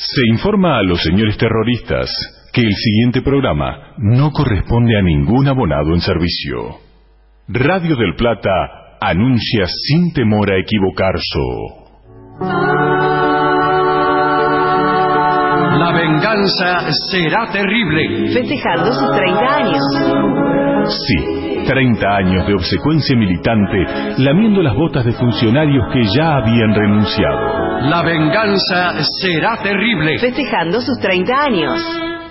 Se informa a los señores terroristas que el siguiente programa no corresponde a ningún abonado en servicio. Radio del Plata anuncia sin temor a equivocarse. La venganza será terrible. Festejando sus 30 años. Sí, 30 años de obsecuencia militante, lamiendo las botas de funcionarios que ya habían renunciado. La venganza será terrible. Festejando sus 30 años.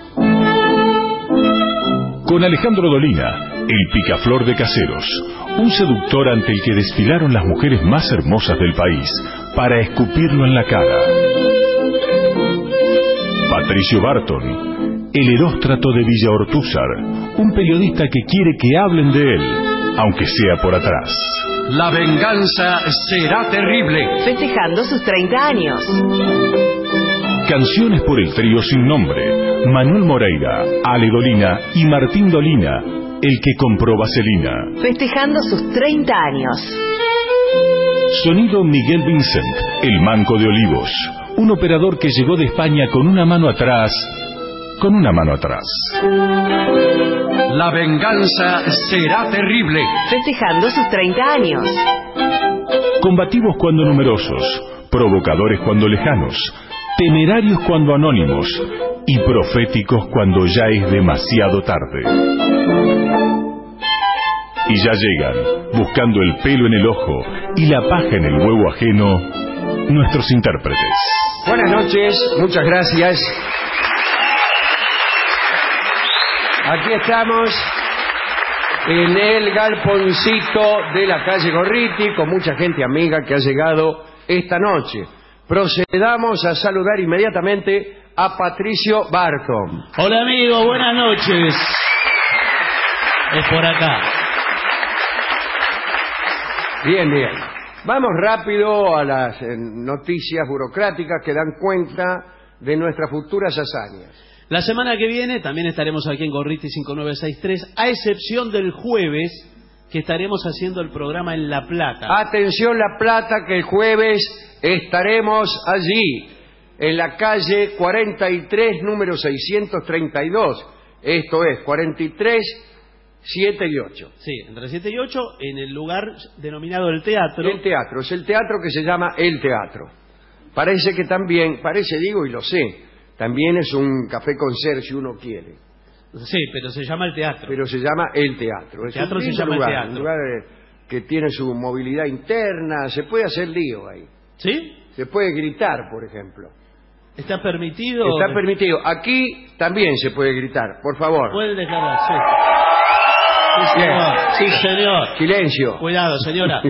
Con Alejandro Dolina, el picaflor de Caseros, un seductor ante el que desfilaron las mujeres más hermosas del país para escupirlo en la cara. Patricio Barton, el Heróstrato de Villa Ortúzar, un periodista que quiere que hablen de él, aunque sea por atrás. La venganza será terrible. Festejando sus 30 años. Canciones por el trío sin nombre, Manuel Moreira, Ale Dolina y Martín Dolina, el que compró vaselina. Festejando sus 30 años. Sonido Miguel Vincent, el Manco de Olivos, un operador que llegó de España con una mano atrás. La venganza será terrible. Festejando sus 30 años. Combativos cuando numerosos, provocadores cuando lejanos, temerarios cuando anónimos y proféticos cuando ya es demasiado tarde. Y ya llegan, buscando el pelo en el ojo y la paja en el huevo ajeno, nuestros intérpretes. Buenas noches, muchas gracias. Aquí estamos en el galponcito de la calle Gorriti con mucha gente amiga que ha llegado esta noche. Procedamos a saludar inmediatamente a Patricio Barton. Hola amigo, buenas noches. Es por acá. Bien, bien. Vamos rápido a las noticias burocráticas que dan cuenta de nuestras futuras hazañas. La semana que viene también estaremos aquí en Gorriti 5963, a excepción del jueves, que estaremos haciendo el programa en La Plata. Atención La Plata, que el jueves estaremos allí, en la calle 43, número 632. Esto es 43, 7 y 8. Sí, entre 7 y 8, en el lugar denominado El Teatro. El Teatro, es el teatro que se llama El Teatro. Parece que también, digo y lo sé, también es un café concert si uno quiere. Sí, pero se llama El Teatro. Pero se llama El Teatro. El teatro se llama lugar, El Teatro. Un lugar que tiene su movilidad interna, se puede hacer lío ahí. ¿Sí? Se puede gritar, por ejemplo. ¿Está permitido? Está permitido. Aquí también se puede gritar, por favor. Pueden declarar, sí. Sí, señor. Sí, señor. Silencio. Cuidado, señora.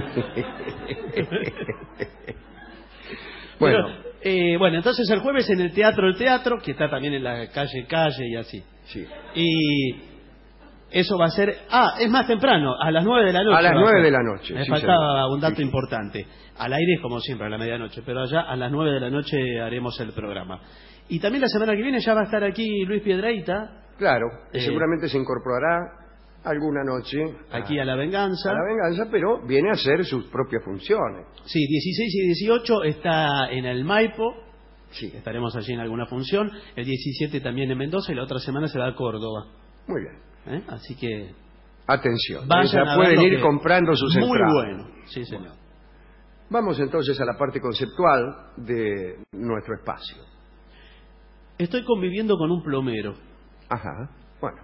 Bueno. Bueno, entonces el jueves en el Teatro que está también en la calle y así. Sí. Y eso va a ser... es más temprano, a las 9 de la noche. A las 9 de la noche. Me sí, faltaba señor. un dato importante. Al aire es como siempre, a la medianoche, pero allá a las 9 de la noche haremos el programa. Y también la semana que viene ya va a estar aquí Luis Piedrahita. Claro, seguramente se incorporará alguna noche aquí a La Venganza. A La Venganza, pero viene a hacer sus propias funciones. Sí, 16 y 18 está en el Maipo. Sí. Estaremos allí en alguna función. El 17 también en Mendoza y la otra semana se va a Córdoba. Muy bien. Así que... Atención. Ya pueden ir comprando sus entradas. Muy bueno. Sí, señor. Bueno. Vamos entonces a la parte conceptual de nuestro espacio. Estoy conviviendo con un plomero. Ajá. Bueno.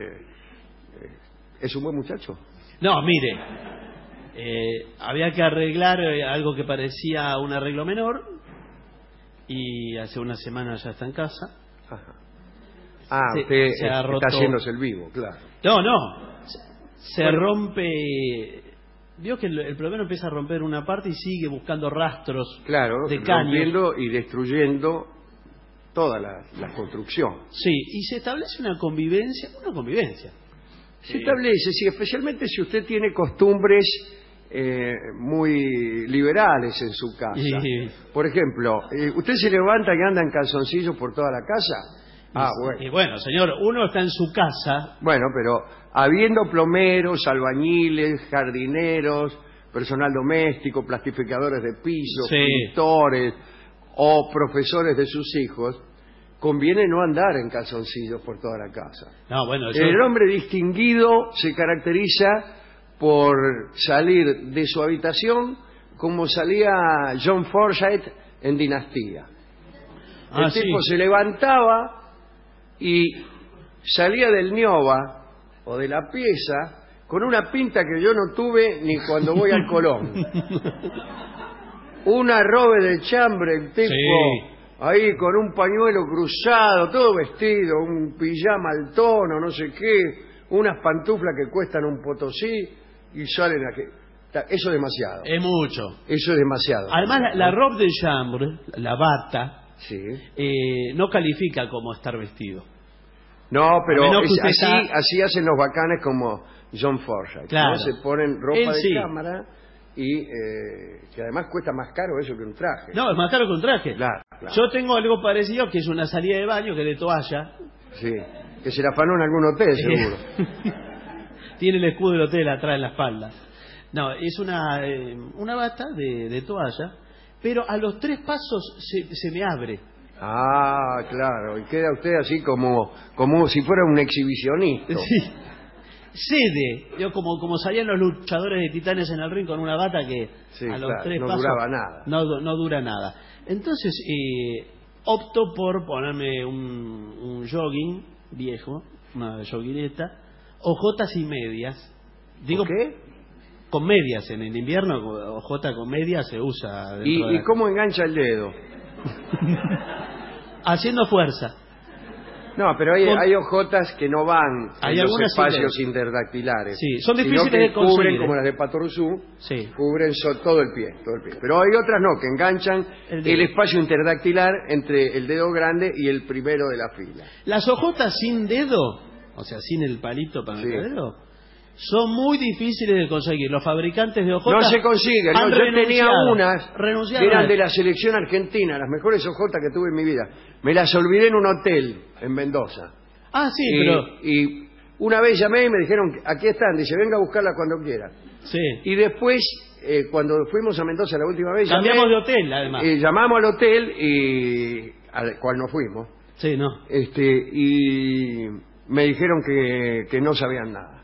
¿Es un buen muchacho? No, mire. Había que arreglar algo que parecía un arreglo menor. Y hace una semana ya está en casa. Ajá. Usted está haciéndose el vivo, claro. No. Se rompe... Vio que el plomero empieza a romper una parte y sigue buscando rastros de caños. Rompiendo y destruyendo toda la construcción. Sí, y se establece una convivencia. Se establece, sí, especialmente si usted tiene costumbres muy liberales en su casa. Sí. Por ejemplo, ¿usted se levanta y anda en calzoncillos por toda la casa? Bueno. Y bueno, señor, uno está en su casa. Bueno, pero habiendo plomeros, albañiles, jardineros, personal doméstico, plastificadores de pisos, pintores o profesores de sus hijos, conviene no andar en calzoncillos por toda la casa. No, bueno, El hombre distinguido se caracteriza por salir de su habitación como salía John Forsythe en Dinastía. El tipo se levantaba y salía del ñoba o de la pieza con una pinta que yo no tuve ni cuando voy al Colón. Un arrobe de chambre, el tipo ahí con un pañuelo cruzado, todo vestido, un pijama al tono, no sé qué, unas pantuflas que cuestan un potosí y salen aquí. Eso es demasiado. Es mucho. Eso es demasiado. Además, la robe de chambre, la bata, Sí. no califica como estar vestido. No, pero A menos que así hacen los bacanes como John Forsythe. Claro. ¿No? Se ponen ropa Él de sí. cámara y que además cuesta más caro eso que un traje. No, es más caro que un traje. Claro. Yo tengo algo parecido, que es una salida de baño, que es de toalla. Sí, que se la afanó en algún hotel, seguro. Tiene el escudo del hotel atrás en la espalda. No, es una bata de toalla, pero a los 3 pasos se me abre. Ah, claro, y queda usted así como si fuera un exhibicionista. Sí. Cede. Yo como salían los luchadores de Titanes en el ring con una bata que Sí, a los claro, 3 no pasos duraba nada. No dura nada. Entonces opto por ponerme un jogging viejo, una joguineta, ojotas y medias. Digo, ¿Qué? Con medias en el invierno, ojota con medias se usa. Dentro de ¿Y la cómo engancha el dedo? haciendo fuerza. No, pero hay ojotas que no van Hay en los algunas espacios interdactilares. Sí, son sino difíciles que de conseguir, cubren, como las de Patoruzú, Sí. cubren todo el pie. Pero hay otras no, que enganchan El dedo. el espacio interdactilar entre el dedo grande y el primero de la fila. Las ojotas sin dedo, o sea, sin el palito para meter el dedo, son muy difíciles de conseguir. Los fabricantes de No ojotas se consiguen, no, han yo tenía renunciado. unas Renunciaron que eran a- de la selección argentina, las mejores ojotas que tuve en mi vida. Me las olvidé en un hotel en Mendoza. Ah, sí, pero... Y una vez llamé y me dijeron, aquí están, dice, venga a buscarla cuando quiera. Sí. Y después, cuando fuimos a Mendoza la última vez, Cambiamos de hotel, además. llamamos al hotel y al cual no fuimos, Sí, no. y me dijeron que no sabían nada.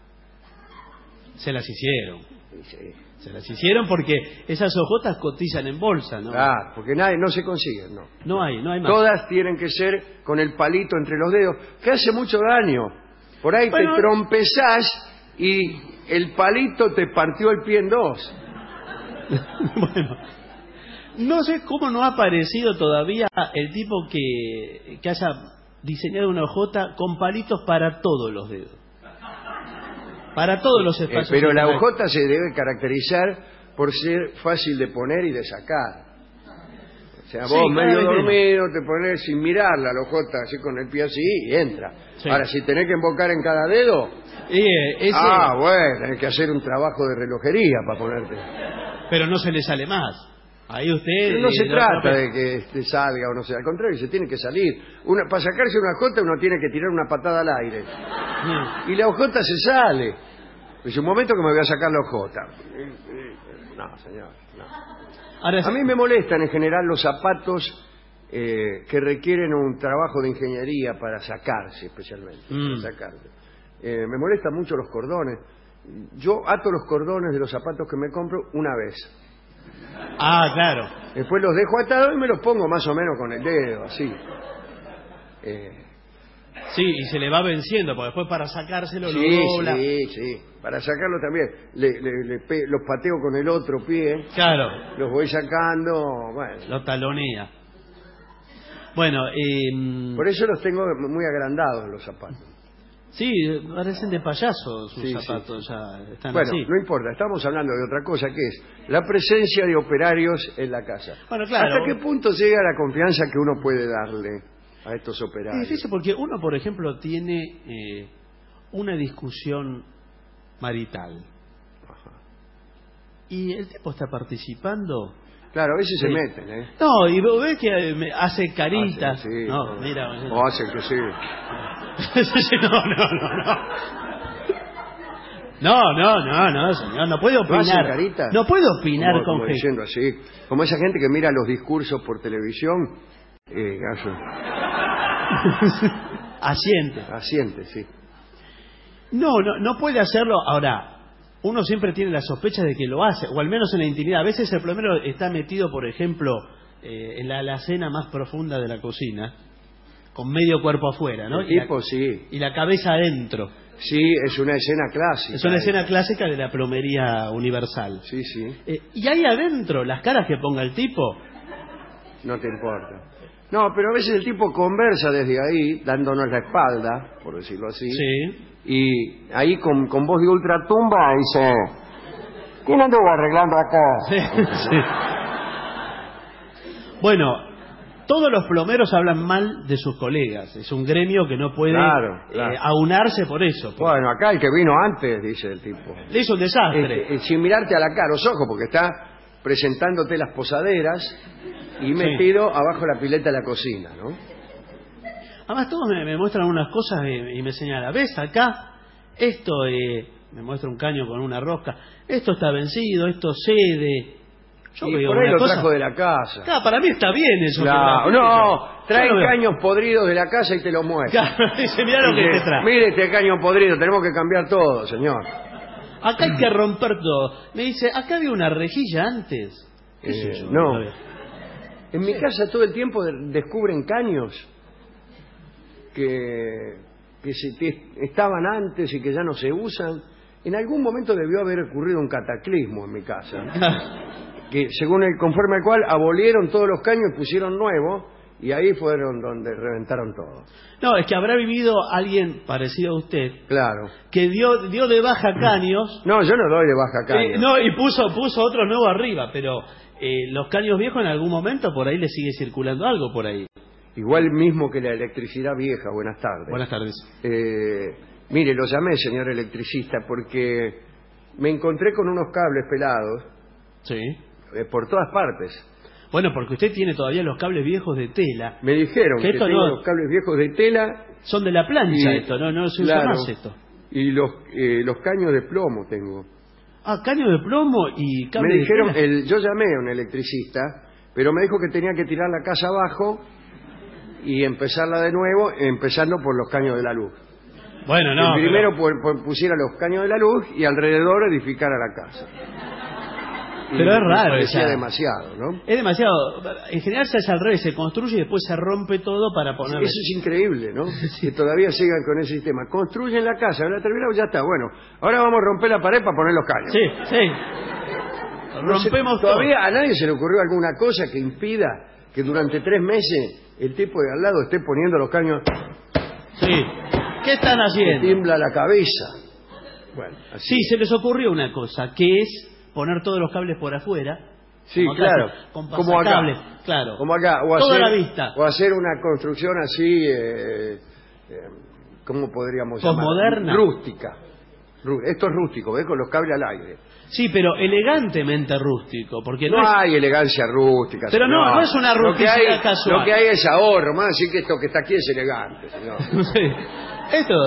Se las hicieron. Sí. Se las hicieron porque esas ojotas cotizan en bolsa, ¿no? Claro, porque no se consiguen, no. No hay más. Todas tienen que ser con el palito entre los dedos, que hace mucho daño. Por ahí Bueno, te trompezás y el palito te partió el pie en 2. Bueno, no sé cómo no ha aparecido todavía el tipo que haya diseñado una hojota con palitos para todos los dedos. Para todos los espacios. Pero la intermedios. hojota se debe caracterizar por ser fácil de poner y de sacar. O sea, Sí, vos medio claramente. dormido te pones sin mirarla la hojota, así con el pie así y entra. Sí. Ahora, si tenés que embocar en cada dedo, bueno, tenés que hacer un trabajo de relojería para ponerte. pero no se le sale más. Ahí usted... Pero no se lo trata atrapa. de que te salga o no sea, al contrario, se tiene que salir. Para sacarse una hojota uno tiene que tirar una patada al aire. Y la hojota se sale. Es un momento que me voy a sacar la hojota. No, señor, no. Ahora, A mí me molestan en general los zapatos que requieren un trabajo de ingeniería para sacarse, especialmente. Para sacarse. Me molestan mucho los cordones. Yo ato los cordones de los zapatos que me compro una vez. claro. Después los dejo atados y me los pongo más o menos con el dedo, así. Sí, y se le va venciendo, porque después para sacárselo lo Sí, dobla. sí. Para sacarlo también. Los pateo con el otro pie. Claro, Los voy sacando. Bueno. lo talonea. Bueno, Por eso los tengo muy agrandados los zapatos. sí, parecen de payaso sus Sí, zapatos, ya están Bueno, así. no importa, estamos hablando de otra cosa que es la presencia de operarios en la casa. Bueno, claro. ¿Hasta qué punto llega la confianza que uno puede darle a estos Es operarios? difícil porque uno, por ejemplo, tiene una discusión marital y el tipo está participando. Claro, a veces Sí. se meten, ¿eh? No, y vos ves que hace caritas. Hacen, sí, No, mira. O hacen que sí. No, señor, no puede ¿No hacen opinar. caritas? No puede opinar Como con gente. diciendo así. Como esa gente que mira los discursos por televisión. Hacen. Asiente. Asiente, sí. No puede hacerlo. Ahora, uno siempre tiene la sospecha de que lo hace, o al menos en la intimidad. A veces el plomero está metido, por ejemplo, en la alacena más profunda de la cocina, con medio cuerpo afuera, ¿no? El tipo, sí. Y la cabeza adentro. Sí, es una escena clásica. Es una escena clásica de la plomería universal. Sí, sí. Y ahí adentro, las caras que ponga el tipo... No te importa. No, pero a veces el tipo conversa desde ahí, dándonos la espalda, por decirlo así. Sí. Y ahí con voz de ultratumba dice: ¿quién anduvo arreglando acá? Sí, sí. Bueno, todos los plomeros hablan mal de sus colegas. Es un gremio que no puede Claro. aunarse por eso. Bueno, acá el que vino antes, dice el tipo. Le hizo un desastre. Sin mirarte a la cara, los ojos, porque está presentándote las posaderas y metido abajo la pileta de la cocina, ¿no? Además, todos me muestran unas cosas y me señalan: ¿ves acá? Esto, me muestra un caño con una rosca. Esto está vencido, esto cede. Yo Y veo por ahí una lo cosa... trajo de la casa. Claro, para mí está bien eso. Claro. Que No, traen yo lo veo. caños podridos de la casa y te lo muestran. Claro, dice: mirá lo que te trae. Mire este caño podrido, tenemos que cambiar todo, señor. Acá hay que romper todo. Me dice: acá había una rejilla antes. ¿Qué sé yo? No. En mi casa todo el tiempo descubren caños que estaban antes y que ya no se usan. En algún momento debió haber ocurrido un cataclismo en mi casa, que conforme al cual abolieron todos los caños y pusieron nuevos, y ahí fueron donde reventaron todo. No, es que habrá vivido alguien parecido a usted, Claro. que dio de baja caños. No, yo no doy de baja caños. No, y puso otro nuevo arriba, pero los caños viejos en algún momento por ahí le sigue circulando algo por ahí. Igual mismo que la electricidad vieja. Buenas tardes. Buenas tardes. Mire, lo llamé, señor electricista, porque me encontré con unos cables pelados Sí. por todas partes. Bueno, porque usted tiene todavía los cables viejos de tela. Me dijeron Que que esto tengo no- los cables viejos de tela. Son de la plancha Y- esto, no se usa claro, más esto. Y los caños de plomo tengo. Ah, caño de plomo y cable Me de dijeron, tela. yo llamé a un electricista, pero me dijo que tenía que tirar la casa abajo y empezarla de nuevo, empezando por los caños de la luz. Bueno, no. Que primero pusiera los caños de la luz y alrededor edificara la casa. Pero es raro, parecía esa- demasiado, ¿no? Es demasiado. En general se hace al revés, se construye y después se rompe todo para poner. Eso es increíble, ¿no? Que todavía sigan con ese sistema. Construyen la casa, la terminaron, ya está. Bueno, ahora vamos a romper la pared para poner los caños. Sí, sí. No sé, Rompemos todavía a nadie se le ocurrió alguna cosa que impida que durante 3 meses el tipo de al lado esté poniendo los caños. todo. Sí. ¿Qué están Me haciendo? tiembla la cabeza. Bueno, así. Sí, se les ocurrió una cosa, que es poner todos los cables por afuera. Sí, como acá, claro. Con Como acá. pasacables, claro. Como acá. Toda la vista. O hacer una construcción así, ¿cómo podríamos llamar? Posmoderna. Rústica. Esto es rústico, ¿ves? Con los cables al aire. Sí, pero elegantemente rústico, porque No no es... hay elegancia rústica. Pero señor. no es una Lo que hay- rusticidad casual. Lo que hay es ahorro, más así que esto que está aquí es elegante, señor. Sí. Esto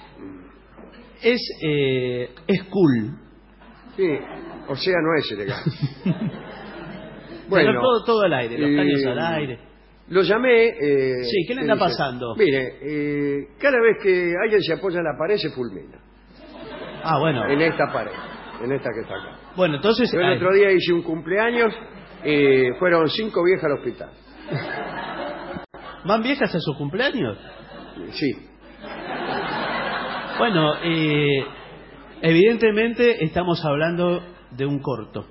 es cool. Sí, o sea, no es elegante. Bueno, todo al aire, los caños al aire. Lo llamé... Sí, ¿qué le está pasando? Mire, cada vez que alguien se apoya en la pared se fulmina. Ah, bueno. En esta pared, en esta que está acá. Bueno, entonces... Yo el otro día hice un cumpleaños, fueron 5 viejas al hospital. ¿Van viejas a sus cumpleaños? Sí. Bueno, evidentemente estamos hablando de un corto.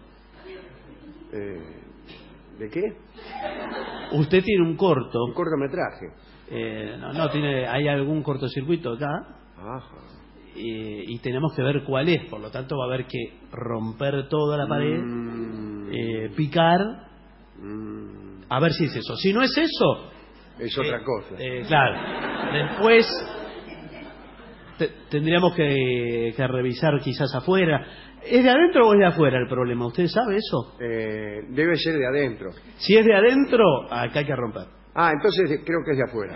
¿De qué? Usted tiene un corto. Un cortometraje. ¿Hay algún cortocircuito acá? Ajá. Y tenemos que ver cuál es. Por lo tanto, va a haber que romper toda la pared, picar, a ver si es eso. Si no es eso... Es otra cosa. Claro. Después tendríamos que revisar quizás afuera. ¿Es de adentro o es de afuera el problema? ¿Usted sabe eso? Debe ser de adentro. Si es de adentro, acá hay que romper. Ah, entonces creo que es de afuera.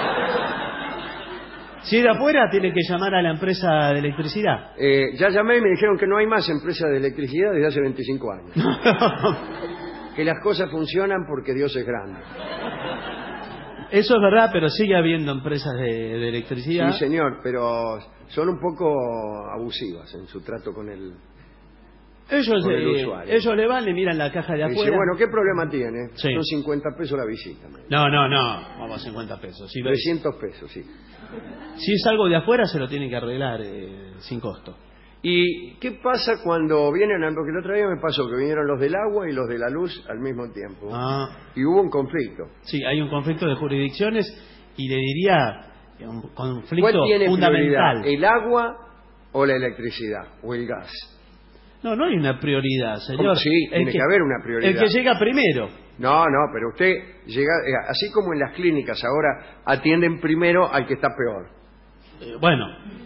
Si es de afuera, tiene que llamar a la empresa de electricidad. Ya llamé y me dijeron que no hay más empresas de electricidad desde hace 25 años. Que las cosas funcionan porque Dios es grande. eso es verdad, pero sigue habiendo empresas de electricidad. Sí, señor, pero son un poco abusivas en su trato con el usuario. Ellos le van, le miran la caja de Dice, afuera. bueno, ¿qué problema tiene? Sí. Son 50 pesos la visita. No, vamos a 50 pesos. Si 300 pesos, sí. Si es algo de afuera, se lo tienen que arreglar sin costo. ¿Y qué pasa cuando vienen? Porque el otro día me pasó que vinieron los del agua y los de la luz al mismo tiempo. Y hubo un conflicto. Sí, hay un conflicto de jurisdicciones y le diría un conflicto ¿Cuál tiene fundamental. prioridad? ¿El agua o la electricidad? ¿O el gas? No hay una prioridad, señor. ¿Cómo? Sí, tiene que haber una prioridad. El que llega primero. No, pero usted llega... así como en las clínicas ahora atienden primero al que está peor. Bueno.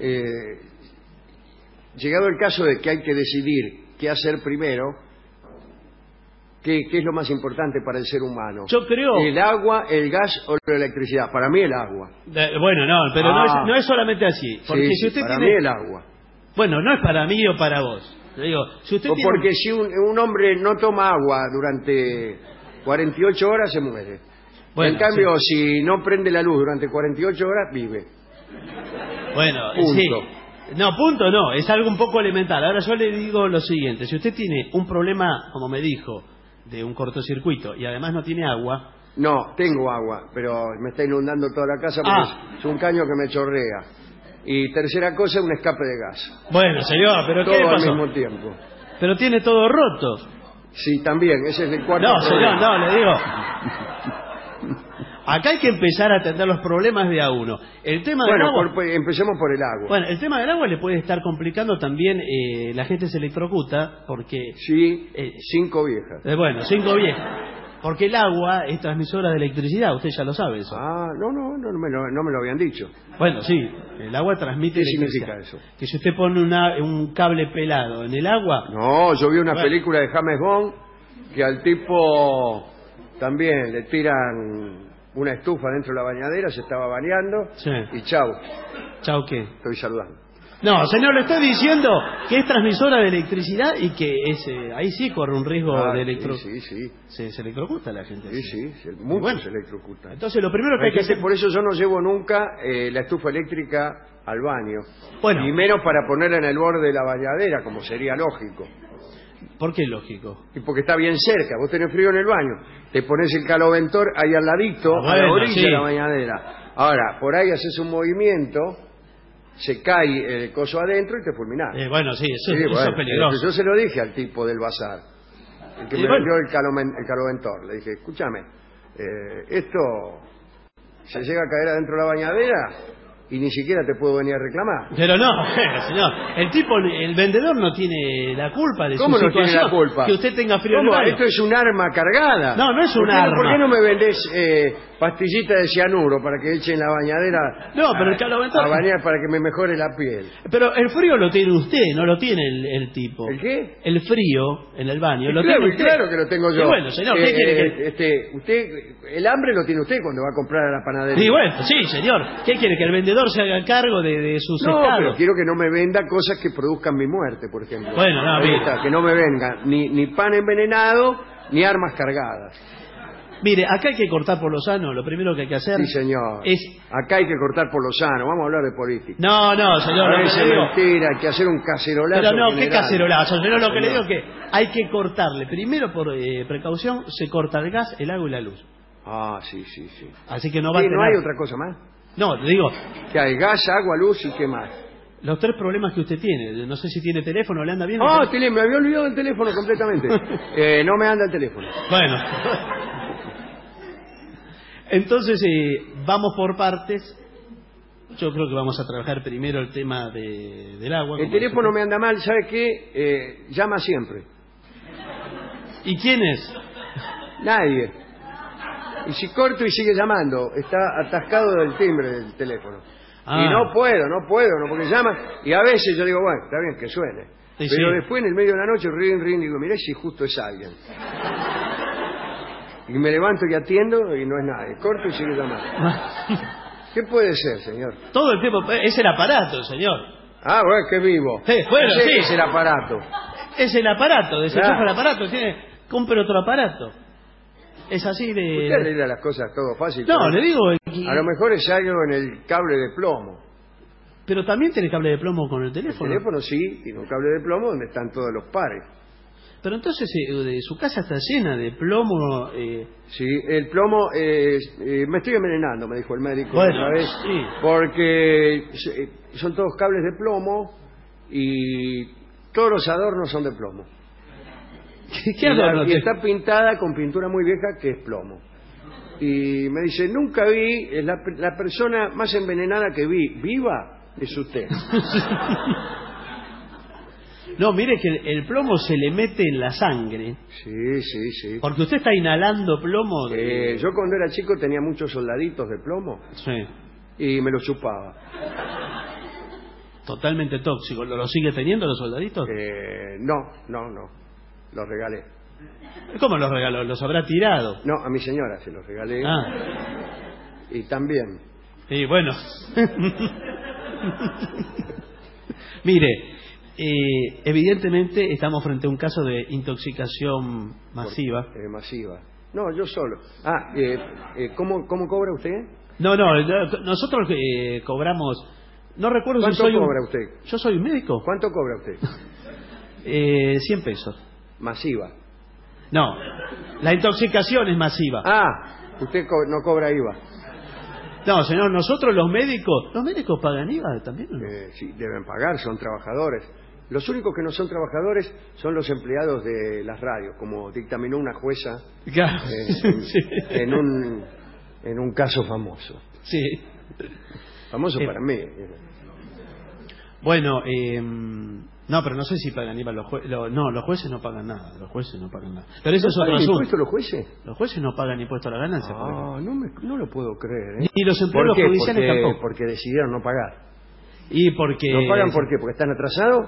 Llegado el caso de que hay que decidir qué hacer primero, ¿qué es lo más importante para el ser humano? Yo creo... ¿El agua, el gas o la electricidad? Para mí el agua. Bueno, pero no es solamente así. Porque si usted para tiene... mí el agua. Bueno, no es para mí o para vos. Le digo, si usted tiene... Porque si un hombre no toma agua durante 48 horas, se muere. Bueno, en cambio, si no prende la luz durante 48 horas, vive. Bueno, punto. Sí. No, punto no, es algo un poco elemental. Ahora yo le digo lo siguiente, si usted tiene un problema, como me dijo, de un cortocircuito y además no tiene agua... No, tengo agua, pero me está inundando toda la casa porque es un caño que me chorrea. Y tercera cosa, un escape de gas. Bueno, señor, pero todo ¿qué le pasó? al mismo tiempo. Pero tiene todo roto. Sí, también, ese es el cuarto Señor, problema. no, le digo... Acá hay que empezar a atender los problemas de a uno. El tema del agua... empecemos por el agua. Bueno, el tema del agua le puede estar complicando también, la gente se electrocuta porque... Sí, 5 viejas. 5 viejas. Porque el agua es transmisora de electricidad, usted ya lo sabe eso. No me lo habían dicho. Bueno, sí, el agua transmite electricidad. ¿Qué significa eso? Que si usted pone un cable pelado en el agua... No, yo vi una película de James Bond que al tipo también le tiran una estufa dentro de la bañadera, se estaba bañando y chau. ¿Chau qué? Estoy saludando. No, señor, le estoy diciendo que es transmisora de electricidad y que ahí sí corre un riesgo de electrocutar. Sí. Se electrocuta la gente. Sí, mucho se electrocuta. Entonces lo primero que hay que hacer... Por eso yo no llevo nunca la estufa eléctrica al baño. Bueno. Y menos para ponerla en el borde de la bañadera, como sería lógico. ¿Por qué lógico? Y porque está bien cerca, vos tenés frío en el baño, te pones el caloventor ahí al ladito, a la orilla de la bañadera. Ahora, por ahí haces un movimiento, se cae el coso adentro y te fulminás. Eso es peligroso. Yo se lo dije al tipo del bazar, el que me vendió el caloventor. Le dije, escúchame, esto se llega a caer adentro de la bañadera y ni siquiera te puedo venir a reclamar. Pero no, señor, el vendedor no tiene la culpa de su situación. ¿Cómo no tiene la culpa? Que usted tenga frío en el baño. Esto es un arma cargada. No es un arma. ¿Por qué no me vendés pastillitas de cianuro para que eche en la bañadera? Pero el caloventor... A bañar para que me mejore la piel. Pero el frío lo tiene usted, no lo tiene el tipo. ¿El qué? El frío en el baño lo tiene usted. Claro que lo tengo yo. Y bueno, señor, ¿qué quiere que...? Usted, el hambre lo tiene usted cuando va a comprar a la panadería. Y bueno, sí, señor. ¿Qué quiere? ¿Que el vendedor se haga cargo de sus estados? No, pero quiero que no me venda cosas que produzcan mi muerte, por ejemplo. Bueno, que no me venga ni pan envenenado, ni armas cargadas. Mire, acá hay que cortar por lo sano. Lo primero que hay que hacer... Sí, señor. Acá hay que cortar por lo sano. Vamos a hablar de política. No, señor. Es mentira, hay que hacer un cacerolazo. Pero no, general. ¿qué cacerolazo? Señor, lo que le digo es que hay que cortarle. Primero, por precaución, se corta el gas, el agua y la luz. Sí. Así que no va a tener... ¿No hay otra cosa más? No, le digo... Que hay gas, agua, luz y qué más. Los 3 problemas que usted tiene. No sé si tiene teléfono, ¿le anda bien? Me había olvidado el teléfono completamente. No me anda el teléfono. Bueno. Entonces, vamos por partes. Yo creo que vamos a trabajar primero el tema del agua. El teléfono me anda mal, ¿sabe qué? Llama siempre. ¿Y quién es? Nadie. Y si corto y sigue llamando, está atascado del timbre del teléfono. Y no puedo, porque llama. Y a veces yo digo, bueno, está bien que suene. Pero después en el medio de la noche, ring, digo, mirá si justo es alguien. Y me levanto y atiendo y no es nadie. Corto y sigue llamando. ¿Qué puede ser, señor? Todo el tiempo. Es el aparato, señor. Bueno, que vivo. Bueno, sí. Es el aparato. Es el aparato. Desenchufa el aparato. Compre otro aparato. Es así de... Usted arregla las cosas todo fácil. No, le digo... A lo mejor es algo en el cable de plomo. Pero también tiene cable de plomo con el El teléfono. teléfono sí, tiene un cable de plomo donde están todos los pares. Pero entonces su casa está llena de plomo... Sí, el plomo... me estoy envenenando, me dijo el médico Bueno, otra vez. sí. Porque son todos cables de plomo y todos los adornos son de plomo. ¿Qué adorno Y está pintada con pintura muy vieja que es plomo. Y me dice, nunca vi, la persona más envenenada que vi viva es usted. No, mire que el plomo se le mete en la sangre. Sí, sí, sí. Porque usted está inhalando plomo. Yo cuando era chico tenía muchos soldaditos de plomo Sí. y me los chupaba. Totalmente tóxico. ¿Lo sigue teniendo los soldaditos? No. Los regalé. ¿Cómo los regaló? ¿Los habrá tirado? No, a mi señora se los regalé. Ah, Y también. y bueno. Mire, evidentemente estamos frente a un caso de intoxicación masiva. Masiva. No, yo solo. ¿Cómo cobra usted? No, nosotros cobramos... No recuerdo si ¿Cuánto soy cobra usted? ¿Yo soy un médico? ¿Cuánto cobra usted? 100 pesos. Masiva. No, la intoxicación es masiva. Usted no cobra IVA. No, señor, nosotros los médicos pagan IVA también, ¿o no? Sí, deben pagar, son trabajadores. Los únicos que no son trabajadores son los empleados de las radios, como dictaminó una jueza Claro. Sí. en un caso famoso. Sí. Famoso para mí. Bueno, no, pero no sé si pagan IVA los jueces. No, los jueces no pagan nada. Los jueces no pagan nada. Pero eso es otro ¿Pagan asunto. impuestos los jueces? Los jueces no pagan impuesto a la ganancia. por ejemplo. No lo puedo creer. ¿Eh? Ni los empleados judiciales tampoco. Porque decidieron no pagar. Y porque... ¿No pagan por qué? ¿Porque están atrasados?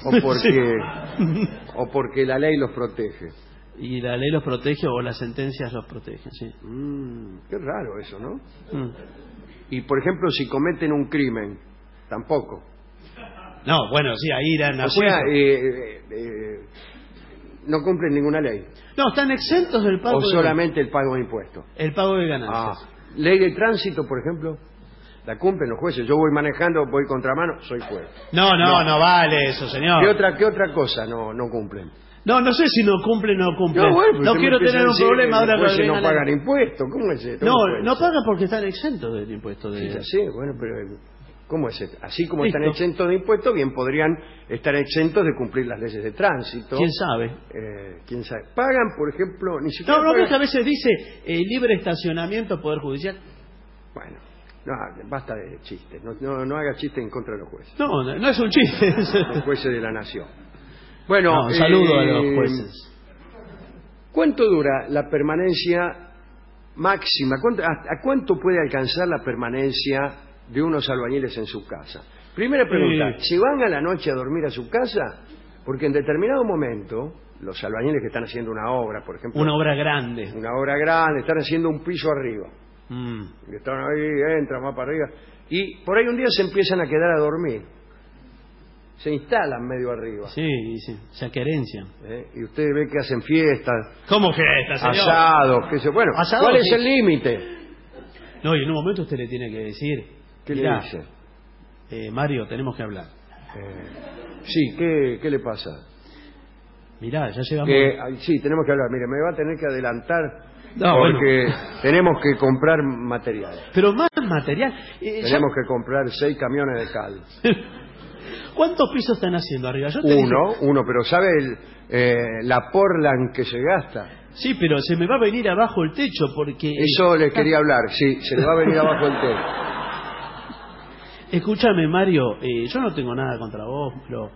¿O porque la ley los protege? Y la ley los protege o las sentencias los protegen, sí. Qué raro eso, ¿no? Mm. Y, por ejemplo, si cometen un crimen, tampoco. No, bueno, sí, ahí irán a O sea, juicio. no cumplen ninguna ley. No, están exentos del pago O solamente el pago de impuestos. el pago de ganancias. Ley de tránsito, por ejemplo, la cumplen los jueces. Yo voy manejando, voy contramano, soy juez. No vale eso, señor. ¿Qué otra cosa no cumplen? No sé si no cumplen o no cumplen. Bueno, no usted quiero me empieza tener a un decir problema que ahora los jueces que no vengan pagan impuestos. ¿Cómo es esto? No pagan porque están exentos del impuesto de... Sí, ya sé, bueno, pero ¿cómo es esto? Así como Listo. están exentos de impuestos, bien podrían estar exentos de cumplir las leyes de tránsito. ¿Quién sabe? ¿Quién sabe? Pagan, por ejemplo, ni siquiera No, pagan... que a veces dice libre estacionamiento, Poder Judicial. Bueno, no, basta de chistes. No haga chistes en contra de los jueces. No es un chiste. Los jueces de la nación. Bueno, No, saludo a los jueces. ¿Cuánto dura la permanencia máxima? ¿A cuánto puede alcanzar la permanencia de unos albañiles en su casa? Primera pregunta, ¿se van a la noche a dormir a su casa? Porque en determinado momento, los albañiles que están haciendo una obra, por ejemplo... Una obra grande. Están haciendo un piso arriba. Y están ahí, entran, van para arriba. Y por ahí un día se empiezan a quedar a dormir. Se instalan medio arriba. Sí, se querencian. Y usted ve que hacen fiestas, ¿Cómo fiesta, señor? asados, qué sé yo. Bueno, Asados, ¿cuál es sí. el límite? No, y en un momento usted le tiene que decir... ¿Qué mirá, le dice? Mario, tenemos que hablar. Sí, ¿qué le pasa? Mirá, ya llegamos... Sí, tenemos que hablar. Mire, me va a tener que adelantar No, porque tenemos que comprar material. Pero más material. Tenemos que comprar 6 camiones de cal. ¿Cuántos pisos están haciendo arriba? Yo te dije- Uno, pero ¿sabe la Portland que se gasta? Sí, pero se me va a venir abajo el techo porque... Eso les quería hablar, sí, se le va a venir abajo el techo. Escúchame, Mario, yo no tengo nada contra vos, pero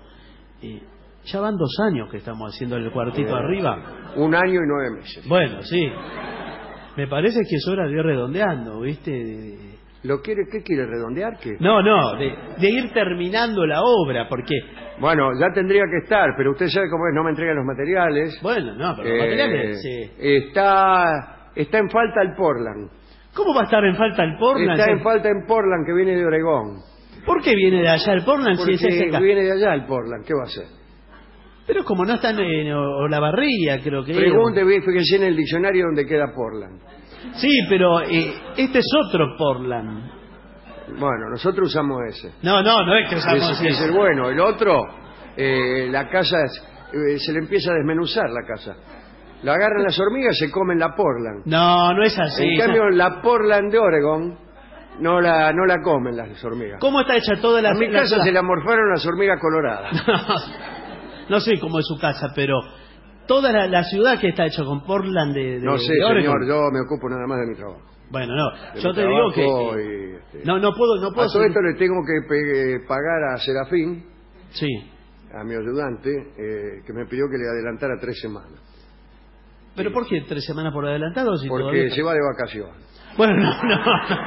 ya van 2 años que estamos haciendo el cuartito arriba. 1 año y 9 meses. Bueno, sí. Me parece que es hora de ir redondeando, ¿viste? ¿Qué quiere redondear? ¿Qué? No, de ir terminando la obra, porque... Bueno, ya tendría que estar, pero usted sabe cómo es, no me entregan los materiales. Bueno, no, pero los materiales... sí. Está en falta el Portland. ¿Cómo va a estar en falta el Portland? Está en falta en Portland, que viene de Oregón. ¿Por qué viene de allá el Portland si Porque es ese acá? viene de allá el Portland, ¿qué va a hacer? Pero como no están en Olavarría, creo que... Pregunte, fíjese en el diccionario donde queda Portland. Sí, pero este es otro Portland. Bueno, nosotros usamos ese. No es que usamos Ese es el bueno. El otro, la casa, se le empieza a desmenuzar la casa. La agarran las hormigas y se comen la Portland. No es así. En cambio, la Portland de Oregon no la comen las hormigas. ¿Cómo está hecha toda la... En mi casa se la morfaron las hormigas coloradas. No sé cómo es su casa, pero toda la ciudad que está hecha con Portland de No sé, de Oregon. señor, yo me ocupo nada más de mi trabajo. Bueno, no, De yo mi te digo trabajo que... y, No puedo a todo seguir- esto le tengo que pagar a Serafín, Sí. a mi ayudante, que me pidió que le adelantara 3 semanas. ¿Pero por qué 3 semanas por adelantado? Si Porque todavía... se va de vacaciones. Bueno, no.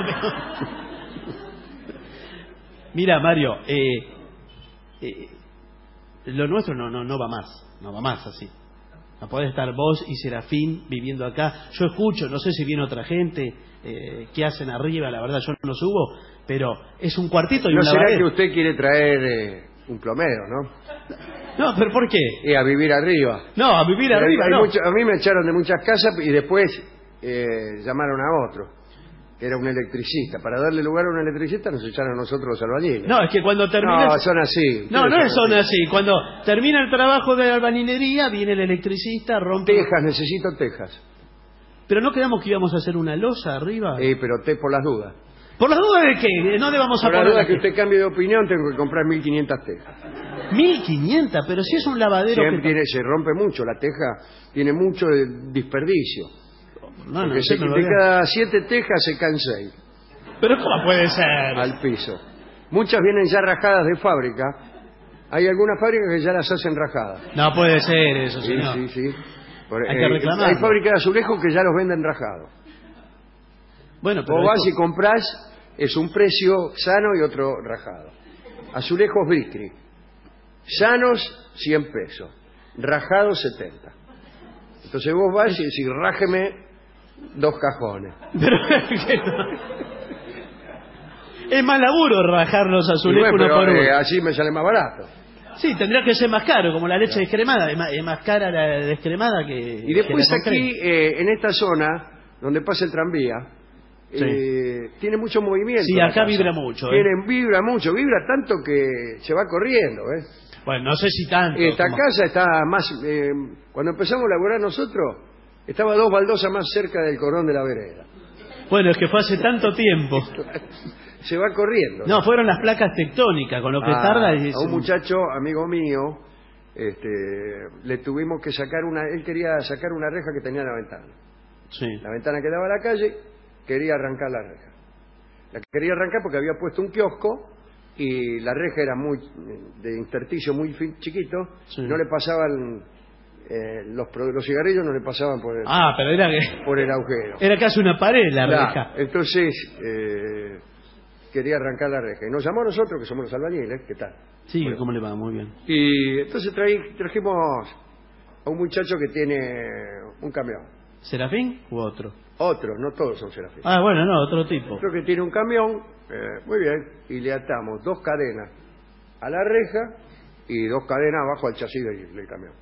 Mira, Mario, lo nuestro no va más. No va más así. No podés estar vos y Serafín viviendo acá. Yo escucho, no sé si viene otra gente, qué hacen arriba, la verdad yo no subo, pero es un cuartito y ¿No un será lavadero. que usted quiere traer un plomero, no? No, pero ¿por qué? Y a vivir arriba. No, a vivir Pero arriba, hay no. a mí me echaron de muchas casas y después llamaron a otro, que era un electricista. Para darle lugar a un electricista nos echaron a nosotros los albañiles. No, es que cuando termina... No, son así. No Ustedes son así. Cuando termina el trabajo de albañilería, viene el electricista, rompe... Tejas, necesito tejas. Pero no quedamos que íbamos a hacer una losa arriba. Pero por las dudas. ¿Por las dudas de qué? No le vamos a Por las poner... dudas que usted cambie de opinión, tengo que comprar 1.500 tejas. 1.500, pero si es un lavadero... Siempre se rompe mucho, la teja tiene mucho desperdicio. No, Porque sé, no lo de veo. cada 7 tejas se caen 6 Pero ¿cómo puede ser? al piso. Muchas vienen ya rajadas de fábrica. Hay algunas fábricas que ya las hacen rajadas. No puede ser eso, Sí, señor. sí. Hay que reclamarlo. Hay fábricas de azulejos que ya los venden rajados. Bueno, pero Vos vas esto- y comprás, es un precio sano y otro rajado. Azulejos Bricri. Sanos, 100 pesos. Rajados, 70. Entonces vos vas y decís, rájeme 2 cajones. Pero es que no. Es más laburo rajar los Y azulejos bueno, uno por pero uno. así me sale más barato. Sí, tendría que ser más caro, como la leche descremada. Es más cara la descremada que... Y después que la con aquí, crema. en esta zona, donde pasa el tranvía, tiene mucho movimiento. Sí, la acá casa. vibra mucho. Vibra mucho, vibra tanto que se va corriendo. Bueno, no sé si tanto. Esta como- casa está más... cuando empezamos a laburar nosotros, estaba 2 baldosas más cerca del cordón de la vereda. Bueno, es que fue hace tanto tiempo. Se va corriendo. No, fueron las placas tectónicas, con lo que tarda... A un muchacho, amigo mío, le tuvimos que sacar él quería sacar una reja que tenía en la ventana. Sí. La ventana que daba a la calle, quería arrancar la reja. La quería arrancar porque había puesto un kiosco y la reja era de intersticio muy chiquito, Sí. no le pasaban los cigarrillos, no le pasaban por el, Ah, pero por el agujero. era casi una pared la Claro. reja. Entonces quería arrancar la reja y nos llamó a nosotros, que somos los albañiles. ¿Qué tal? Sí, Bueno. ¿cómo le va? Muy bien. Y entonces trajimos a un muchacho que tiene un camión. ¿Serafín u otro? Otro, no todos son Serafín. Ah, bueno, no, otro tipo. Creo que tiene un camión, muy bien, y le atamos 2 cadenas a la reja y 2 cadenas abajo al chasis del camión.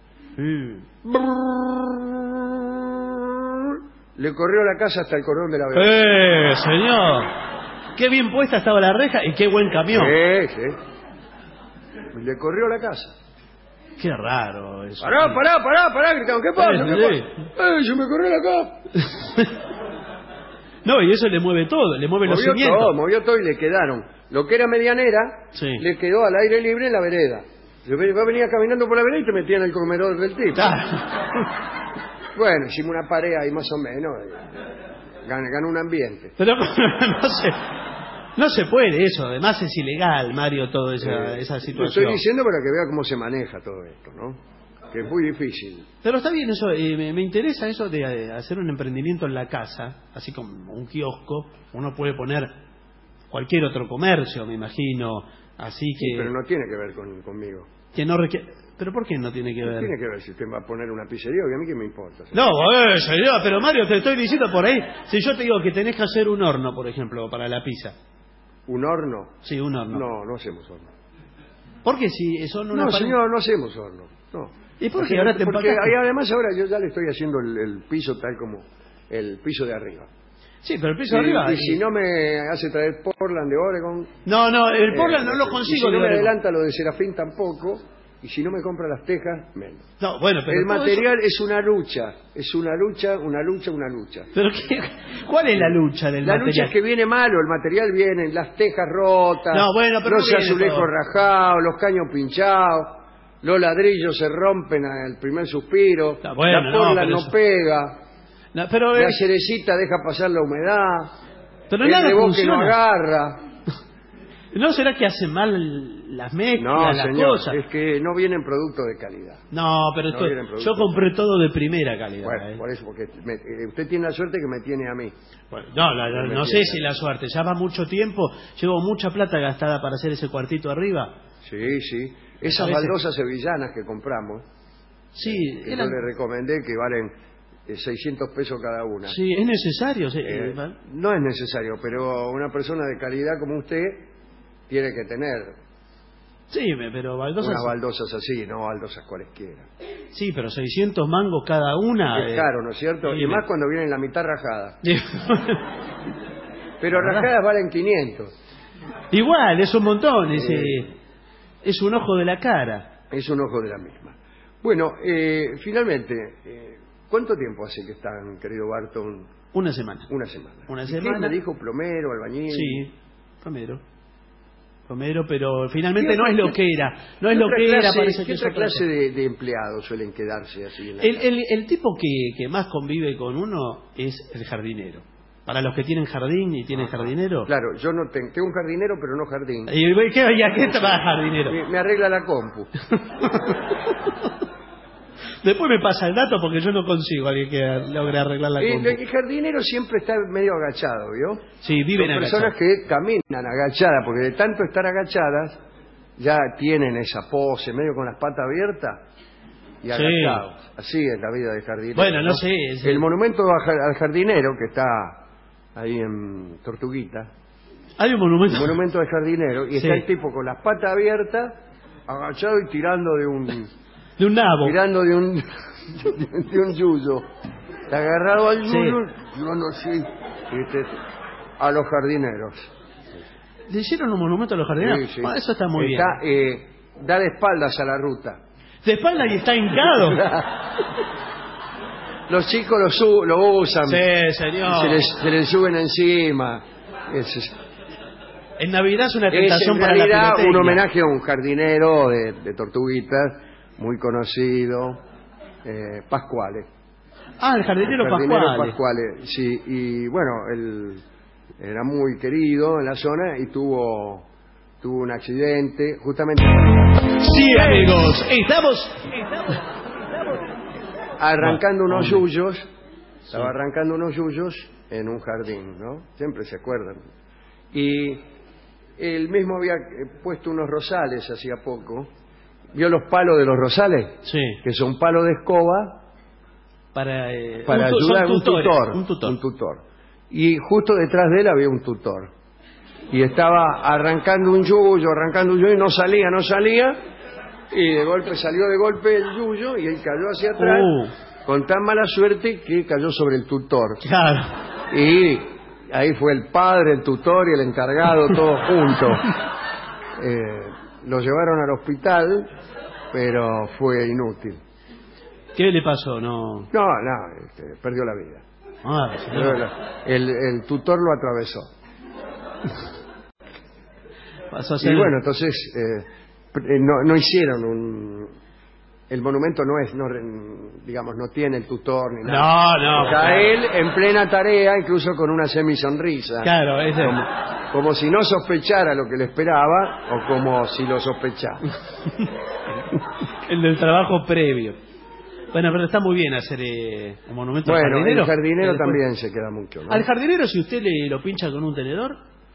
Le corrió la casa hasta el cordón de la vereda. Señor! Qué bien puesta estaba la reja y qué buen camión. Sí. Le corrió la casa. Qué raro eso. Pará, gritaron, ¿qué pasa? Sí, ¿Qué sí. pasa? Se me corrió la casa. No, y eso le mueve todo, le mueve los cimientos. Movió todo y le quedaron. Lo que era medianera, Sí. le quedó al aire libre en la vereda. Yo venía caminando por la vereda y te metía en el comedor del tipo. Ah, Bueno, hicimos una pared ahí más o menos. Ganó un ambiente. pero no se puede eso, además es ilegal, Mario, toda esa Lo situación. estoy diciendo para que vea cómo se maneja todo esto, ¿no? Que es muy difícil. Pero está bien eso, me interesa eso de hacer un emprendimiento en la casa, así como un kiosco, uno puede poner cualquier otro comercio, me imagino, así que... Pero no tiene que ver conmigo. que no requiere... ¿Pero por qué no tiene que ver? Tiene que ver si usted va a poner una pizzería, y a mí qué me importa. No, señor, pero Mario, te estoy diciendo por ahí, si yo te digo que tenés que hacer un horno, por ejemplo, para la pizza. ¿Un horno? Sí, un horno. No hacemos horno. ¿Por qué si son una No, pared- señor, no hacemos horno. No. ¿Y por qué ahora te Porque empacaste? además ahora yo ya le estoy haciendo el piso tal como el piso de arriba. Sí, pero el piso de arriba... Y si no me hace traer Portland de Oregon... No, el Portland no lo y consigo. si no de me Oregon. adelanta lo de Serafín tampoco, y si no me compra las tejas, menos. No, bueno, pero El todo material eso- es una lucha, una lucha. ¿Pero cuál es la lucha del La material? lucha es que viene malo, el material viene, las tejas rotas, No, bueno, pero los no viene azulejos todo. rajados, los caños pinchados, los ladrillos se rompen al primer suspiro, No, bueno, la porla pero no eso- pega, No, pero la cerecita deja pasar la humedad, pero el nada reboque no funciona. agarra. ¿No será que hacen mal las mezclas, No, las señor, cosas? es que no vienen productos de calidad. No, pero No esto- vienen productos. yo compré todo de primera calidad. Bueno, por eso, porque usted tiene la suerte que me tiene a mí. Bueno, no sé si la suerte. Ya va mucho tiempo, llevo mucha plata gastada para hacer ese cuartito arriba. Sí, sí. Esas A veces- baldosas sevillanas que compramos, Sí, que eran- yo le recomendé, que valen 600 pesos cada una. sí, es necesario. Sí, No es necesario, pero una persona de calidad como usted tiene que tener sí, pero baldosas. unas baldosas así, no baldosas cualesquiera. Sí, pero 600 mangos cada una. Es caro, ¿no es cierto? sí, Y más cuando viene la mitad rajada. Sí. Pero La verdad. rajadas valen 500. Igual, es un montón. Es un ojo de la cara. Es un ojo de la misma. Bueno, finalmente, ¿cuánto tiempo hace que están, querido Barton? Una semana. Una semana. Una ¿Y semana. qué me dijo? ¿Plomero, albañil? Sí, Romero, pero finalmente ¿Qué no es otra- lo que era. No es ¿Qué lo otra que era, clase- parece que ¿Qué es otra otra clase cosa. de empleados suelen quedarse así en la El tipo que más convive con uno es el jardinero. Para los que tienen jardín y tienen jardinero. Claro, yo no tengo un jardinero, pero no jardín. ¿Y a qué te va jardinero? Me arregla la compu. Después me pasa el dato porque yo no consigo a alguien que logre arreglar la compu. El jardinero siempre está medio agachado, ¿vio? Sí, viven Son agachados. personas que caminan agachadas, porque de tanto estar agachadas, ya tienen esa pose, medio con las patas abiertas y Sí. agachados. Así es la vida de jardinero. Bueno, no sé, es- El monumento al jardinero, que está ahí en Tortuguita, Hay un monumento. el monumento al jardinero, y Sí. está el tipo con las patas abiertas, agachado y tirando de un De un nabo. tirando de un yuyo, agarrado al Sí. yuyo, yo no sé, a los jardineros. ¿Le hicieron un monumento a los jardineros? Sí, sí. Ah, eso está muy bien. Da de espaldas a la ruta. De espalda y está hincado. Los chicos lo usan, Sí, señor. se les suben encima. En Navidad es una Es tentación en para la realidad pirotecnia. un homenaje a un jardinero de Tortuguitas, muy conocido, Pascuale. Ah, el jardinero Jardinero Pascual. Pascuale, sí, y bueno, él era muy querido en la zona y tuvo un accidente, justamente Sí, amigos, estamos... arrancando unos hombre. yuyos, estaba arrancando unos yuyos en un jardín, ¿no? Siempre se acuerdan. Y él mismo había puesto unos rosales hacía poco. ¿Vio los palos de los rosales? Sí. Que son palos de escoba Para ayudar a son un tutores, un tutor. Y justo detrás de él había un tutor. Y estaba arrancando un yuyo y no salía. Y de golpe salió el yuyo y él cayó hacia atrás con tan mala suerte que cayó sobre el tutor. Claro. Y ahí fue el padre, el tutor y el encargado, todos juntos. Lo llevaron al hospital, pero fue inútil. ¿Qué le pasó? No. No, perdió la vida. Ah, señor. El tutor lo atravesó. Pasó a ser... Y bueno, entonces no hicieron el monumento no tiene el tutor ni nada. No. O sea, él en plena tarea, incluso con una semisonrisa. Claro, ese... Como si no sospechara lo que le esperaba o como si lo sospechara. el del trabajo previo. Bueno, pero está muy bien hacer un monumento al Bueno, jardinero. el jardinero Después- también se queda mucho, ¿no? Al jardinero, si usted lo pincha con un tenedor,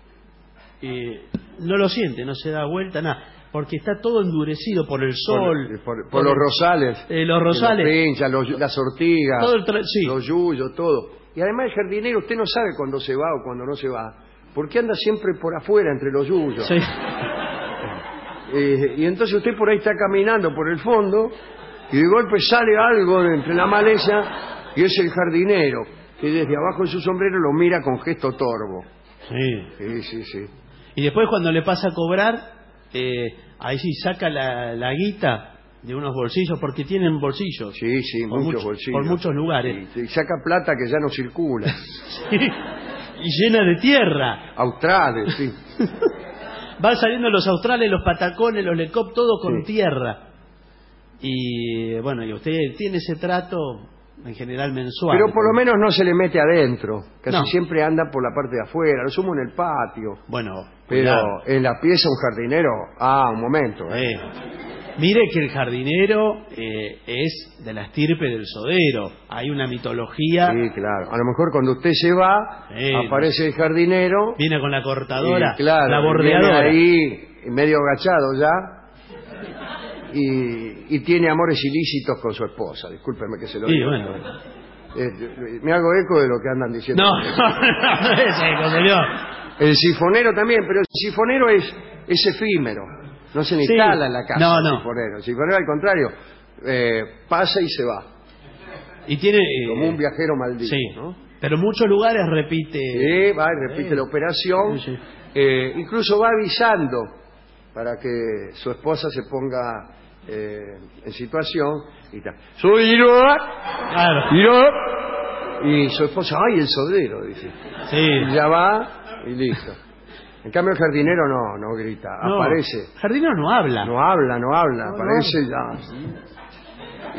no lo siente, no se da vuelta, nada. Porque está todo endurecido por el sol. Por los rosales. Los rosales. Los pinchas, las ortigas, Todo sí. los yuyos, todo. Y además el jardinero, usted no sabe cuándo se va o cuándo no se va. Porque anda siempre por afuera, entre los yuyos. Sí. Y entonces usted por ahí está caminando por el fondo Y de golpe sale algo de entre la maleza y es el jardinero, que desde abajo de su sombrero lo mira con gesto torvo. Sí. Sí. Y después cuando le pasa a cobrar, ahí sí saca la guita de unos bolsillos, porque tienen bolsillos. Sí, muchos bolsillos. Por muchos lugares. Y saca plata que ya no circula. Sí. Y llena de tierra. Australes, sí. Van saliendo los australes, los patacones, los lecop, todo con tierra. Y bueno, y usted tiene ese trato en general mensual. Pero por lo menos no se le mete adentro. Casi No. siempre anda por la parte de afuera, lo sumo en el patio. Bueno, Pero cuidado. en la pieza un jardinero, un momento. Mire que el jardinero es de la estirpe del sodero. Hay una mitología. Sí, claro. A lo mejor cuando usted se va, aparece el jardinero. Viene con la cortadora, y, claro, la viene bordeadora. ahí medio agachado ya. Y tiene amores ilícitos con su esposa. Discúlpeme que se lo Sí, diga. bueno. Me hago eco de lo que andan diciendo. No es eco, señor. El sifonero también, pero el sifonero es efímero. No se le instala en la casa el sifonero. El sifonero, al contrario, pasa y se va. Y tiene... como un viajero maldito, sí, ¿no? pero en muchos lugares repite... Sí, va y repite la operación. Sí. Incluso va avisando para que su esposa se ponga en situación y tal. Soy Iroa. Claro. Y su esposa, ¡ay, el sodero! Dice. Sí. Y ya va y listo. En cambio el jardinero no grita, No, aparece. el jardinero no habla. No habla, aparece ya.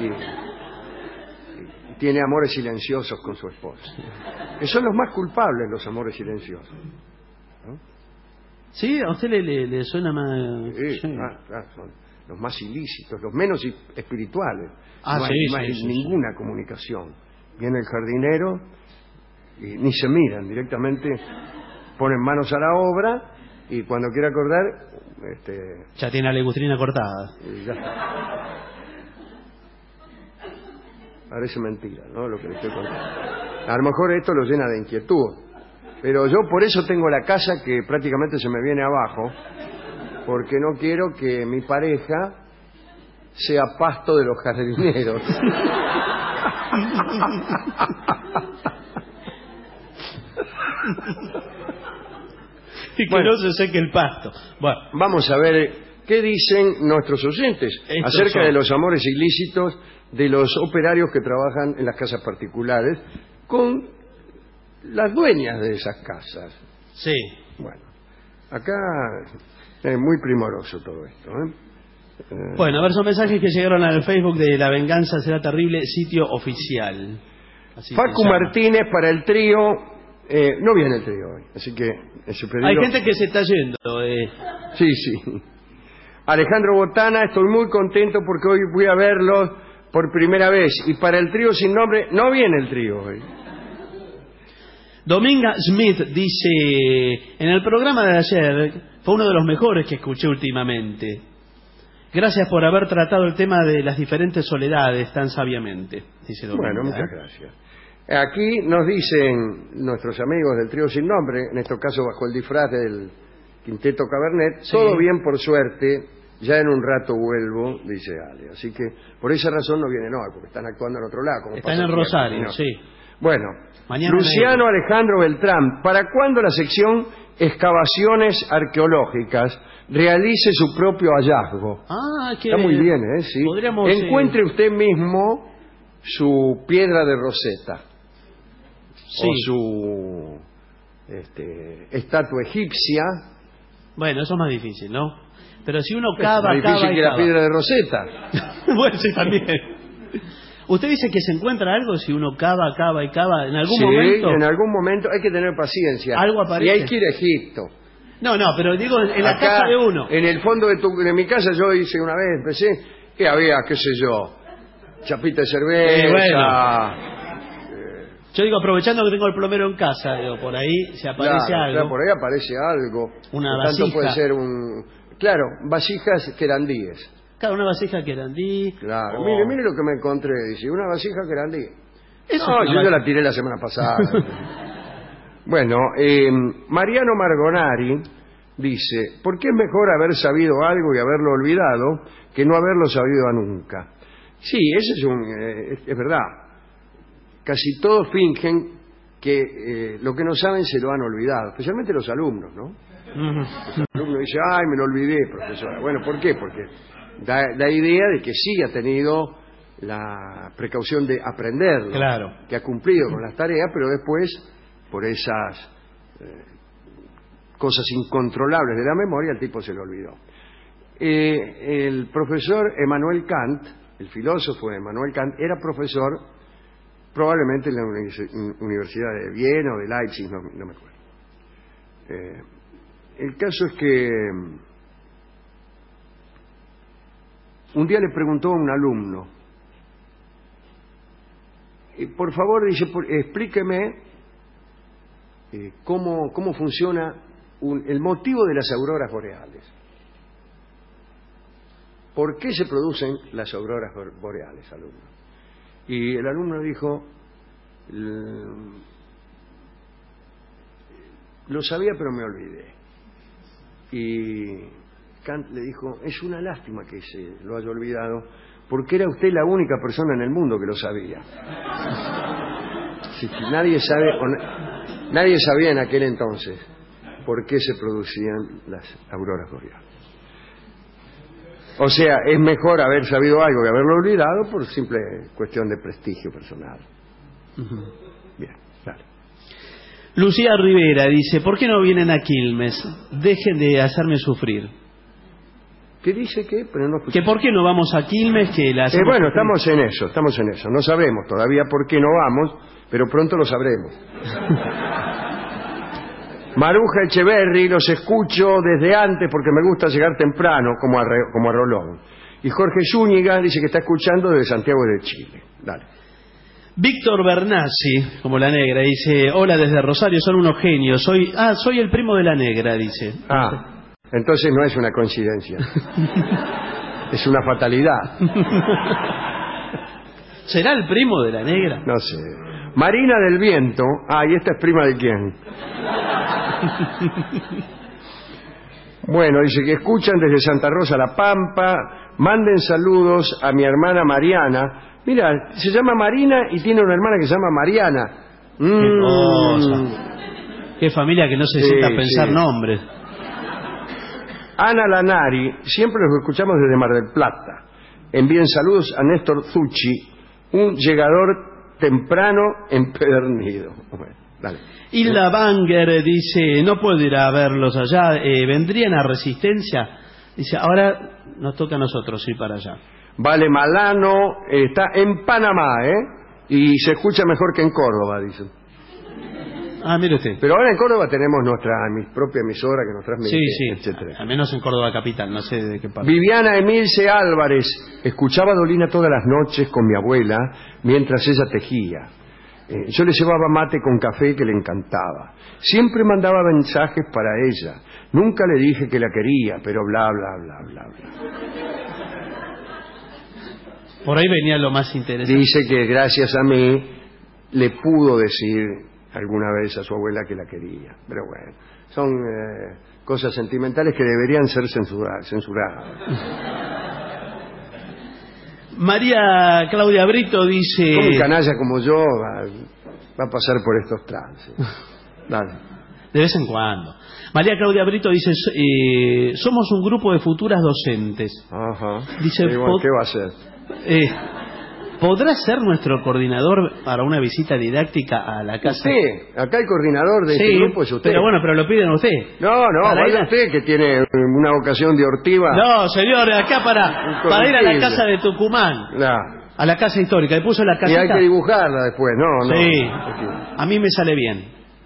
Y tiene amores silenciosos con su esposa. Que son los más culpables, los amores silenciosos. ¿No? ¿Sí? ¿A usted le suena más...? Sí, claro, son los más ilícitos, los menos espirituales. Ah, no hay sí, ninguna comunicación. Viene el jardinero y ni se miran, directamente ponen manos a la obra y cuando quiere acordar... ya tiene la legustrina cortada. Ya está. Parece mentira, ¿no? Lo que le estoy contando. A lo mejor esto lo llena de inquietud. Pero yo por eso tengo la casa que prácticamente se me viene abajo, porque no quiero que mi pareja sea pasto de los jardineros. Y que no se seque el pasto. Bueno, vamos a ver qué dicen nuestros oyentes acerca de los amores ilícitos de los operarios que trabajan en las casas particulares con las dueñas de esas casas. Sí. Bueno, acá es muy primoroso todo esto, Bueno, a ver, son mensajes que llegaron al Facebook de La Venganza Será Terrible, sitio oficial. Así Facu Martínez para el trío. No viene el trío hoy, así que ese pedido... Hay gente que se está yendo. Sí. Alejandro Botana, estoy muy contento porque hoy voy a verlos por primera vez. Y para el trío sin nombre, no viene el trío hoy. Dominga Smith dice: en el programa de ayer fue uno de los mejores que escuché últimamente. Gracias por haber tratado el tema de las diferentes soledades tan sabiamente, dice Dominga. Bueno, muchas gracias. Aquí nos dicen nuestros amigos del trío sin nombre, en este caso bajo el disfraz del Quinteto Cabernet, todo bien por suerte, ya en un rato vuelvo, dice Ale. Así que por esa razón no vienen hoy, porque están actuando en otro lado. Como están en Rosario, sí. Bueno, mañana Luciano Alejandro Beltrán, ¿para cuándo la sección Excavaciones Arqueológicas realice su propio hallazgo? Que está muy bien, sí. Encuentre usted mismo su piedra de Rosetta. O su estatua egipcia. Bueno, eso es más difícil, ¿no? Pero si uno cava, es más difícil que la piedra de Rosetta. Bueno, sí, también. ¿Usted dice que se encuentra algo si uno cava en algún momento? Sí, en algún momento hay que tener paciencia. Algo aparece. Y hay que ir a Egipto. No, pero digo en la Acá, casa de uno. En el fondo de mi casa yo hice una vez, empecé, que había, qué sé yo, chapita de cerveza. Yo digo, aprovechando que tengo el plomero en casa, digo, por ahí se aparece algo. Claro, por ahí aparece algo. Una vasija. Tanto puede ser Claro, vasijas querandíes. Claro, una vasija querandí. Claro, mire lo que me encontré, dice, una vasija querandí. Eso yo ya la tiré la semana pasada. Bueno, Mariano Margonari dice, ¿por qué es mejor haber sabido algo y haberlo olvidado que no haberlo sabido nunca? Sí, eso es verdad. Casi todos fingen que lo que no saben se lo han olvidado, especialmente los alumnos, ¿no? Los alumnos dicen, ay, me lo olvidé, profesora. Bueno, ¿por qué? Porque da la idea de que sí ha tenido la precaución de aprenderlo, Claro. que ha cumplido con las tareas, pero después, por esas cosas incontrolables de la memoria, el tipo se lo olvidó. El profesor Emmanuel Kant, el filósofo Emmanuel Kant, era profesor probablemente en la Universidad de Viena o de Leipzig, no me acuerdo. El caso es que un día le preguntó a un alumno, por favor, dice, explíqueme cómo funciona el motivo de las auroras boreales. ¿Por qué se producen las auroras boreales, alumno? Y el alumno dijo, lo sabía pero me olvidé. Y Kant le dijo, es una lástima que se lo haya olvidado, porque era usted la única persona en el mundo que lo sabía. Si nadie sabía en aquel entonces por qué se producían las auroras boreales. O sea, es mejor haber sabido algo que haberlo olvidado por simple cuestión de prestigio personal. Bien, claro. Lucía Rivera dice, ¿por qué no vienen a Quilmes? Dejen de hacerme sufrir. ¿Qué dice qué? Pero no ¿Que por qué no vamos a Quilmes? Que la bueno, estamos en eso. No sabemos todavía por qué no vamos, pero pronto lo sabremos. Maruja Echeverry, los escucho desde antes porque me gusta llegar temprano, como a Rolón. Y Jorge Zúñiga dice que está escuchando desde Santiago de Chile. Dale. Víctor Bernassi, como la negra, dice, hola desde Rosario, son unos genios. Soy el primo de la negra, dice. Entonces no es una coincidencia. Es una fatalidad. ¿Será el primo de la negra? No sé. Marina del Viento. ¿Y esta es prima de quién? Bueno, dice que escuchan desde Santa Rosa La Pampa. Manden saludos a mi hermana Mariana. Mira, se llama Marina y tiene una hermana que se llama Mariana. Qué cosa. Qué familia que no se sienta a pensar nombres. Ana Lanari, siempre los escuchamos desde Mar del Plata. Envíen saludos a Néstor Zucchi, un llegador temprano empedernido. Bueno, dale. Hilda Banger dice, no puedo ir a verlos allá, ¿vendrían a Resistencia? Dice, ahora nos toca a nosotros ir para allá. Vale Malano está en Panamá, y se escucha mejor que en Córdoba, dice. Mire usted. Pero ahora en Córdoba tenemos nuestra propia emisora que nos transmite, etcétera. Al menos en Córdoba capital, no sé de qué parte. Viviana Emilce Álvarez, escuchaba a Dolina todas las noches con mi abuela mientras ella tejía. Yo le llevaba mate con café que le encantaba. Siempre mandaba mensajes para ella. Nunca le dije que la quería, pero bla, bla, bla, bla, bla. Por ahí venía lo más interesante. Dice que gracias a mí le pudo decir alguna vez a su abuela que la quería. Pero bueno, son cosas sentimentales que deberían ser censuradas. María Claudia Brito dice... Como un canalla como yo va a pasar por estos trances. Dale. De vez en cuando. María Claudia Brito dice, somos un grupo de futuras docentes. Ajá. Dice, ¿qué va a hacer? ¿Podrá ser nuestro coordinador para una visita didáctica a la casa? Usted, acá el coordinador de este grupo es usted. Pero bueno, pero lo piden usted. No, vaya usted que tiene una vocación de ortiva. No, señor, acá para ir a la casa de Tucumán. No. A la casa histórica. Le puso la casita. Y hay que dibujarla después, no. Sí, a mí me sale bien.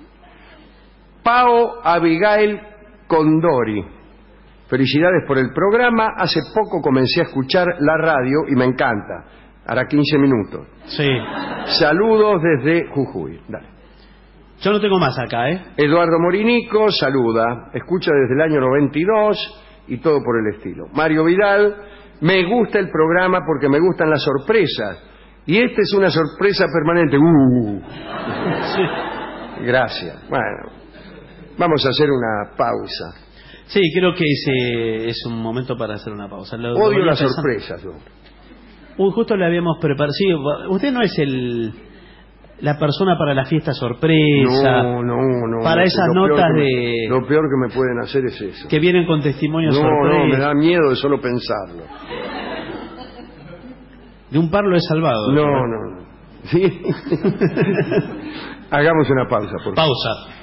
Pao Abigail Condori. Felicidades por el programa. Hace poco comencé a escuchar la radio y me encanta. Hará 15 minutos. Sí. Saludos desde Jujuy. Dale. Yo no tengo más acá, Eduardo Morinico saluda. Escucha desde el año 92 y todo por el estilo. Mario Vidal, me gusta el programa porque me gustan las sorpresas. Y esta es una sorpresa permanente. Sí. Gracias. Bueno, vamos a hacer una pausa. Sí, creo que es un momento para hacer una pausa. Odio las sorpresas, yo. Justo le habíamos preparado. Sí, usted no es la persona para la fiesta sorpresa. No. Para esas notas de... Lo peor que me pueden hacer es eso. Que vienen con testimonios sorpresa. No, me da miedo de solo pensarlo. De un par lo he salvado. No. ¿Sí? Hagamos una pausa, por favor. Pausa.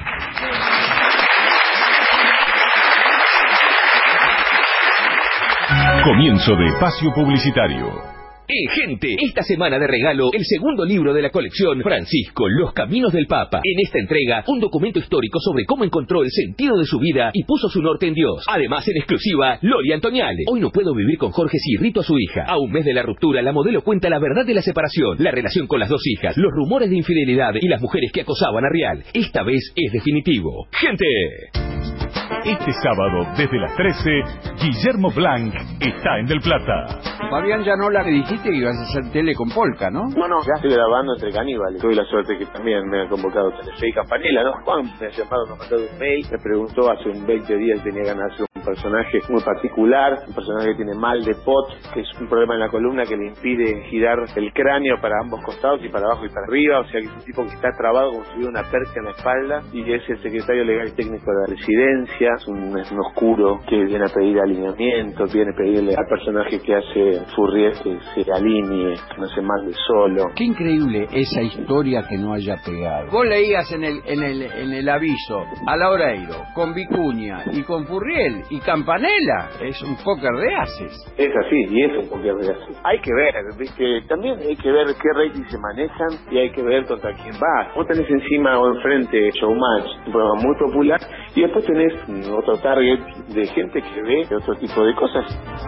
Comienzo de espacio publicitario. Gente, esta semana de regalo, el segundo libro de la colección, Francisco, Los Caminos del Papa. En esta entrega, un documento histórico sobre cómo encontró el sentido de su vida y puso su norte en Dios. Además, en exclusiva, Loli Antoniale. Hoy no puedo vivir con Jorge si irrito a su hija. A un mes de la ruptura, la modelo cuenta la verdad de la separación, la relación con las dos hijas, los rumores de infidelidad y las mujeres que acosaban a Rial. Esta vez es definitivo. ¡Gente! Este sábado, desde las 13, Guillermo Blanc está en Del Plata. Fabián Llanola, que dijiste que ibas a hacer tele con Polka, ¿no? No, ya estoy grabando entre caníbales. Tuve la suerte que también me han convocado Telefe y Campanella, ¿no? Juan me ha llamado, me ha mandado un mail, me preguntó hace 20 días que tenía ganas de hacer un personaje muy particular, un personaje que tiene mal de pot, que es un problema en la columna que le impide girar el cráneo para ambos costados y para abajo y para arriba, o sea que es un tipo que está trabado como si hubiera una percha en la espalda, y es el secretario legal y técnico de la presidencia, es un oscuro que viene a pedir alineamiento, viene a pedirle al personaje que hace Furrier que se alinee, que no se mande solo. Qué increíble esa historia que no haya pegado. Vos leías en el aviso a Laura Eiro, con Vicuña y con Furriel y Campanella. Es un póker de haces. Es así, y es un póker de haces. Hay que ver, ¿viste? También hay que ver qué ratings se manejan y hay que ver contra quién va. Vos tenés encima o enfrente Showmatch, un programa muy popular, y después tenés otro target de gente que ve otro tipo de cosas.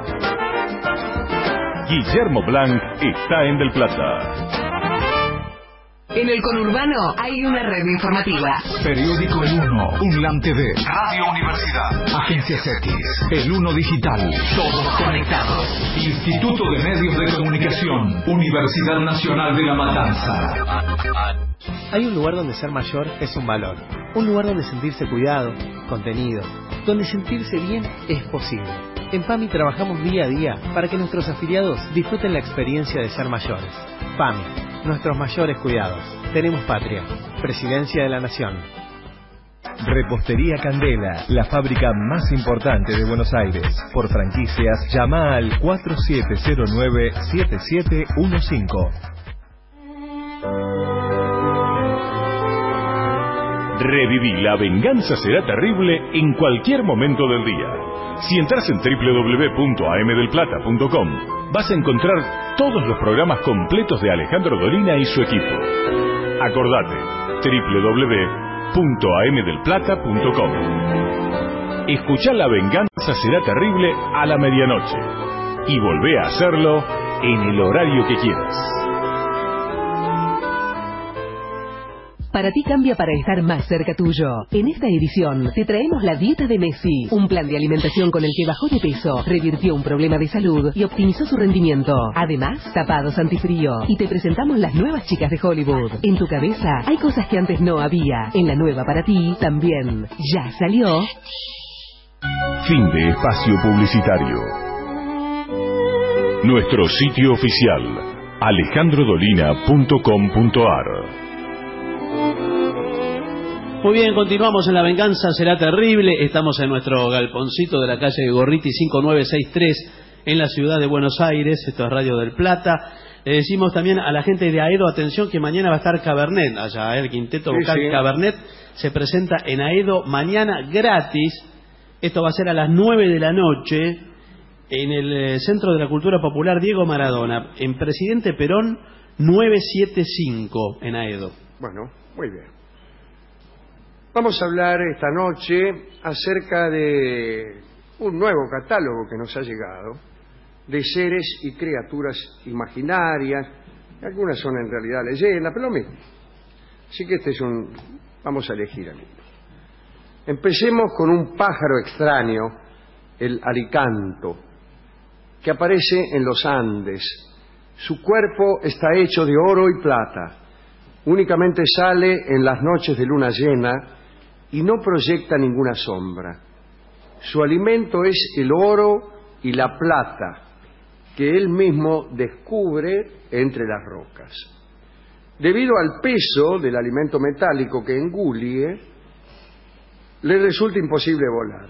Guillermo Blanc está en Del Plata. En el conurbano hay una red informativa. Periódico El Uno, UNLAM TV, Radio Universidad, Agencias X, El Uno Digital, todos conectados. Instituto de Medios de Comunicación, Universidad Nacional de La Matanza. Hay un lugar donde ser mayor es un valor. Un lugar donde sentirse cuidado, contenido, donde sentirse bien es posible. En PAMI trabajamos día a día para que nuestros afiliados disfruten la experiencia de ser mayores. PAMI, nuestros mayores cuidados. Tenemos patria. Presidencia de la Nación. Repostería Candela, la fábrica más importante de Buenos Aires. Por franquicias, llama al 4709-7715. Reviví La Venganza Será Terrible en cualquier momento del día. Si entras en www.amdelplata.com vas a encontrar todos los programas completos de Alejandro Dolina y su equipo. Acordate, www.amdelplata.com. Escuchá La Venganza Será Terrible a la medianoche y volvé a hacerlo en el horario que quieras. Para ti cambia para estar más cerca tuyo. En esta edición te traemos la dieta de Messi, un plan de alimentación con el que bajó de peso, revirtió un problema de salud y optimizó su rendimiento. Además, tapados antifrío. Y te presentamos las nuevas chicas de Hollywood. En tu cabeza hay cosas que antes no había. En la nueva para ti también. Ya salió. Fin de espacio publicitario. Nuestro sitio oficial, alejandrodolina.com.ar. Muy bien, continuamos en La Venganza Será Terrible. Estamos en nuestro galponcito de la calle Gorriti 5963 en la ciudad de Buenos Aires. Esto es Radio del Plata. Le decimos también a la gente de Aedo, atención, que mañana va a estar Cabernet allá, el quinteto vocal Cabernet se presenta en Aedo mañana gratis. Esto va a ser a las 9 de la noche en el Centro de la Cultura Popular Diego Maradona, en Presidente Perón 975 en Aedo. Bueno, muy bien. Vamos a hablar esta noche acerca de un nuevo catálogo que nos ha llegado de seres y criaturas imaginarias. Algunas son en realidad leyendas, pero lo mismo. Así que vamos a elegir a mí. Empecemos con un pájaro extraño, el aricanto, que aparece en los Andes. Su cuerpo está hecho de oro y plata. Únicamente sale en las noches de luna llena y no proyecta ninguna sombra. Su alimento es el oro y la plata, que él mismo descubre entre las rocas. Debido al peso del alimento metálico que engulle, le resulta imposible volar.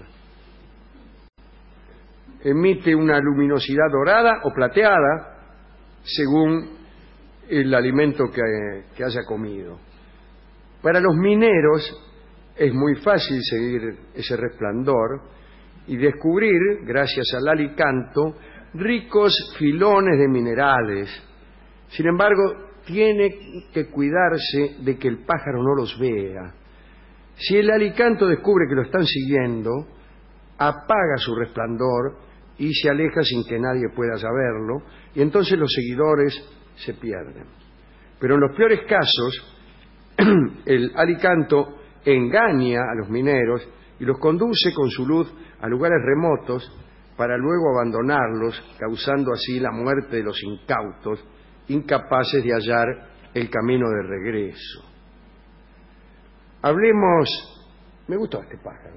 Emite una luminosidad dorada o plateada según el alimento que haya comido. Para los mineros es muy fácil seguir ese resplandor y descubrir, gracias al alicanto, ricos filones de minerales. Sin embargo, tiene que cuidarse de que el pájaro no los vea. Si el alicanto descubre que lo están siguiendo, apaga su resplandor y se aleja sin que nadie pueda saberlo, y entonces los seguidores se pierden. Pero en los peores casos, el alicanto engaña a los mineros y los conduce con su luz a lugares remotos para luego abandonarlos, causando así la muerte de los incautos, incapaces de hallar el camino de regreso. Me gustó este pájaro.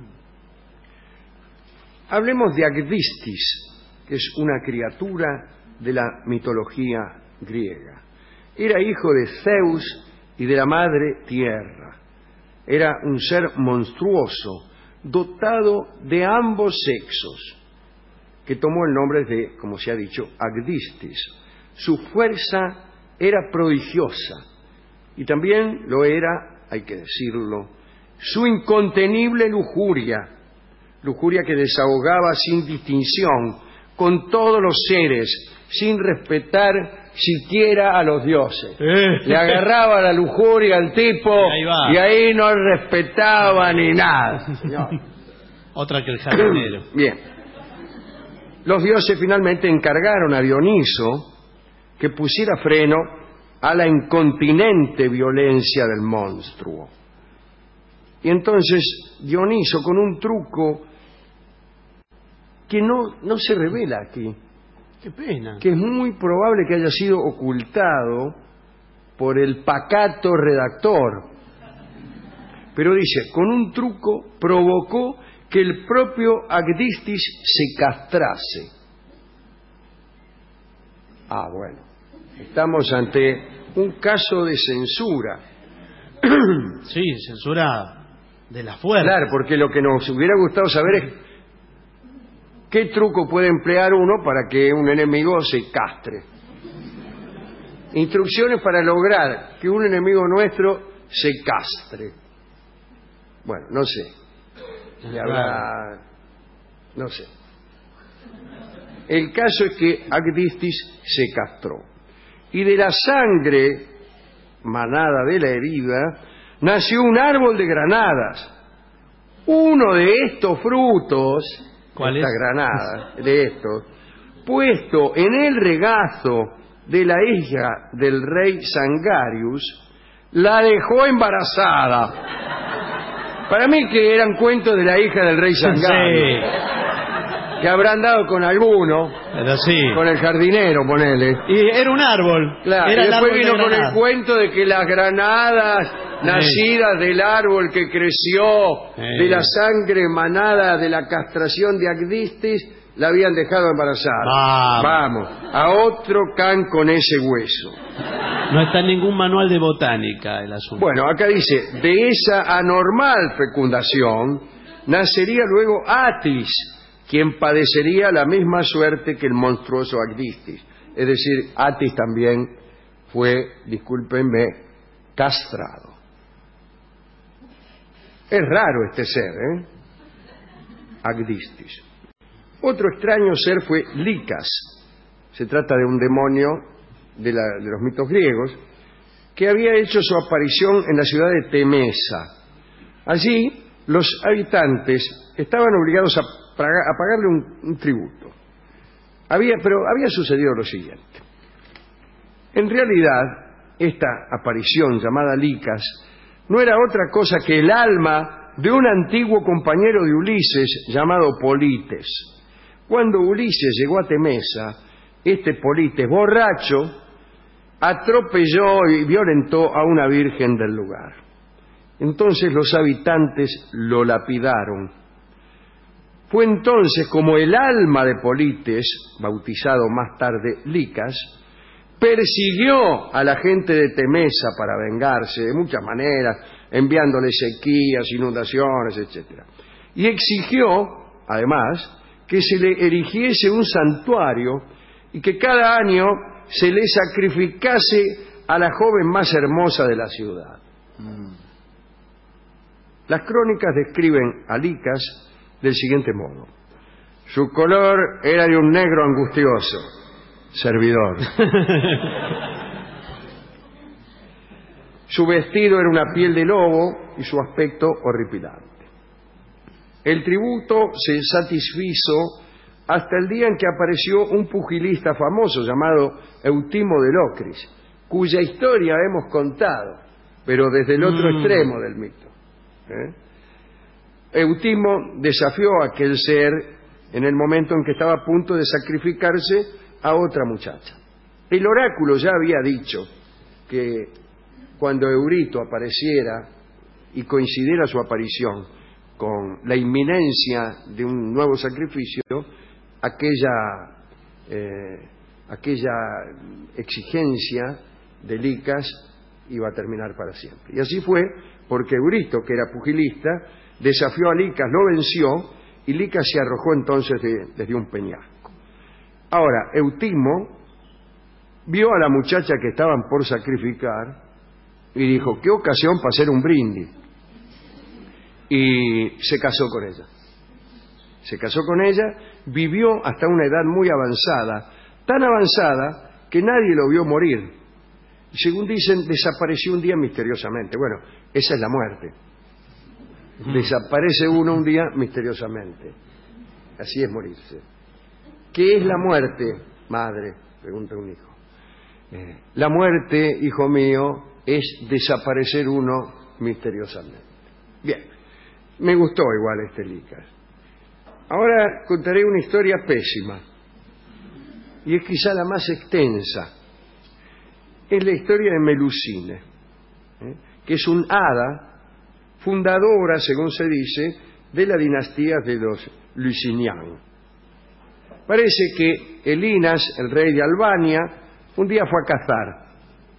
Hablemos de Agdistis, que es una criatura de la mitología griega. Era hijo de Zeus y de la madre Tierra. Era un ser monstruoso, dotado de ambos sexos, que tomó el nombre de, como se ha dicho, Agdistis. Su fuerza era prodigiosa y también lo era, hay que decirlo, su incontenible lujuria que desahogaba sin distinción con todos los seres, sin respetar siquiera a los dioses. Le agarraba la lujuria al tipo y ahí no respetaba ni nada. Señor. Otra que el jardinero. Bien. Los dioses finalmente encargaron a Dioniso que pusiera freno a la incontinente violencia del monstruo. Y entonces Dioniso, con un truco que no se revela aquí, qué pena, que es muy probable que haya sido ocultado por el pacato redactor, pero dice, con un truco provocó que el propio Agdistis se castrase. Bueno, estamos ante un caso de censura. Sí, censura de la fuerza. Claro, porque lo que nos hubiera gustado saber es qué truco puede emplear uno para que un enemigo se castre. Instrucciones para lograr que un enemigo nuestro se castre. Bueno, no sé. No sé. El caso es que Agdistis se castró. Y de la sangre manada de la herida nació un árbol de granadas. Uno de estos frutos, esta granada, de estos, puesto en el regazo de la hija del rey Sangarius, la dejó embarazada. Para mí que eran cuentos de la hija del rey Sangarius. Sí. Que habrán dado con alguno, pero sí, con el jardinero, ponele. Y era un árbol. Claro, era y después vino de con el cuento de que las granadas nacidas del árbol que creció, de la sangre emanada de la castración de Agdistis, la habían dejado embarazada. Vamos, a otro can con ese hueso. No está en ningún manual de botánica el asunto. Bueno, acá dice, de esa anormal fecundación nacería luego Atis, quien padecería la misma suerte que el monstruoso Agdistis. Es decir, Atis también fue, discúlpenme, castrado. Es raro este ser, Agdistis. Otro extraño ser fue Licas. Se trata de un demonio de los mitos griegos que había hecho su aparición en la ciudad de Temesa. Allí los habitantes estaban obligados a pagarle un tributo. Pero había sucedido lo siguiente. En realidad, esta aparición llamada Licas no era otra cosa que el alma de un antiguo compañero de Ulises llamado Polites. Cuando Ulises llegó a Temesa, este Polites, borracho, atropelló y violentó a una virgen del lugar. Entonces los habitantes lo lapidaron. Fue entonces como el alma de Polites, bautizado más tarde Licas, persiguió a la gente de Temesa para vengarse de muchas maneras, enviándole sequías, inundaciones, etc. Y exigió, además, que se le erigiese un santuario y que cada año se le sacrificase a la joven más hermosa de la ciudad. Las crónicas describen a Licas del siguiente modo: su color era de un negro angustioso, servidor. Su vestido era una piel de lobo y su aspecto horripilante. El tributo se satisfizo hasta el día en que apareció un pugilista famoso llamado Eutimo de Locris, cuya historia hemos contado, pero desde el otro extremo del mito. Eutimo desafió a aquel ser en el momento en que estaba a punto de sacrificarse a otra muchacha. El oráculo ya había dicho que cuando Eurito apareciera y coincidiera su aparición con la inminencia de un nuevo sacrificio, aquella exigencia de Licas iba a terminar para siempre. Y así fue, porque Eurito, que era pugilista, desafió a Licas, lo venció, y Licas se arrojó entonces desde un peñasco. Ahora, Eutimo vio a la muchacha que estaban por sacrificar y dijo: qué ocasión para hacer un brindis. Y se casó con ella. Se casó con ella, vivió hasta una edad muy avanzada, tan avanzada que nadie lo vio morir. Y según dicen, desapareció un día misteriosamente. Bueno, esa es la muerte. Desaparece uno un día misteriosamente. Así es morirse. ¿Qué es la muerte, madre?, pregunta un hijo. La muerte, hijo mío, es desaparecer uno misteriosamente. Bien, me gustó igual este Licas. Ahora contaré una historia pésima, y es quizá la más extensa. Es la historia de Melusine, que es un hada fundadora, según se dice, de la dinastía de los Licinian. Parece que Elinas, el rey de Albania, un día fue a cazar.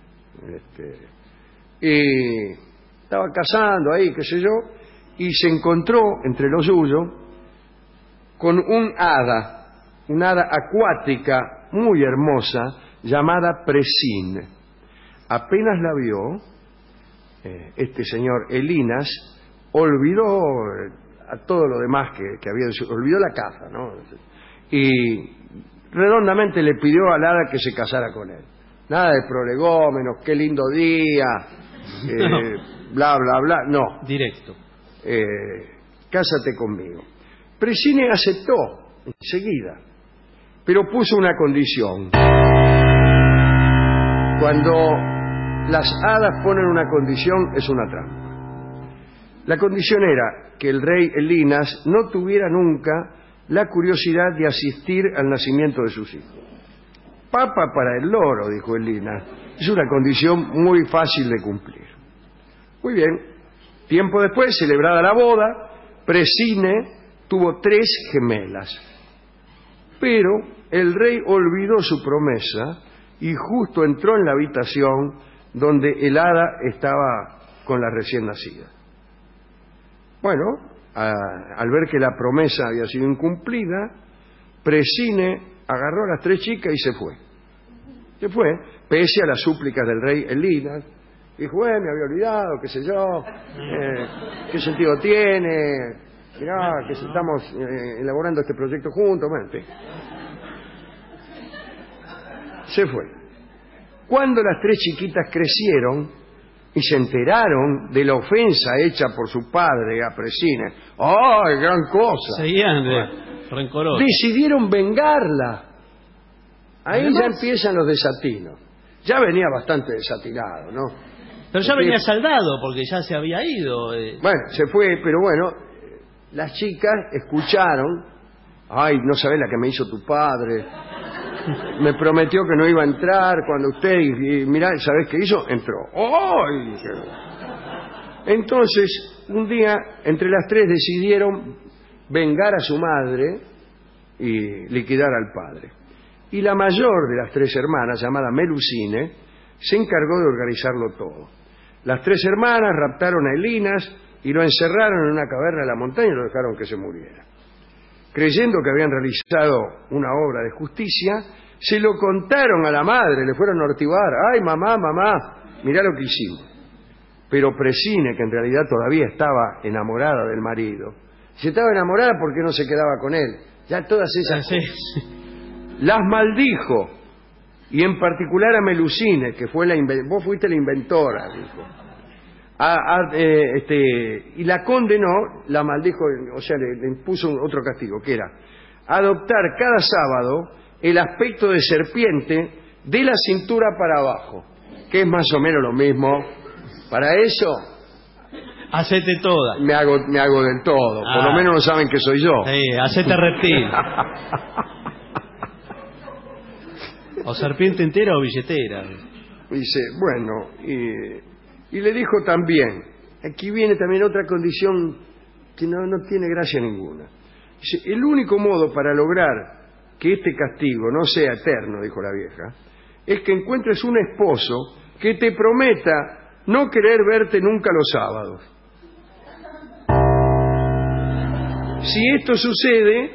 Y estaba cazando ahí, qué sé yo, y se encontró entre lo suyo con un hada acuática muy hermosa llamada Presine. Apenas la vio, este señor Elinas olvidó a todo lo demás que había, olvidó la caza, ¿no? Y redondamente le pidió al hada que se casara con él. Nada de prolegómenos, qué lindo día, bla, bla, bla, no. Directo. Cásate conmigo. Presine aceptó enseguida, pero puso una condición. Cuando las hadas ponen una condición, es una trampa. La condición era que el rey Elinas no tuviera nunca la curiosidad de asistir al nacimiento de sus hijos. Papa para el loro, dijo Elinas. Es una condición muy fácil de cumplir. Muy bien. Tiempo después, celebrada la boda, Presine tuvo 3 gemelas. Pero el rey olvidó su promesa y justo entró en la habitación donde el hada estaba con la recién nacida. Bueno, al ver que la promesa había sido incumplida, Presine agarró a las 3 chicas y se fue. Se fue, pese a las súplicas del rey Elinas. Dijo: me había olvidado, qué sé yo, qué sentido tiene, mirá, que estamos elaborando este proyecto juntos. Bueno, en fin. Se fue. Cuando las 3 chiquitas crecieron y se enteraron de la ofensa hecha por su padre a Presine, ¡ay, gran cosa! Seguían rencorosos. Decidieron vengarla. Ahí ya empiezan los desatinos. Ya venía bastante desatinado, ¿no? Pero ya venía saldado porque ya se había ido. Bueno, se fue, pero bueno, las chicas escucharon: ¡ay, no sabés la que me hizo tu padre! Me prometió que no iba a entrar cuando usted, y mirá, ¿sabés qué hizo? Entró. ¡Ay! Entonces, un día, entre las 3 decidieron vengar a su madre y liquidar al padre. Y la mayor de las 3 hermanas, llamada Melusine, se encargó de organizarlo todo. Las 3 hermanas raptaron a Elinas y lo encerraron en una caverna de la montaña y lo dejaron que se muriera. Creyendo que habían realizado una obra de justicia, se lo contaron a la madre, le fueron a ortivar. ¡Ay, mamá, mirá lo que hicimos! Pero Presine, que en realidad todavía estaba enamorada del marido, si estaba enamorada, ¿por qué no se quedaba con él? Ya todas esas cosas. Las maldijo, y en particular a Melusine, que fue vos fuiste la inventora, dijo. Y la condenó, la maldijo, o sea, le impuso otro castigo, que era adoptar cada sábado el aspecto de serpiente de la cintura para abajo, que es más o menos lo mismo. Para eso, hacete toda. Me hago del todo, por lo menos no saben que soy yo. Sí, hacete reptil. O serpiente entera o billetera. Dice, bueno, y le dijo también, aquí viene también otra condición que no tiene gracia ninguna. Dice, el único modo para lograr que este castigo no sea eterno, dijo la vieja, es que encuentres un esposo que te prometa no querer verte nunca los sábados. Si esto sucede,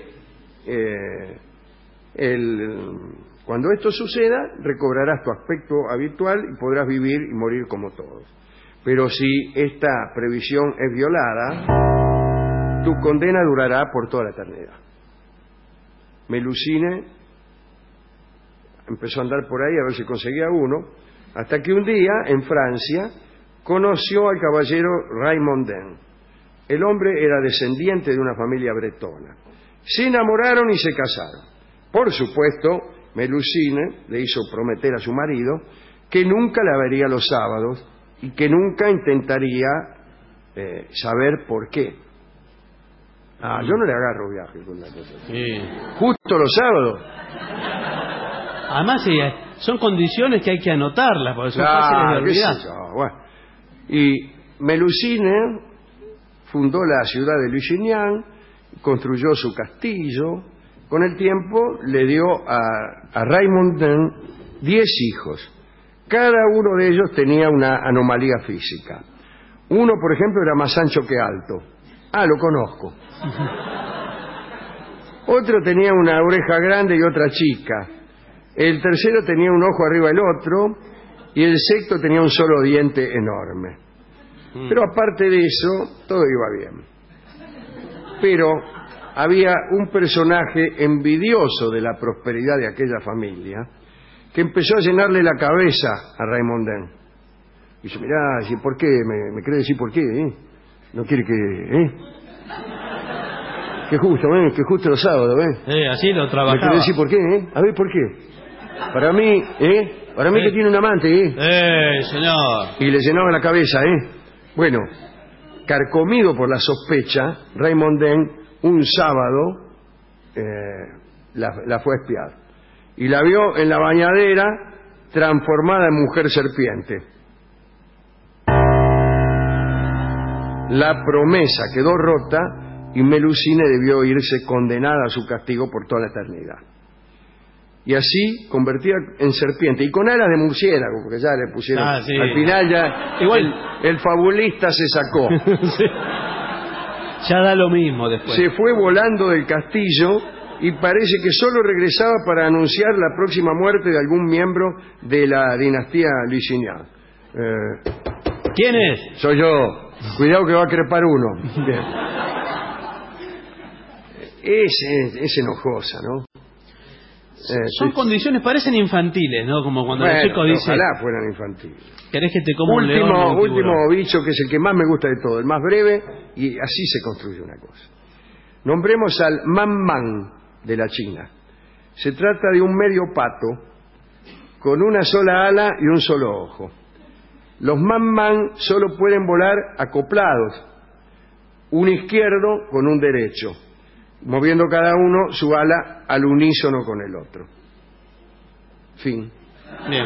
cuando esto suceda, recobrarás tu aspecto habitual y podrás vivir y morir como todos. Pero si esta previsión es violada, tu condena durará por toda la eternidad. Melusine empezó a andar por ahí a ver si conseguía uno, hasta que un día, en Francia, conoció al caballero Raimondin. El hombre era descendiente de una familia bretona. Se enamoraron y se casaron. Por supuesto, Melusine le hizo prometer a su marido que nunca la vería los sábados y que nunca intentaría saber por qué. Yo no le agarro viaje con la cosa. Sí. Justo los sábados. Además, sí, son condiciones que hay que anotarlas, porque son fáciles de olvidar. Bueno. Y Melusine fundó la ciudad de Lusignan, construyó su castillo. Con el tiempo le dio a Raimondin 10 hijos. Cada uno de ellos tenía una anomalía física. Uno, por ejemplo, era más ancho que alto. Lo conozco. Otro tenía una oreja grande y otra chica. El tercero tenía un ojo arriba del otro. Y el sexto tenía un solo diente enorme. Pero aparte de eso, todo iba bien. Pero había un personaje envidioso de la prosperidad de aquella familia que empezó a llenarle la cabeza a Raimondin. Y dice, mirá, ¿por qué? ¿Me cree decir por qué? ¿No quiere que...? Que justo los sábados, así lo trabajaba. ¿Me quiere decir por qué? A ver, ¿por qué? Para mí, que tiene un amante, señor. Y le llenaba la cabeza, Bueno, carcomido por la sospecha, Raimondin un sábado la fue a espiar y la vio en la bañadera transformada en mujer serpiente. La promesa quedó rota y Melusine debió irse condenada a su castigo por toda la eternidad. Y así, convertida en serpiente y con alas de murciélago, porque ya le pusieron... Sí. Al final ya igual el fabulista se sacó. Sí. Ya da lo mismo después. Se fue volando del castillo y parece que solo regresaba para anunciar la próxima muerte de algún miembro de la dinastía Lusignan. ¿Quién es? Soy yo. Cuidado que va a crepar uno. Bien. Es enojosa, ¿no? Son condiciones, parecen infantiles, ¿no? Como cuando los chicos dicen... Ojalá fueran infantiles. ¿Querés que te coma un león o un tiburón? Último bicho, que es el que más me gusta de todo, el más breve, y así se construye una cosa. Nombremos al man-man de la China. Se trata de un medio pato con una sola ala y un solo ojo. Los man-man solo pueden volar acoplados, un izquierdo con un derecho, moviendo cada uno su ala al unísono con el otro. Fin. Bien.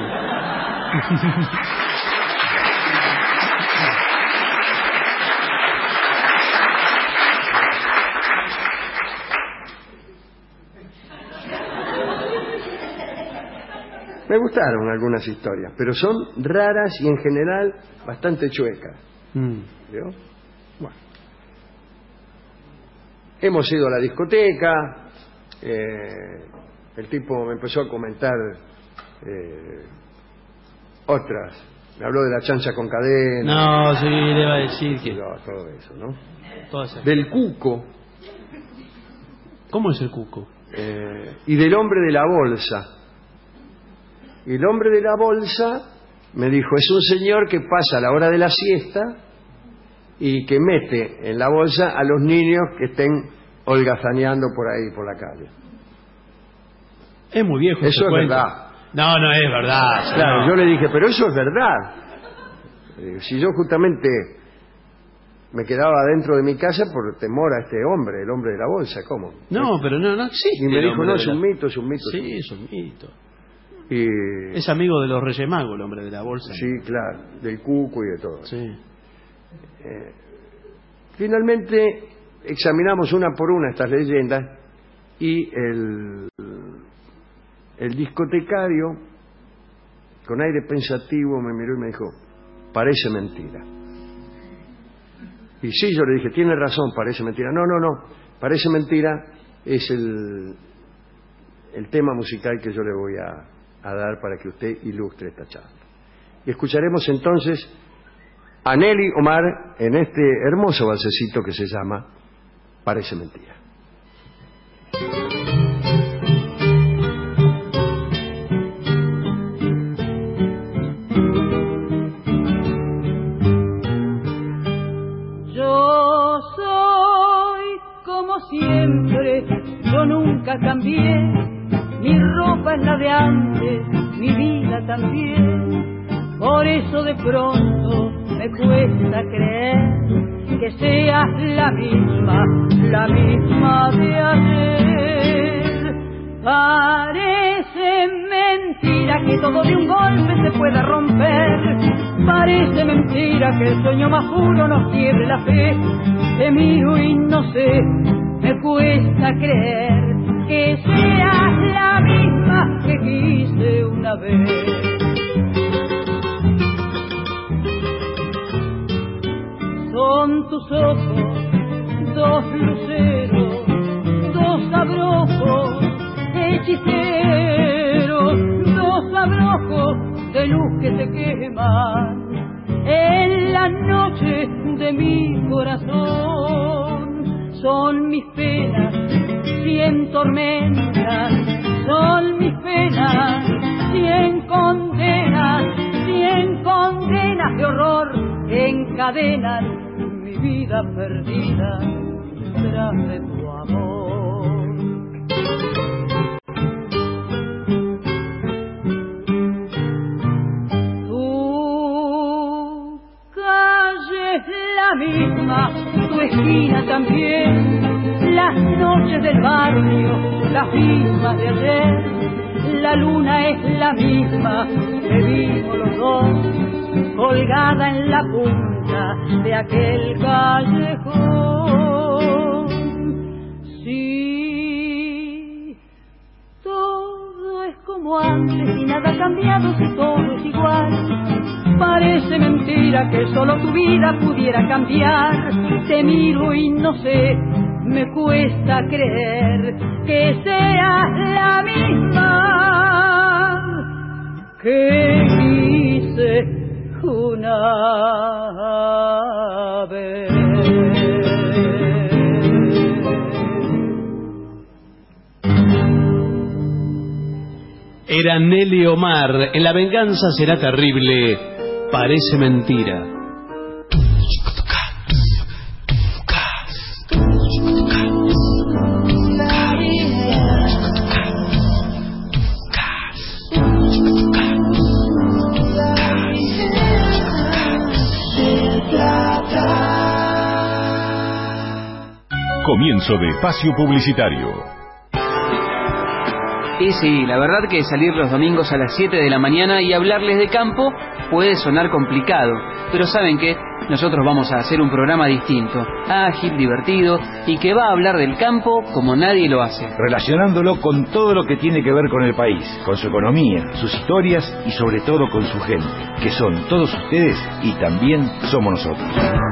Me gustaron algunas historias, pero son raras y en general bastante chuecas. ¿Vio? Bueno. Hemos ido a la discoteca, el tipo me empezó a comentar otras. Me habló de la chancha con cadena. No, sí, le iba a decir que... todo eso, ¿no? Todo eso. Del cuco. ¿Cómo es el cuco? Y del hombre de la bolsa. Y el hombre de la bolsa me dijo, es un señor que pasa a la hora de la siesta y que mete en la bolsa a los niños que estén holgazaneando por ahí, por la calle. Es muy viejo. Eso es verdad. No, no es verdad. Claro, no. yo le dije, pero eso es verdad. Si yo justamente me quedaba dentro de mi casa por temor a este hombre, el hombre de la bolsa, ¿cómo? No, pero no existe. Y me dijo, no, es es un mito, es un mito. Sí, es un mito. Y... Es amigo de los Reyes Magos, el hombre de la bolsa. Sí, claro, del cuco y de todo. Sí. Finalmente examinamos una por una estas leyendas y el discotecario, con aire pensativo, me miró y me dijo, parece mentira. Y sí, yo le dije, tiene razón, parece mentira. No, parece mentira es el tema musical que yo le voy a dar para que usted ilustre esta charla. Y escucharemos entonces a Nelly Omar en este hermoso balsecito que se llama Parece mentira. Yo soy como siempre, yo nunca cambié. Mi ropa es la de antes, mi vida también. Por eso de pronto me cuesta creer que seas la misma de ayer. Parece mentira que todo de un golpe se pueda romper. Parece mentira que el sueño más puro nos quiebre la fe. Te miro y no sé, me cuesta creer que seas la misma que quise una vez. Son tus ojos, dos luceros, dos abrojos hechiceros, dos abrojos de luz que te queman en la noche de mi corazón. Son mis penas, 100 tormentas, son mis penas, 100 condenas de horror que encadenan mi vida perdida tras de tu amor. Tu calle es la misma, tu esquina también, las noches del barrio, las mismas de ayer. La luna es la misma que vimos los dos, colgada en la punta de aquel callejón. Sí, todo es como antes y nada ha cambiado, si todo es igual. Parece mentira que solo tu vida pudiera cambiar. Te miro y no sé, me cuesta creer que seas la misma que quise una vez. Era Nelly Omar en La venganza será terrible. Parece mentira. Comienzo de espacio publicitario. Y sí, la verdad que salir los domingos a las 7 de la mañana y hablarles de campo puede sonar complicado. Pero ¿saben qué? Nosotros vamos a hacer un programa distinto, ágil, divertido y que va a hablar del campo como nadie lo hace. Relacionándolo con todo lo que tiene que ver con el país, con su economía, sus historias y sobre todo con su gente, que son todos ustedes y también somos nosotros.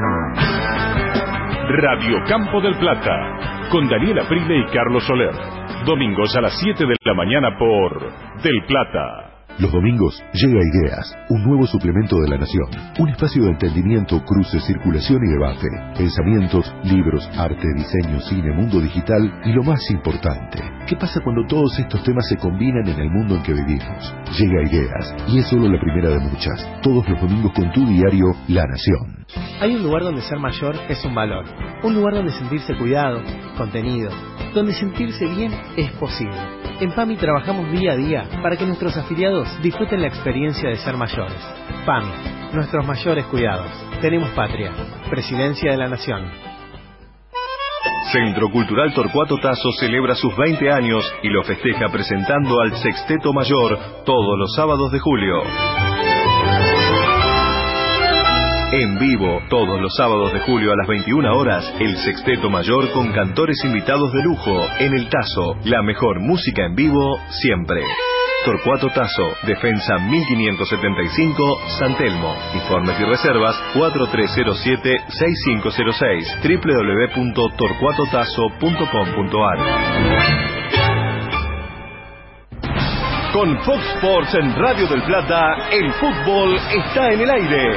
Radio Campo del Plata, con Daniela Prile y Carlos Soler. Domingos a las 7 de la mañana por Del Plata. Los domingos llega Ideas, un nuevo suplemento de La Nación. Un espacio de entendimiento, cruce, circulación y debate. Pensamientos, libros, arte, diseño, cine, mundo digital y lo más importante, ¿qué pasa cuando todos estos temas se combinan en el mundo en que vivimos? Llega Ideas, y es solo la primera de muchas. Todos los domingos con tu diario La Nación. Hay un lugar donde ser mayor es un valor. Un lugar donde sentirse cuidado, contenido, donde sentirse bien es posible. En PAMI trabajamos día a día para que nuestros afiliados disfruten la experiencia de ser mayores. PAMI, nuestros mayores cuidados. Tenemos patria. Presidencia de la Nación. Centro Cultural Torcuato Tasso celebra sus 20 años y lo festeja presentando al Sexteto Mayor todos los sábados de julio. En vivo, todos los sábados de julio a las 21 horas, el Sexteto Mayor con cantores invitados de lujo en el Tasso, la mejor música en vivo siempre. Torcuato Tasso, Defensa 1575, San Telmo. Informes y reservas 4307-6506, www.torcuatotasso.com.ar. Con Fox Sports en Radio del Plata, el fútbol está en el aire.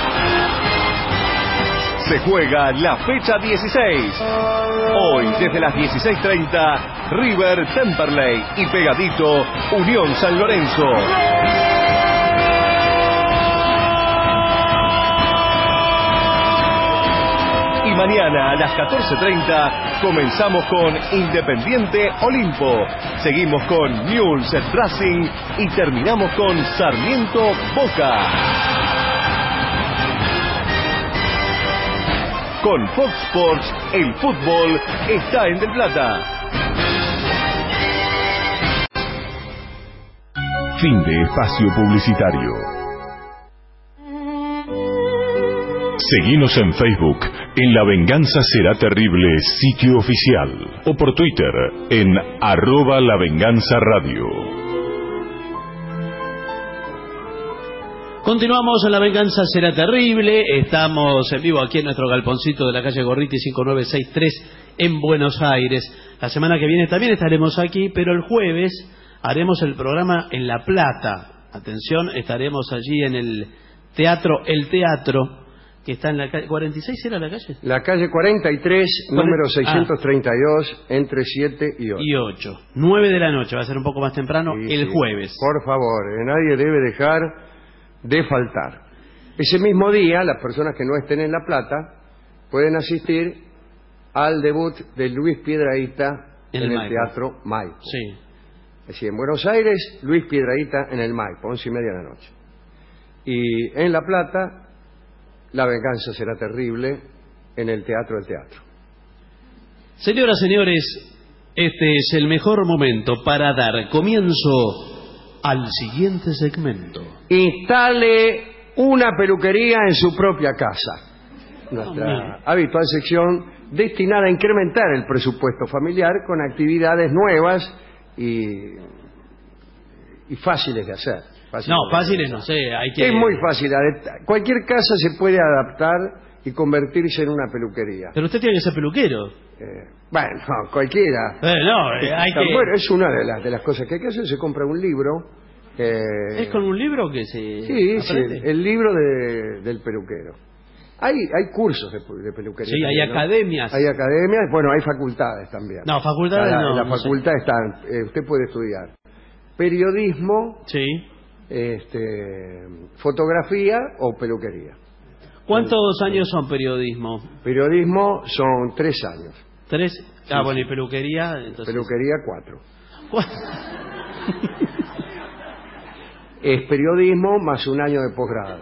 Se juega la fecha 16. Hoy, desde las 16:30, River Temperley y pegadito, Unión San Lorenzo. Y mañana a las 14:30 comenzamos con Independiente Olimpo. Seguimos con Newell's Racing y terminamos con Sarmiento Boca. Con Fox Sports, el fútbol está en Del Plata. Fin de espacio publicitario. Seguinos en Facebook, en La Venganza Será Terrible, sitio oficial, o por Twitter, en @LaVenganzaRadio. Continuamos en La Venganza Será Terrible. Estamos en vivo aquí en nuestro galponcito de la calle Gorriti 5963 en Buenos Aires. La semana que viene también estaremos aquí, pero el jueves haremos el programa en La Plata. Atención, estaremos allí en el Teatro El Teatro, que está en la calle 46, ¿era la calle? La calle 43, número 632, entre 7 y 8. Y 8. 9 de la noche, va a ser un poco más temprano, sí, el jueves. Por favor, nadie debe dejar de faltar. Ese mismo día, las personas que no estén en La Plata pueden asistir al debut de Luis Piedrahita en el Teatro Maipo. Sí. Es decir, en Buenos Aires, Luis Piedrahita en el Maipo, 11:30 de la noche. Y en La Plata, La Venganza Será Terrible en el Teatro del Teatro. Señoras, señores, este es el mejor momento para dar comienzo al siguiente segmento. Instale una peluquería en su propia casa. Nuestra habitual sección destinada a incrementar el presupuesto familiar con actividades nuevas y fáciles de hacer. Fáciles no sé. Es muy fácil. Cualquier casa se puede adaptar y convertirse en una peluquería. Pero usted tiene que ser peluquero. Bueno, cualquiera. Bueno, es una de las cosas que hay que hacer. Se compra un libro. ¿Es con un libro que se Sí, aprende? el libro del peluquero. Hay cursos de peluquería. Sí, hay academias. Hay academias, bueno, hay facultades también. No, facultades no. En la facultad están, usted puede estudiar periodismo, sí, fotografía o peluquería. ¿Cuántos años son periodismo? Periodismo son 3 años. ¿3? Sí, bueno, ¿y peluquería? Entonces... Peluquería 4. Es periodismo más 1 año de posgrado.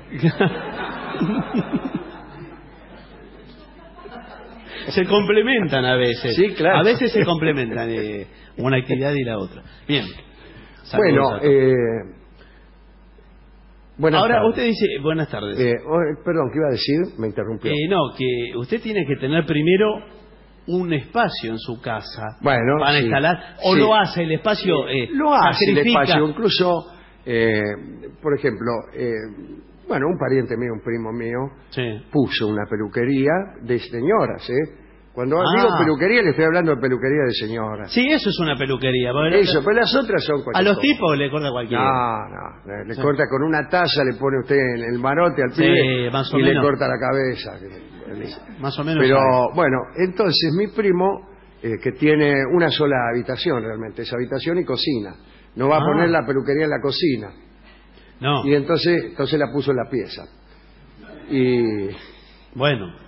Se complementan a veces. Sí, claro. A veces se complementan una actividad y la otra. Bien. Bueno, Ahora tardes. usted dice, buenas tardes. Perdón, ¿qué iba a decir? Me interrumpió. No, que usted tiene que tener primero un espacio en su casa Bueno, para sí, instalar, o sí. lo hace el espacio, lo hace el sacrifica. espacio, incluso, por ejemplo, bueno, un pariente mío, un primo mío, puso una peluquería de señoras, Cuando digo peluquería, le estoy hablando de peluquería de señoras. Sí, eso es una peluquería. Eso, pero las otras son a los cosa. tipos le corta cualquiera. No, le corta con una taza, le pone usted en el marote al pibe más o y menos. le corta la cabeza. Más o menos. Pero bueno, entonces mi primo, que tiene una sola habitación realmente, esa habitación y cocina, no va a poner la peluquería en la cocina. No. Y entonces la puso en la pieza. Y bueno,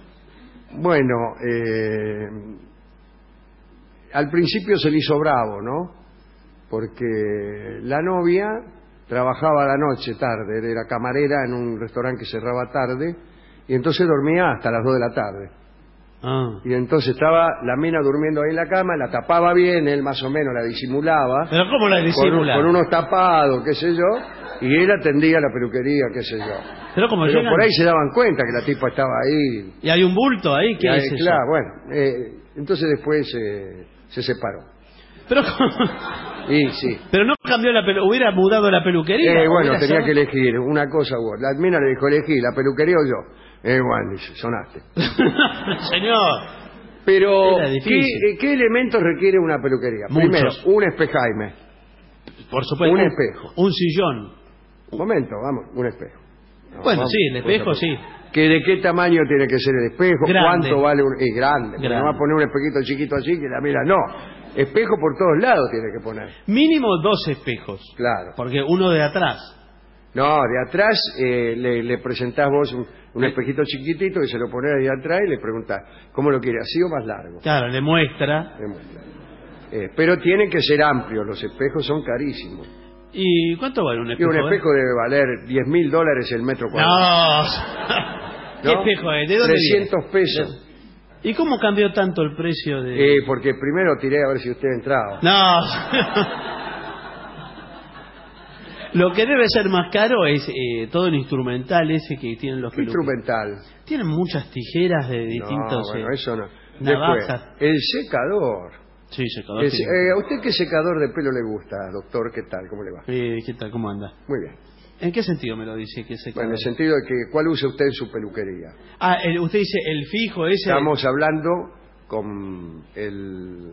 al principio se le hizo bravo, ¿no? Porque la novia trabajaba a la noche, tarde, era camarera en un restaurante que cerraba tarde, y entonces dormía hasta las 2 de la tarde. Y entonces estaba la mina durmiendo ahí en la cama, la tapaba bien, él más o menos la disimulaba. ¿Pero cómo la disimula? Con unos tapados, qué sé yo, y él atendía la peluquería, qué sé yo. Pero como Pero por ahí se daban cuenta que la tipa estaba ahí. Y hay un bulto ahí, ¿qué es eso? Claro, bueno, entonces después se separó. Pero y sí. Pero no cambió hubiera mudado la peluquería. Bueno, tenía que elegir una cosa u otra. La mina le dijo, elegí, la peluquería o yo. Bueno, dice, sonaste. Señor. Pero, ¿qué elementos requiere una peluquería? Muchos. Primero, un espejaime. Por supuesto. Un espejo. Un sillón. Un momento, vamos, un espejo. Bueno, sí, el espejo sí. ¿De qué tamaño tiene que ser el espejo? Grande. ¿Cuánto vale un...? Grande. No va a poner un espejito chiquito así que la mira, no. Espejo por todos lados tiene que poner. Mínimo 2 espejos. Claro. Porque uno de atrás. No, de atrás le presentás vos un espejito chiquitito y se lo ponés de atrás y le preguntás, ¿cómo lo quiere? ¿Así o más largo? Claro, le muestra. Pero tienen que ser amplios, los espejos son carísimos. ¿Y cuánto vale un espejo? Y un espejo debe valer $10.000 el metro cuadrado. ¿Qué espejo es? ¿De dónde 300 pesos. ¿Y cómo cambió tanto el precio de...? Porque primero tiré a ver si usted entraba. No. Lo que debe ser más caro es todo el instrumental ese que tienen los peluqueros. Instrumental. Tienen muchas tijeras de distintos... No, bueno, eso no. Navajas. Después, el secador. Sí, secador. ¿A usted qué secador de pelo le gusta, doctor? ¿Qué tal? ¿Cómo le va? ¿Qué tal? ¿Cómo anda? Muy bien. ¿En qué sentido me lo dice que secador? Bueno, en el sentido de que ¿cuál usa usted en su peluquería? Usted dice el fijo ese... Estamos hablando con el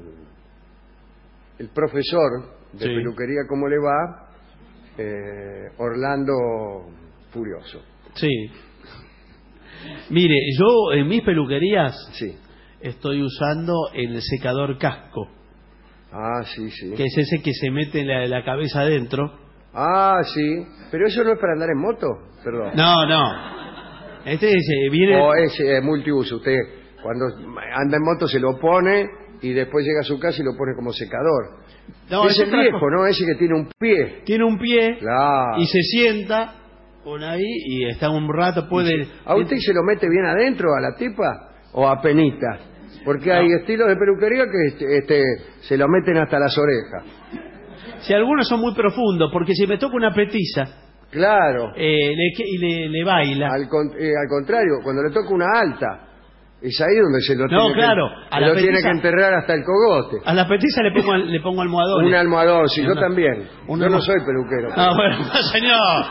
profesor de peluquería, ¿cómo le va? Orlando Furioso. Sí. Mire, yo en mis peluquerías estoy usando el secador casco. Sí. Que es ese que se mete la cabeza adentro. Sí. Pero eso no es para andar en moto, perdón. No. Este viene... O es multiuso. Usted cuando anda en moto se lo pone y después llega a su casa y lo pone como secador. No, es el viejo, ¿no? Ese que tiene un pie. Tiene un pie. Claro. Y se sienta por ahí y está un rato, puede... ¿A usted se lo mete bien adentro a la tipa o a penita? Porque hay estilos de peluquería que se lo meten hasta las orejas. Si algunos son muy profundos, porque si me toca una petiza... Claro. Le baila. Al contrario, cuando le toca una alta... Es ahí donde se lo tiene que enterrar hasta el cogote. A la petiza le pongo almohadones. Un almohadón, sí, yo también. Yo no soy peluquero. Bueno, señor.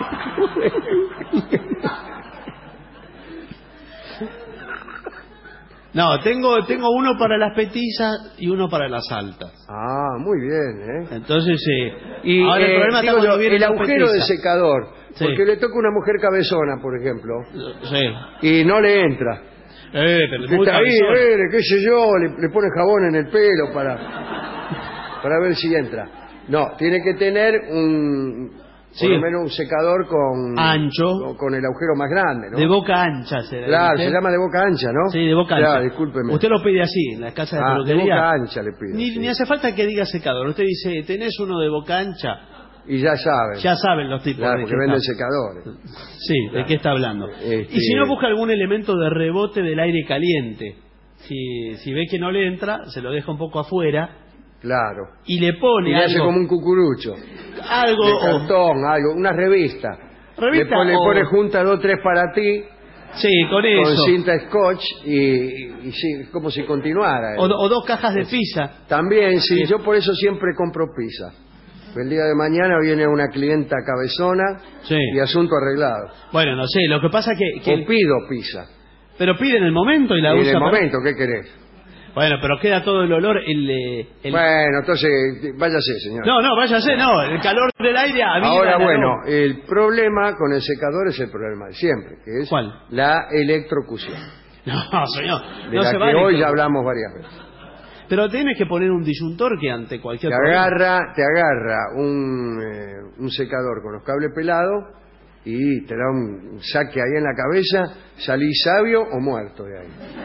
No, tengo uno para las petizas y uno para las altas. Muy bien, Entonces, y ahora el problema está cuando viene el agujero petiza. de secador. Porque le toca una mujer cabezona, por ejemplo. Y no le entra. Pero está ahí, qué sé yo, le pone jabón en el pelo para ver si entra. No, tiene que tener por lo menos un secador ancho, con el agujero más grande, ¿no? De boca ancha. Claro, se llama de boca ancha, ¿no? Sí, de boca ancha. Claro, discúlpeme. Usted lo pide así, en la casa de peluquería. De boca ancha le pido. Ni hace falta que diga secador. Usted dice, ¿tenés uno de boca ancha? Y ya saben. Ya saben los tipos. Claro, porque venden secadores. Sí, ¿de qué está hablando? Y si no, busca algún elemento de rebote del aire caliente. Si ve que no le entra, se lo deja un poco afuera. Claro. Y le pone y le hace como un cucurucho. Algo. De cartón, algo, una revista. Revista le o- pone junta 2 o 3 para ti. Sí, con Con eso. cinta scotch y sí, como si continuara. O 2 cajas de pizza. También, sí, yo por eso siempre compro pizza. El día de mañana viene una clienta cabezona y asunto arreglado. Bueno, no sé, lo que pasa que... O pido pizza. Pero pide en el momento y la Y usa en el para- momento, ¿qué querés? Bueno, pero queda todo el olor, Bueno, entonces, váyase, señor. No, váyase, no, el calor del aire aviva Ahora, el bueno, aroma. el problema con el secador es el problema de siempre, que es la electrocución. No, señor, De no la se que vale hoy que- ya hablamos varias veces. Pero tienes que poner un disyuntor que ante cualquier Te problema- agarra un secador con los cables pelados y te da un saque ahí en la cabeza, salís sabio o muerto de ahí.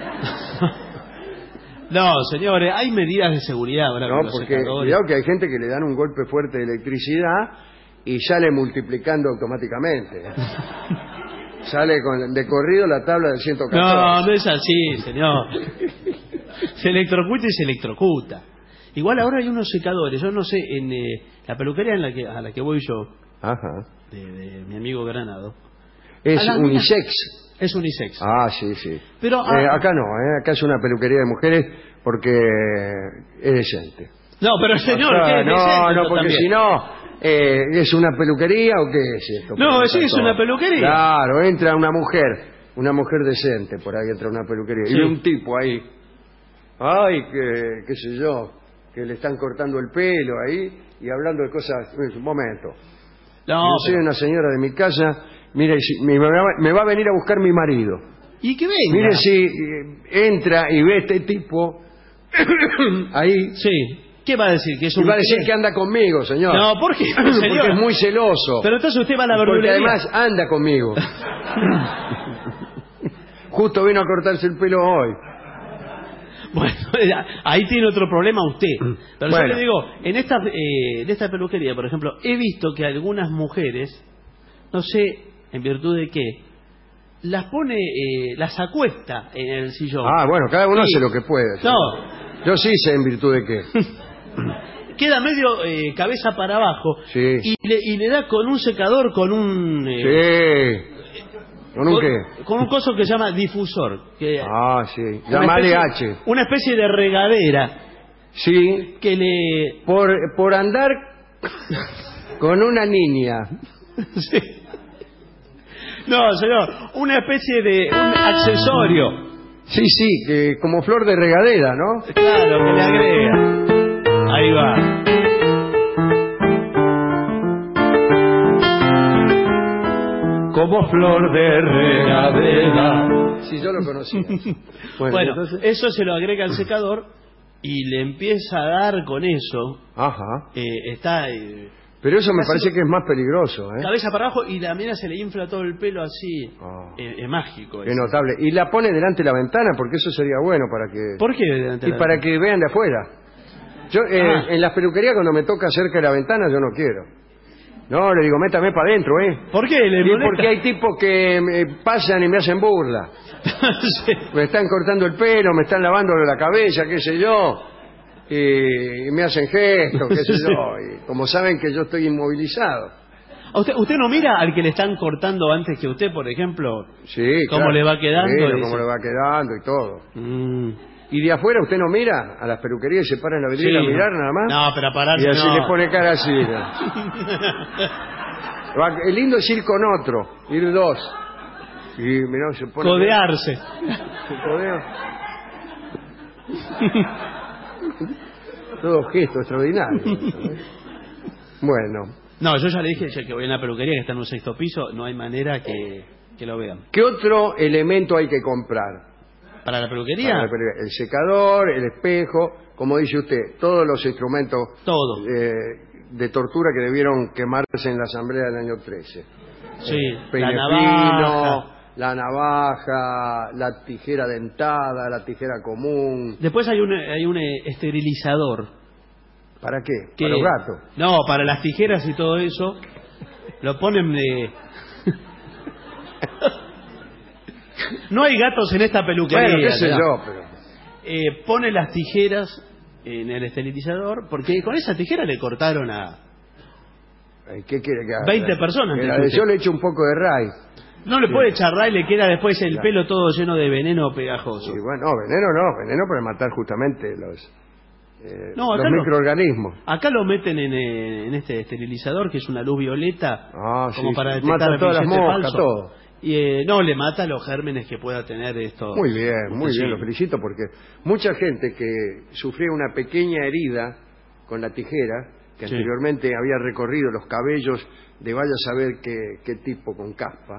No, señores, hay medidas de seguridad ahora No, con los porque secadores. cuidado que hay gente que le dan un golpe fuerte de electricidad y sale multiplicando automáticamente. Sale de corrido la tabla del 114. No, no es así, señor. Se electrocuta y se electrocuta. Igual ahora hay unos secadores, yo no sé, en la peluquería a la que voy yo, Ajá. de mi amigo Granado. Es a las unisex. Es unisex. Ah, sí, sí. Pero acá no, acá es una peluquería de mujeres porque es decente. No, pero señor, Acá, ¿qué es decente no, esto porque también? si no, ¿es una peluquería o qué es esto? No, sí, es una peluquería. Claro, entra una mujer decente, por ahí entra una peluquería. Sí. Y ve un tipo ahí, ay, qué sé yo, que le están cortando el pelo ahí y hablando de cosas. Un momento. No, Yo soy una señora de mi casa, mire, me va a venir a buscar mi marido. Y que venga. Mire si entra y ve este tipo ahí. Sí. ¿Qué va a decir? Que es Y un va a decir que anda conmigo, señor. No, ¿por qué, Porque señor? es muy celoso. Pero entonces usted va a la Porque verdulería. además anda conmigo. Justo vino a cortarse el pelo hoy. Bueno, ahí tiene otro problema usted. Pero Bueno. yo le digo, en esta peluquería, por ejemplo, he visto que algunas mujeres, no sé en virtud de qué, las pone, las acuesta en el sillón. Ah, bueno, cada uno Sí. hace lo que puede. No, Yo sí sé en virtud de qué. queda medio cabeza para abajo Sí. y le da con un secador, con un... Sí. ¿Con un qué? Con un coso que se llama difusor. Que Ah, sí. una Llamale especie- H. Una especie de regadera Sí. que le... Por andar con una niña. Sí. No, señor, una especie de un accesorio. Sí, sí, que como flor de regadera, ¿no? Claro, que le agrega. Ahí va. Como flor de regadera. Sí, yo lo conocía. Bueno, entonces... eso se lo agrega al secador y le empieza a dar con eso. Ajá. Está Pero eso me casi parece que es más peligroso, ¿eh? cabeza para abajo y la mina se le infla todo el pelo así. Es mágico. Qué eso. notable. Y la pone delante de la ventana porque eso sería bueno para que... ¿Por qué? delante de Y la para ventana? que vean de afuera. Yo en las peluquerías cuando me toca cerca de la ventana yo no quiero. No, le digo, métame para adentro, ¿eh? ¿Por qué? ¿Le Y molesta? porque hay tipos que me pasan y me hacen burla. Sí. Me están cortando el pelo, me están lavando la cabeza, qué sé yo. Y me hacen gestos, qué sé Sí. yo. Y como saben que yo estoy inmovilizado. ¿Usted no mira al que le están cortando antes que usted, por ejemplo? Sí, ¿Cómo claro. le va quedando? Miro Y cómo dice- le va quedando y todo. ¿Y de afuera usted no mira a las peluquerías y se para en la vidriera Sí, a mirar no. nada más? No, pero a pararse Y así no. le pone cara así. ¿no? Es lindo es ir con otro, ir dos. Y mirá, se pone... Codearse. Se codea. Todo gesto extraordinario. Bueno, No, yo ya le dije que voy a una peluquería que está en un 6º piso, no hay manera que lo vean. ¿qué otro elemento hay que comprar? ¿Para la peluquería? Para la peluquería? El secador, el espejo, como dice usted, todos los instrumentos Todo. de tortura que debieron quemarse en la asamblea del año 13. Sí, Peine la navaja. fino, la navaja, la tijera dentada, la tijera común. Después hay un esterilizador. ¿Para qué? Que- Para los gatos. No, para las tijeras y todo eso. Lo ponen de... No hay gatos en esta peluquería. Bueno, qué sé ¿verdad? yo, pero... Pone las tijeras en el esterilizador porque con esa tijera le cortaron ¿Qué quiere que haga? 20 personas. Yo le echo un poco de ray. No le puede echar ray, le queda después el pelo todo lleno de veneno pegajoso. Y bueno, veneno para matar justamente los acá los microorganismos. Acá lo meten en este esterilizador, que es una luz violeta, como para detectar mata todas las moscas, falso. todo. Y no, le mata los gérmenes que pueda tener esto. Muy bien, lo felicito, porque mucha gente que sufría una pequeña herida con la tijera, que anteriormente había recorrido los cabellos de vaya a saber qué tipo con caspa,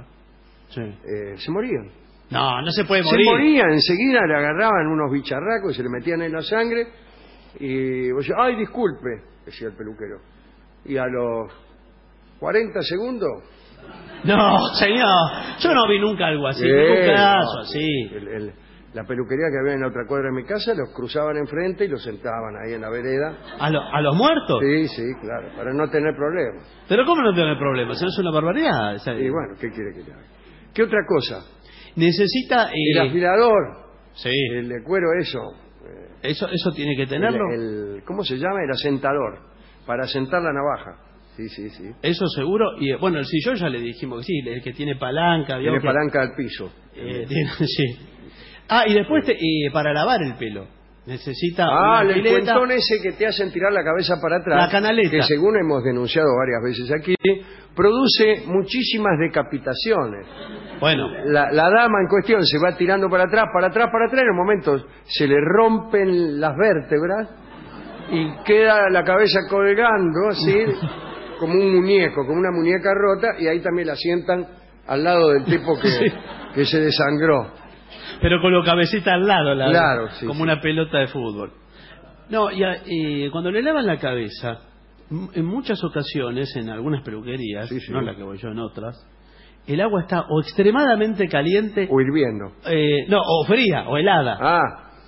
se morían. No se puede morir. Se morían, enseguida le agarraban unos bicharracos y se le metían en la sangre, y vos decís, ay, disculpe, decía el peluquero. Y a los 40 segundos... No, señor, yo no vi nunca algo así, ningún caso así. La peluquería que había en la otra cuadra de mi casa, los cruzaban enfrente y los sentaban ahí en la vereda. ¿A los muertos? Sí, claro, para no tener problemas. ¿Pero cómo no tener problemas? Eso es una barbaridad. Y bueno, ¿qué quiere que le haga? ¿Qué otra cosa? Necesita... El afilador. Sí. El de cuero, eso. Eso tiene que tenerlo. ¿Cómo se llama? El asentador. Para asentar la navaja. Sí. Eso seguro. Y bueno, el sillón ya le dijimos que sí, el que tiene palanca. Tiene palanca al piso. Sí. Y después para lavar el pelo necesita el cuentón ese que te hacen tirar la cabeza para atrás, la canaleta, que según hemos denunciado varias veces aquí, produce muchísimas decapitaciones. Bueno, la dama en cuestión se va tirando para atrás, en un momento se le rompen las vértebras y queda la cabeza colgando así como un muñeco, como una muñeca rota, y ahí también la sientan al lado del tipo que se desangró. Pero con la cabecita al lado, claro, como una pelota de fútbol. No, y cuando le lavan la cabeza, en muchas ocasiones, en algunas peluquerías, no en la que voy yo, en otras, el agua está o extremadamente caliente... O hirviendo. O fría, o helada.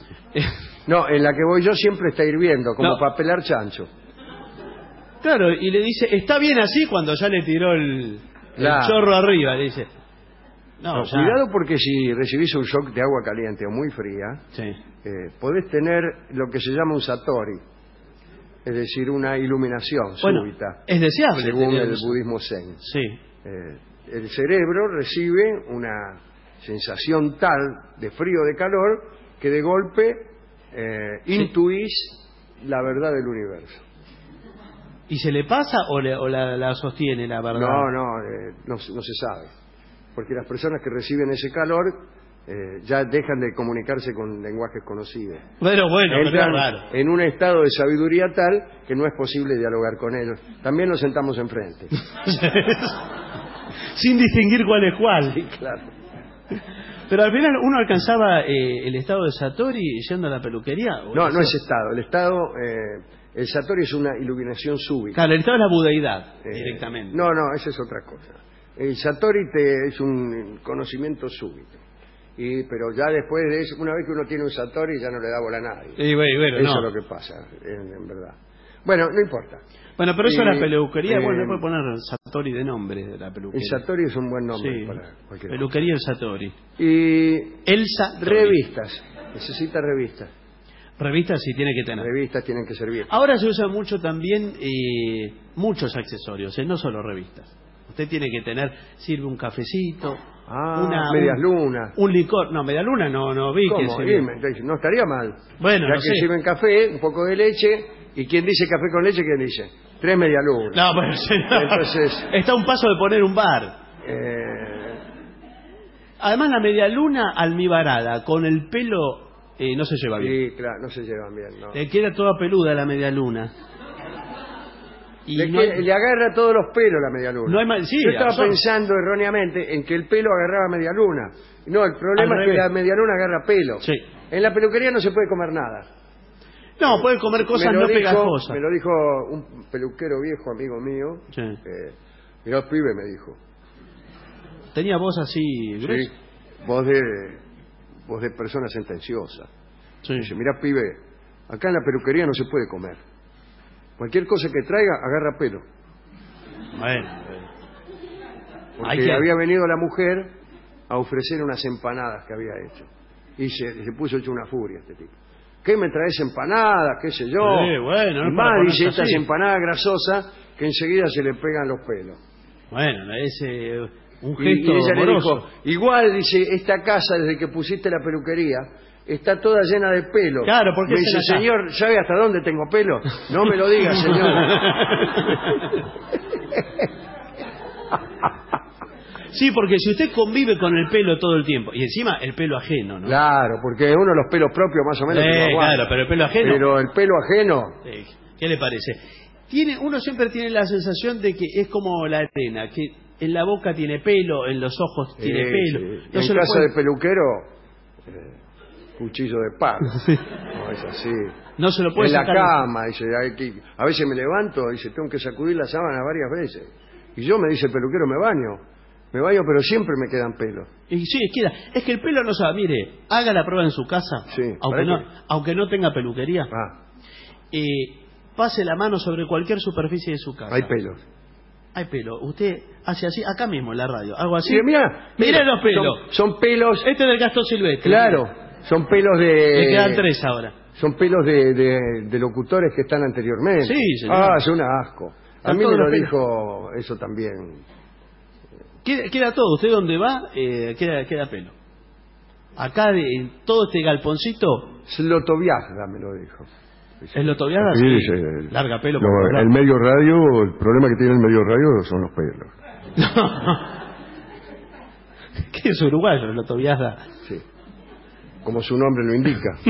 No, en la que voy yo siempre está hirviendo, como para pelar chancho. Claro, y le dice, está bien así, cuando ya le tiró el chorro arriba, le dice... Cuidado, porque si recibís un shock de agua caliente o muy fría, podés tener lo que se llama un satori, es decir, una iluminación súbita. Es deseable. Según el budismo zen. El cerebro recibe una sensación tal de frío, de calor, que de golpe intuís la verdad del universo. ¿Y se le pasa o la sostiene la verdad? No se sabe. Porque las personas que reciben ese calor ya dejan de comunicarse con lenguajes conocidos. Pero es raro. En un estado de sabiduría tal que no es posible dialogar con ellos. También nos sentamos enfrente. Sin distinguir cuál es cuál. Sí, claro. Pero al final uno alcanzaba el estado de Satori yendo a la peluquería. No es estado. El Satori es una iluminación súbita. Claro, el estado es la budeidad, directamente. No, esa es otra cosa. El Satori es un conocimiento súbito. Pero ya después de eso, una vez que uno tiene un Satori, ya no le da bola a nadie. Eso es lo que pasa, en verdad. Bueno, no importa. Bueno, pero eso es la peluquería. Le puede poner Satori de nombre de la peluquería. El Satori es un buen nombre para cualquier peluquería El Satori. Y Elsa revistas. Necesita revistas. Revistas sí tiene que tener. Revistas tienen que servir. Ahora se usa mucho también muchos accesorios, no solo revistas. Usted tiene que sirve un cafecito, medias lunas. Un licor. No, media luna no vi. ¿Cómo? No estaría mal. Bueno, ya que sirven café, un poco de leche, y ¿quién dice café con leche? ¿Quién dice? 3 media lunas. No, pero entonces está un paso de poner un bar. Además, la media luna almibarada, con el pelo, no se lleva bien. Sí, claro, no se llevan bien, no. Le queda toda peluda la media luna. Le agarra todos los pelos la media luna. Yo estaba pensando erróneamente en que el pelo agarraba media luna. No, el problema es que la media luna agarra pelo. Sí. En la peluquería no se puede comer nada. No, puede comer cosas no pegajosas. Me lo dijo un peluquero viejo, amigo mío. Sí. Mirá, pibe, me dijo. Tenía voz así gruesa. Sí, voz de persona sentenciosa. Sí. Dice, mirá, pibe, acá en la peluquería no se puede comer. Cualquier cosa que traiga, agarra pelo. Bueno. Porque había venido la mujer a ofrecer unas empanadas que había hecho. Y se puso hecho una furia este tipo. ¿Qué me traes empanadas? ¿Qué sé yo? Sí, bueno. Y más, dice, estas empanadas grasosas que enseguida se le pegan los pelos. Bueno, es un Y gesto ella le amoroso. dijo, igual, dice, esta casa desde que pusiste la peluquería está toda llena de pelo. Claro, porque me dice, señor, ¿sabe hasta dónde tengo pelo? No me lo diga, señor. Sí, porque si usted convive con el pelo todo el tiempo, y encima el pelo ajeno, ¿no? Claro, porque uno los pelos propios más o menos que lo aguanta. Claro, pero el pelo ajeno. Pero el pelo ajeno... ¿Qué le parece? Uno siempre tiene la sensación de que es como la arena, que en la boca tiene pelo, en los ojos tiene pelo. Sí. No En se lo casa puede- de peluquero, cuchillo de palo. No es así. No se lo puede En la sacar. cama, dice, a veces me levanto, dice, tengo que sacudir la sábana varias veces. Y yo, me dice el peluquero, me baño, pero siempre me quedan pelos. Y sí, es que el pelo no sabe. Mire, haga la prueba en su casa, aunque no tenga peluquería. Pase la mano sobre cualquier superficie de su casa. Hay pelos. Hay pelo. Usted hace así, acá mismo en la radio, algo así. Sí, mira los pelos. Son pelos. Este es del Gastón Silvestre. Claro, son pelos de... Le quedan 3 ahora. Son pelos de locutores que están anteriormente. Sí, señor. Ah, es un asco. A mí todos me lo los pelos. dijo eso también. Queda todo. Usted donde va, queda pelo. Acá, en todo este galponcito... Slotoviazda me lo dijo. ¿Es lotoviada? Sí, Sí. dice, Larga pelo. no, por todos el lados. medio radio, el problema que tiene el medio radio son los pelos. ¿Qué es uruguayo, el lotoviada? Sí. Como su nombre lo indica.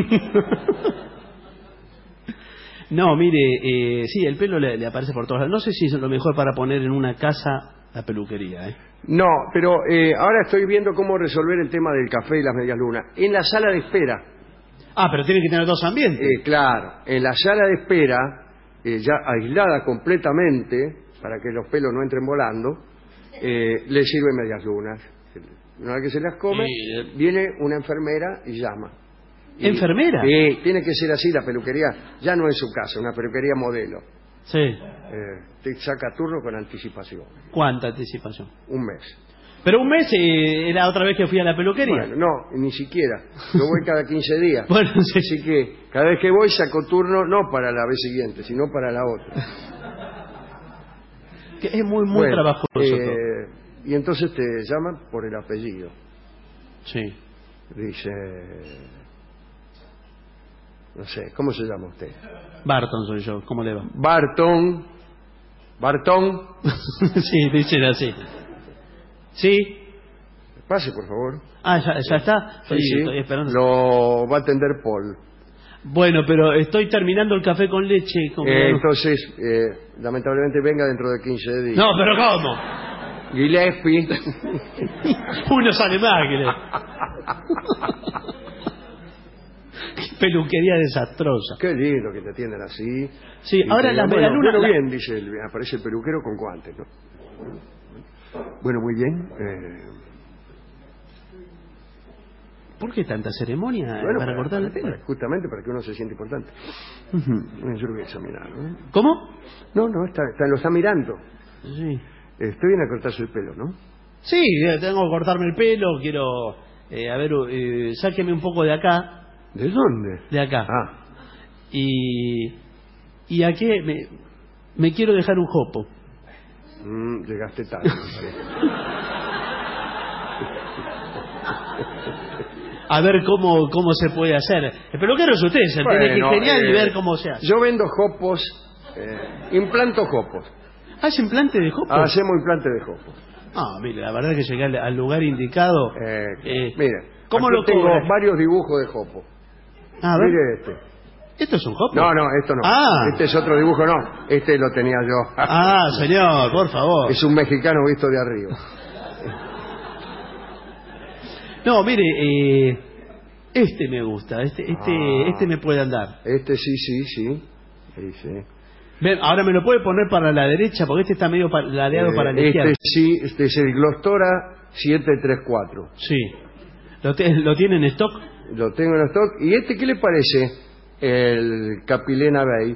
No, mire, sí, el pelo le aparece por todos lados. No sé si es lo mejor para poner en una casa la peluquería, ¿eh? No, pero ahora estoy viendo cómo resolver el tema del café y las medias lunas. En la sala de espera. Ah, pero tiene que tener 2 ambientes. Claro, en la sala de espera, ya aislada completamente, para que los pelos no entren volando, le sirven medias lunas. Una vez que se las come, viene una enfermera y llama. ¿Enfermera? Sí, tiene que ser así la peluquería. Ya no es su casa, una peluquería modelo. Sí. Te saca turno con anticipación. ¿Cuánta anticipación? Un mes. Pero un mes era otra vez que fui a la peluquería. Bueno, no, ni siquiera. Yo voy cada 15 días. Bueno, sí. Así que cada vez que voy saco turno no para la vez siguiente, sino para la otra. Que es muy trabajoso todo. Y entonces te llaman por el apellido. Sí. Dice... No sé, ¿cómo se llama usted? Barton soy yo, ¿cómo le va? Barton. Sí, dicen así. Sí. Pase, por favor. Ah, ¿ya está? Sí, sí. Estoy esperando. Lo va a atender Paul. Bueno, pero estoy terminando el café con leche. Entonces, lamentablemente venga dentro de 15 días. No, pero ¿cómo? Gillespie. Uno sale más que Qué peluquería desastrosa. Qué lindo que te atiendan así. Sí, ahora las bueno, medialunas... bueno, bien, dice, aparece el peluquero con guantes, ¿no? Bueno, muy bien. ¿Por qué tanta ceremonia para cortar el pelo? Justamente para que uno se sienta importante. Yo lo voy a examinar, ¿no? ¿Cómo? No, lo está mirando. Sí. Estoy bien a cortarse el pelo, ¿no? Sí, tengo que cortarme el pelo, quiero... sáqueme un poco de acá. ¿De dónde? De acá. Ah. Y aquí me quiero dejar un jopo. Llegaste tarde, me parece. A ver cómo se puede hacer. El peluquero es usted, se tiene que ingeniar y ver cómo se hace. Yo vendo jopos, implanto jopos. ¿Hace implante de jopo? Hacemos implante de jopos. Ah, mire, la verdad que llegué al lugar indicado. Mire, ¿cómo lo tengo cobra? varios dibujos de jopo. A ver. Mire este. ¿Esto es un jopo? No, esto no. Ah. Este es otro dibujo, no. Este lo tenía yo. Ah, señor, por favor. Es un mexicano visto de arriba. No, mire, este me gusta, este me puede andar. Este sí. Sí. Ven, ahora me lo puede poner para la derecha, porque este está medio ladeado para la izquierda. Sí, este es el Glostora 734. Sí. ¿Lo tiene en stock? Lo tengo en stock. ¿Y este qué le parece? El Capilena Bay.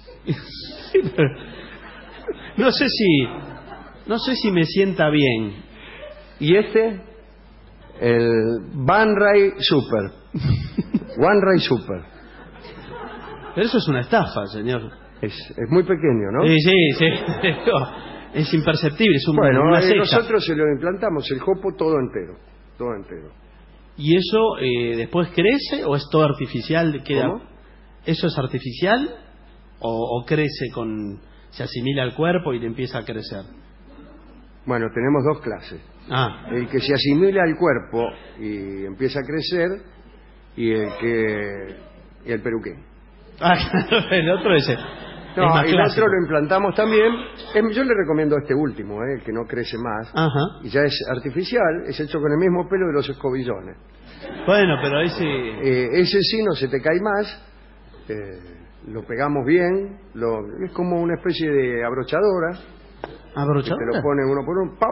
No sé si me sienta bien. ¿Y este? El Van Ray Super. One Ray Super. Pero eso es una estafa, señor. Es muy pequeño, ¿no? Sí. Es imperceptible, es una ceja. Nosotros se lo implantamos, el jopo todo entero. ¿Y eso después crece o es todo artificial? ¿Cómo? ¿Eso es artificial o crece se asimila al cuerpo y le empieza a crecer? Bueno, tenemos dos clases. El que se asimila al cuerpo y empieza a crecer y el peluquín. El otro ese. No, y el otro lo implantamos también. Yo le recomiendo este último, el que no crece más. Y ya es artificial, es hecho con el mismo pelo de los escobillones. Bueno, pero ese sí no se te cae más. Lo pegamos bien. Es como una especie de abrochadora. ¿Abrochadora? Te lo pone uno por uno.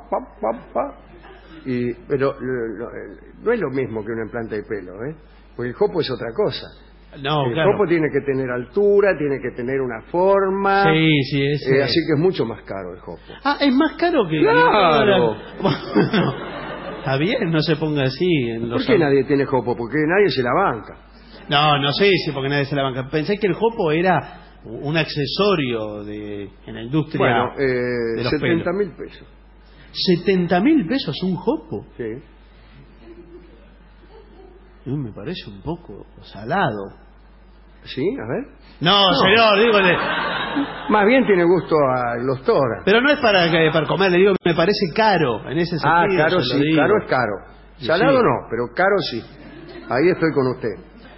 Pero no es lo mismo que un implante de pelo, porque el jopo es otra cosa. No, el jopo tiene que tener altura, tiene que tener una forma. Sí, así que es mucho más caro el jopo. Es más caro que... ¡Claro! Está bien, no se ponga así. ¿Por qué nadie tiene jopo? Porque nadie se la banca. No sé si porque nadie se la banca. Pensé que el jopo era un accesorio en la industria de los 70.000 pesos. ¿70.000 pesos un jopo? Sí. Me parece un poco salado. ¿Sí? A ver. No, señor, dígole. Más bien tiene gusto a los toras. Pero no es para comer, le digo, me parece caro en ese sentido. Caro sí, caro es caro. Salado no, pero caro sí. Ahí estoy con usted.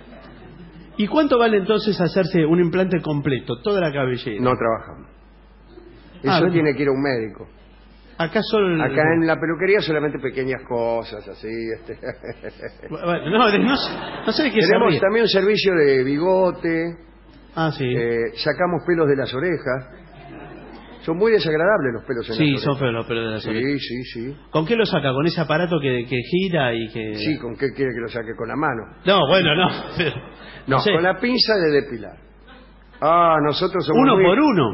¿Y cuánto vale entonces hacerse un implante completo, toda la cabellera? No trabajamos. Eso tiene que ir a un médico. Acá en la peluquería solamente pequeñas cosas, así. Bueno, no sé de qué tenemos también un servicio de bigote. Sí. Sacamos pelos de las orejas. Son muy desagradables los pelos en las orejas. Sí, son feos los pelos de las orejas. Sí. ¿Con qué lo saca? ¿Con ese aparato que gira y que...? Sí, ¿con qué quiere que lo saque? ¿Con la mano? No, bueno, no. No, con la pinza de depilar. Nosotros somos uno por uno.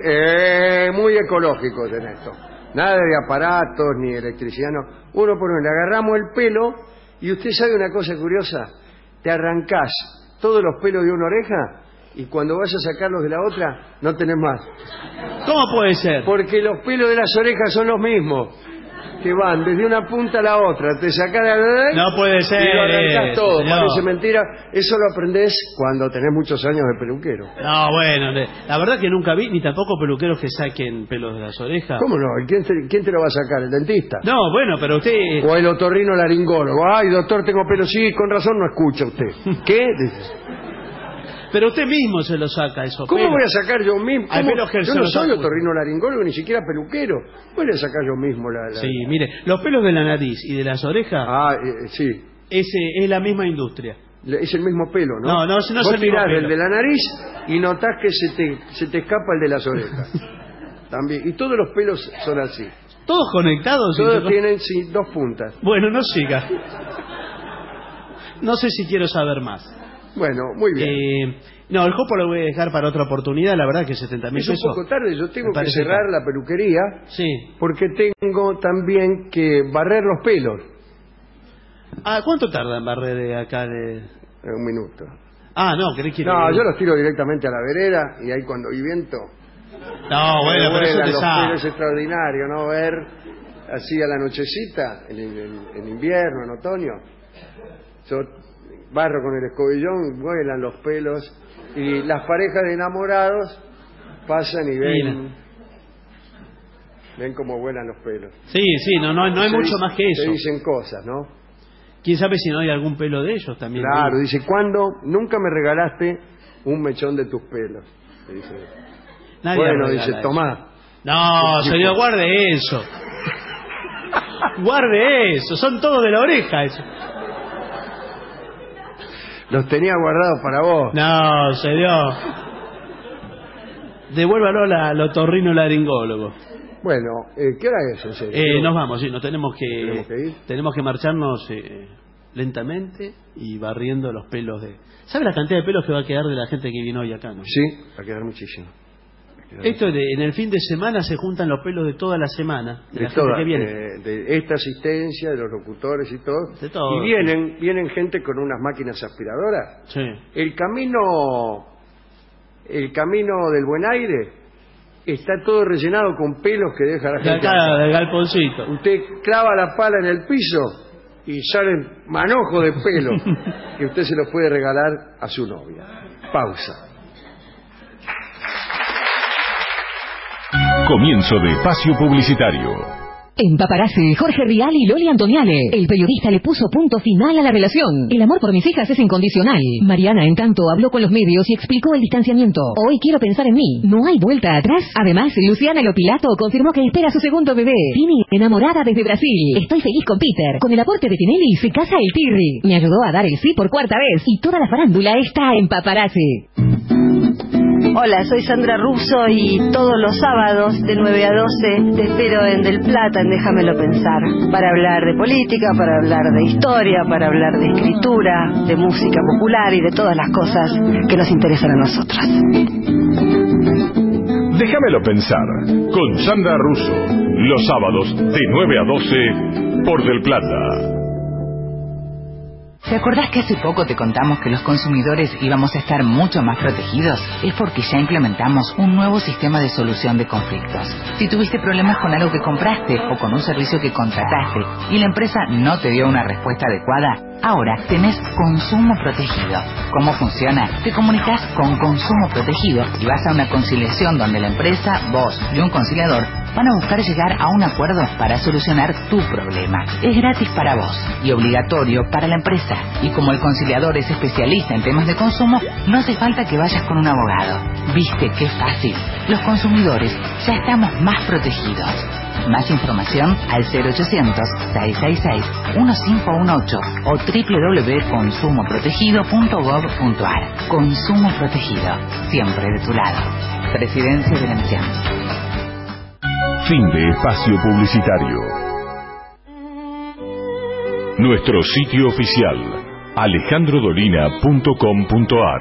Muy ecológicos en esto. Nada de aparatos ni electricidad, no. Uno por uno. Le agarramos el pelo y usted sabe una cosa curiosa. Te arrancás todos los pelos de una oreja y cuando vas a sacarlos de la otra no tenés más. ¿Cómo puede ser? Porque los pelos de las orejas son los mismos. Que van desde una punta a la otra. Te sacás no puede ser. Y lo arrancás todo. Parece mentira. Eso lo aprendés cuando tenés muchos años de peluquero. No, bueno. La verdad que nunca vi, ni tampoco peluqueros que saquen pelos de las orejas. ¿Cómo no? ¿Quién te lo va a sacar? ¿El dentista? No, bueno, pero usted... O el otorrinolaringólogo. Ay, doctor, tengo pelo. Sí, con razón no escucha usted. ¿Qué? Pero usted mismo se lo saca esos ¿Cómo pelos? voy a sacar yo mismo? Yo no soy otorrinolaringólogo, ni siquiera peluquero. Voy a sacar yo mismo Sí, mire, los pelos de la nariz y de las orejas... sí. Es la misma industria. Es el mismo pelo, ¿no? No es el Vos mismo tirás pelo. el de la nariz y notás que se te escapa el de las orejas. También. Y todos los pelos son así. ¿Todos conectados? Todos tienen, dos puntas. Bueno, no siga. No sé si quiero saber más. Bueno, muy bien. No, el jopo lo voy a dejar para otra oportunidad. La verdad que 70.000 pesos... Es un poco tarde. Yo tengo que cerrar la peluquería. Sí. Porque tengo también que barrer los pelos. ¿Cuánto tarda en barrer de acá? Un minuto. No, ¿querés que... No, yo los tiro directamente a la vereda y ahí cuando hay viento... No, bueno, pero eso te sabe. Es extraordinario, ¿no? Ver así a la nochecita, en invierno, en otoño. Yo barro con el escobillón, vuelan los pelos y las parejas de enamorados pasan y ven cómo vuelan los pelos. Sí, no hay mucho más que eso. Se dicen cosas, ¿no? ¿Quién sabe si no hay algún pelo de ellos también? Claro, dice, ¿cuándo nunca me regalaste un mechón de tus pelos? Dice. Bueno, dice, tomá. No, señor, guarde eso. Guarde eso, son todos de la oreja eso. Los tenía guardados para vos. No, señor. Devuélvalo al otorrinolaringólogo. Bueno, ¿qué hora es? En serio? Nos vamos, sí, ¿Tenemos que ir? Tenemos que marcharnos lentamente y barriendo los pelos de... ¿Sabe la cantidad de pelos que va a quedar de la gente que vino hoy acá, no? Sí, va a quedar muchísimo. Esto en el fin de semana se juntan los pelos de toda la semana. De la gente que viene. De esta asistencia, de los locutores y todo. De todo. Y vienen gente con unas máquinas aspiradoras. Sí. El camino el camino del Buen Aire está todo rellenado con pelos que deja la gente. Acá, del galponcito. Usted clava la pala en el piso y salen manojos de pelo que usted se los puede regalar a su novia. Pausa. Comienzo de espacio publicitario. En Paparazzi, Jorge Rial y Loli Antoniale. El periodista le puso punto final a la relación. El amor por mis hijas es incondicional. Mariana, en tanto, habló con los medios y explicó el distanciamiento. Hoy quiero pensar en mí. No hay vuelta atrás. Además, Luciana Lopilato confirmó que espera su segundo bebé. Tini, enamorada desde Brasil. Estoy feliz con Peter. Con el aporte de Tinelli se casa el Tirri. Me ayudó a dar el sí por cuarta vez. Y toda la farándula está en Paparazzi. Hola, soy Sandra Russo y todos los sábados de 9 a 12 te espero en Del Plata, en Déjamelo Pensar, para hablar de política, para hablar de historia, para hablar de escritura, de música popular y de todas las cosas que nos interesan a nosotras. Déjamelo pensar, con Sandra Russo, los sábados de 9 a 12 por Del Plata. ¿Te acordás que hace poco te contamos que los consumidores íbamos a estar mucho más protegidos? Es porque ya implementamos un nuevo sistema de solución de conflictos. Si tuviste problemas con algo que compraste o con un servicio que contrataste y la empresa no te dio una respuesta adecuada, ahora tenés Consumo Protegido. ¿Cómo funciona? Te comunicas con Consumo Protegido y vas a una conciliación donde la empresa, vos y un conciliador van a buscar llegar a un acuerdo para solucionar tu problema. Es gratis para vos y obligatorio para la empresa. Y como el conciliador es especialista en temas de consumo, no hace falta que vayas con un abogado. ¿Viste qué fácil? Los consumidores ya estamos más protegidos. Más información al 0800-666-1518 o www.consumoprotegido.gov.ar. Consumo Protegido, siempre de tu lado. Presidencia de la Nación. Fin de espacio publicitario. Nuestro sitio oficial, alejandrodolina.com.ar.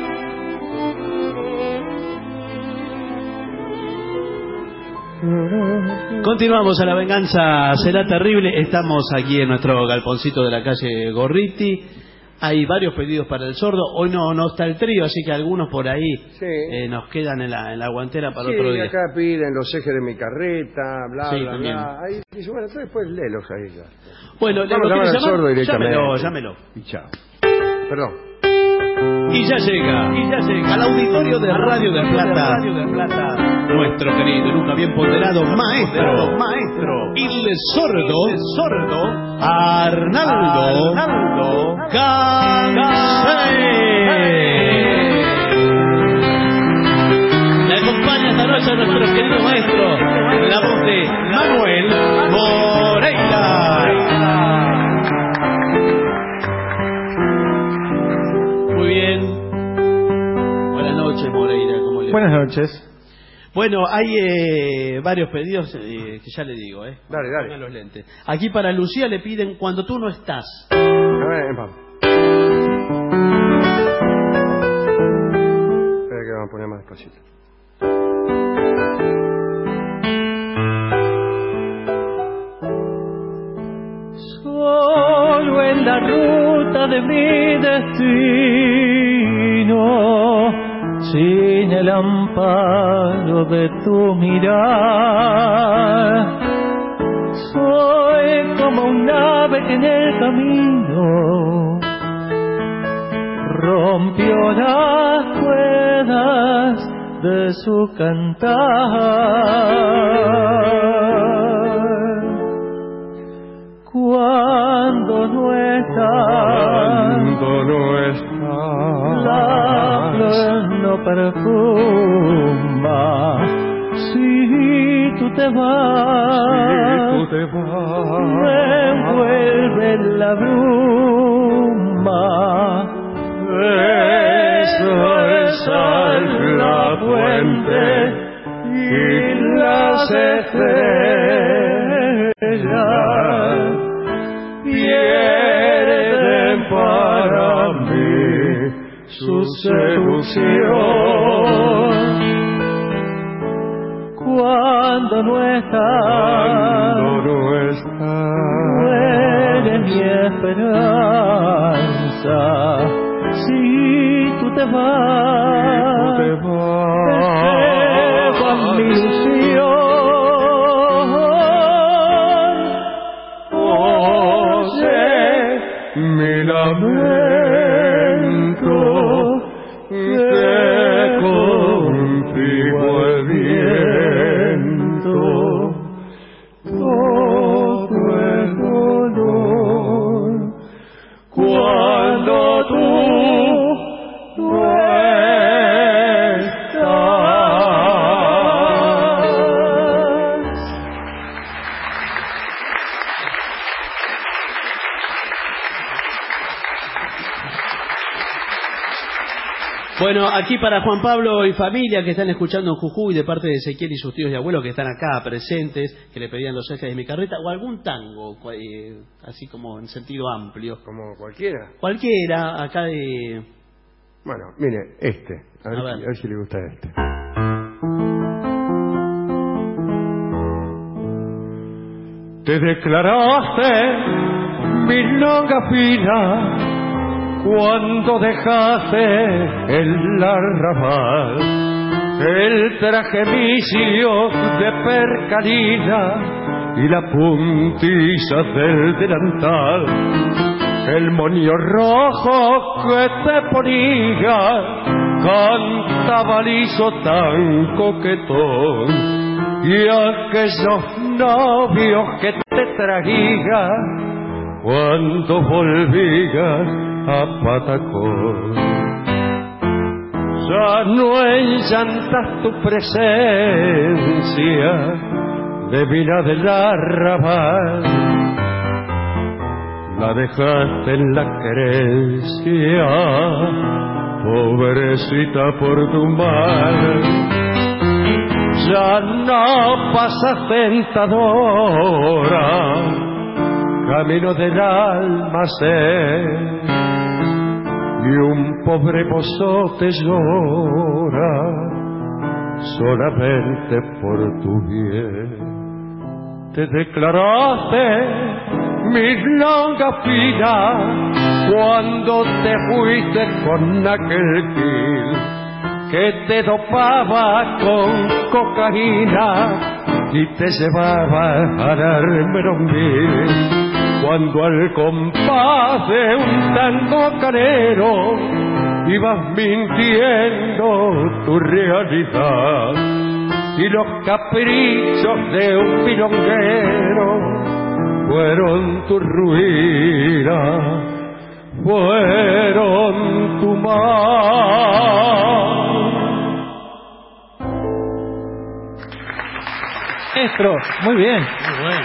Continuamos a La Venganza Será Terrible. Estamos aquí en nuestro galponcito de la calle Gorriti. Hay varios pedidos para el sordo. Hoy no está el trío, así que algunos por ahí nos quedan en la guantera para otro día. Acá piden Los ejes de mi carreta, bla, sí, bla, también. bla. Ahí, y bueno, después léelos ahí ya. Bueno, vamos a llamar al sordo directamente. Llámelo. Y chao. Perdón. Y ya llega al auditorio de Radio del Plata, nuestro querido y nunca bien ponderado maestro, el sordo, Arnaldo Gansé. Le acompaña esta noche a nuestro querido maestro, la voz de Manuel Moreira. Muy bien. Buenas noches, Moreira. ¿Cómo le va? Buenas noches. Bueno, hay varios pedidos que ya le digo, Dale. Pongan los lentes. Aquí para Lucía le piden Cuando tú no estás. A ver, vamos. Espera que vamos a poner más despacito. Solo en la ruta de mi destino, sin el amparo de tu mirar, soy como un ave que en el camino rompió las cuerdas de su cantar. Cuando no estás, la flor no perfuma. Si tú te vas, me envuelve la bruma. Esa es la fuente y las estrellas pierden para mí su seducción. Cuando no estás, muere mi esperanza. Si tú te vas, contigo el viento, todo el dolor, cuando tú no estás. Bueno, aquí para Juan Pablo y familia que están escuchando en Jujuy, de parte de Ezequiel y sus tíos y abuelos que están acá presentes, que le pedían Los Ejes de mi Carreta, o algún tango, así como en sentido amplio. Como cualquiera. Cualquiera, acá de... Bueno, mire, a ver si le gusta este. Te declaraste milonga fina cuando dejaste el arrabal, el traje vicio de percalina y la puntilla del delantal, el moño rojo que te ponía, cantaba liso tan coquetón, y aquellos novios que te traía cuando volvías a Patacón. Ya no enllantas tu presencia de vida del arrabal, la dejaste en la querencia, pobrecita por tu mal. Ya no pasas tentadora, camino del almacén, y un pobre mozo te llora solamente por tu bien. Te declaraste milonga fina cuando te fuiste con aquel gil que te dopaba con cocaína y te llevaba al armeronguil. Cuando al compás de un tango canero ibas mintiendo tu realidad, y los caprichos de un milonguero fueron tu ruina, fueron tu mal. Maestro, muy bien. Muy bueno.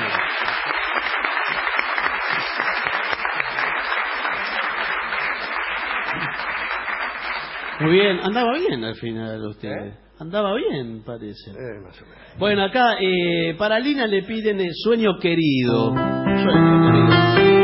Muy bien, andaba bien al final usted. Andaba bien, parece. Más o menos. Bueno, acá para Lina le piden Sueño Querido. Sueño Querido.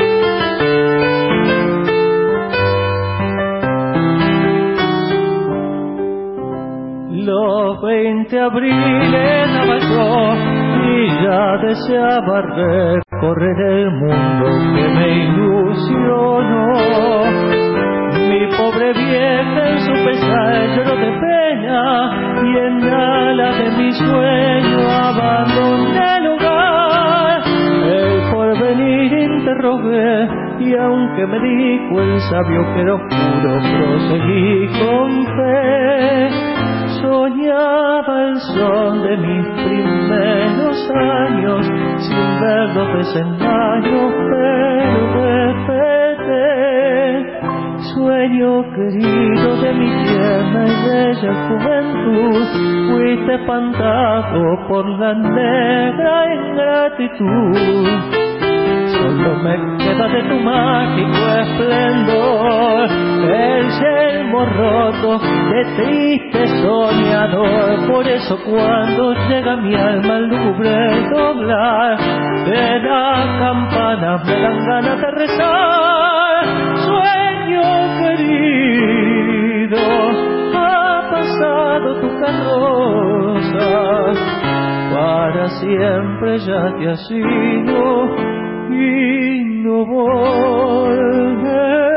Los 20 abriles avanzó y ya deseaba recorrer el mundo que me ilusionó. Mi pobre vieja en su pesar lloró de pena y en ala de mi sueño abandoné el hogar. El porvenir interrogué y aunque me dijo el sabio que era oscuro, proseguí con fe. Soñaba el son de mis primeros años sin ver los desengaños, pero desperté. Sueño querido de mi tierna y bella juventud, fuiste espantado por la negra ingratitud. Solo me queda de tu mágico esplendor el yelmo roto de triste soñador. Por eso cuando llega mi alma al lúgubre doblar de la campana me dan ganas de rezar. Sueño querido, ha pasado tu carroza, para siempre ya te has ido y no volverás.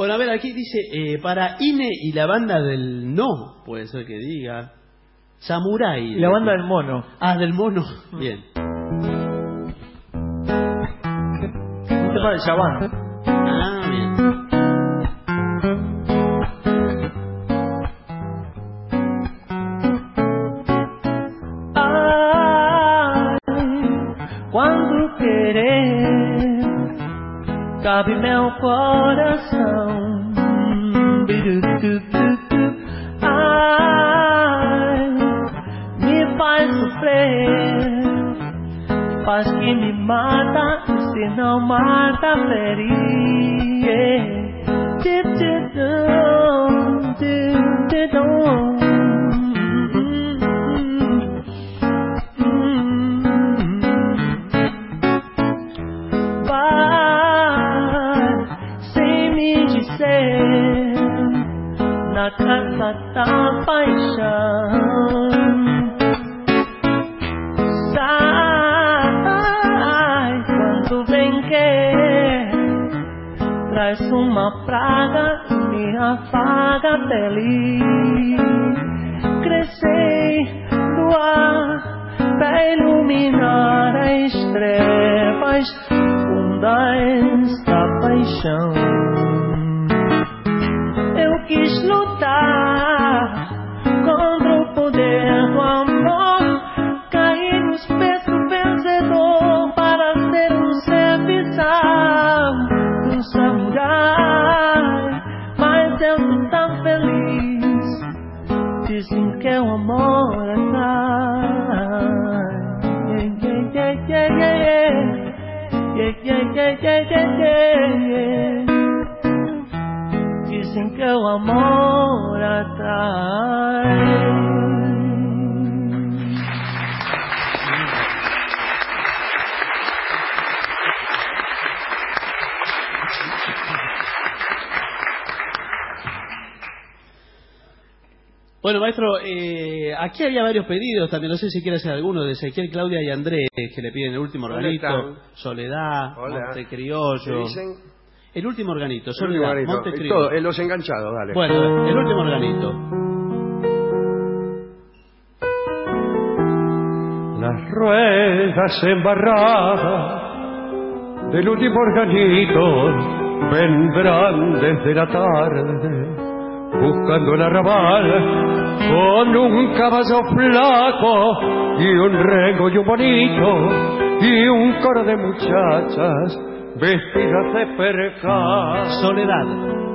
Bueno, a ver, aquí dice, para INE y la banda del no, puede ser que diga. Samurai. La banda del mono. Ah, del mono. Bien. Un tema de Chabán. Ah, bien. Quando querer cabe meu coração. Ai, me faz sofrer, faz que me mata, se não mata, ferir. Na casa da paixão, sai quando vem que traz uma praga, me afaga feliz. Crescei no ar pra iluminar as trevas fundas da paixão. Quis lutar contra o poder do amor, cair nos pés do vencedor para ser um serviçal, um samurai. Mas eu tô tão feliz, dizem que é o amor atrai. Dizem que o amor atrai. Bueno, maestro, aquí había varios pedidos también, no sé si quiere hacer alguno, de Ezequiel, Claudia y Andrés, que le piden el último organito. Soledad, Monte Criollo. El último organito, Soledad, Monte Criollo. Todo, los enganchados, dale. Bueno, el último organito. Las ruedas embarradas del último organito vendrán desde la tarde, buscando el arrabal con un caballo flaco y un rengo y un bonito y un coro de muchachas vestidas de percal. Soledad.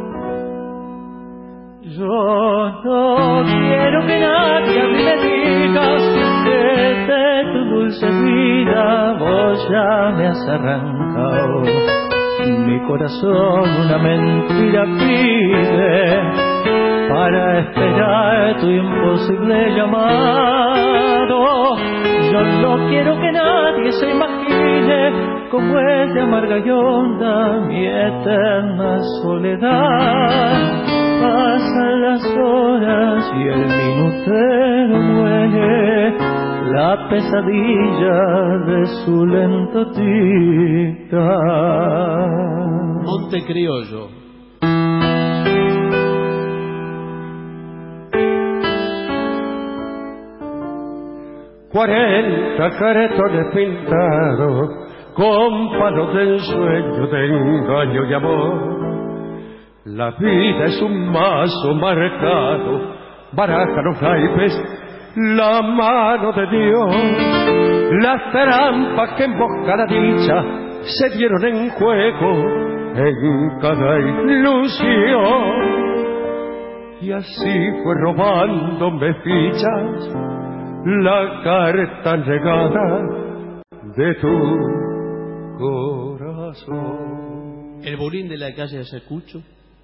Yo no quiero que nadie a mí me digas que de tu dulce vida vos ya me has arrancado. Mi corazón una mentira pide para esperar tu imposible llamado. Yo no quiero que nadie se imagine como es de amarga y honda mi eterna soledad. Pasan las horas y el minutero muere, la pesadilla de su lento tic-tac. Monte Criollo. 40 caretones pintados con palos de ensueño, de engaño y amor. La vida es un mazo marcado, baraja los naipes, la mano de Dios. Las trampas que embosca la dicha se dieron en juego en cada ilusión. Y así fue robándome fichas la carta llegada de tu corazón. El bulín de la calle de Ayacucho.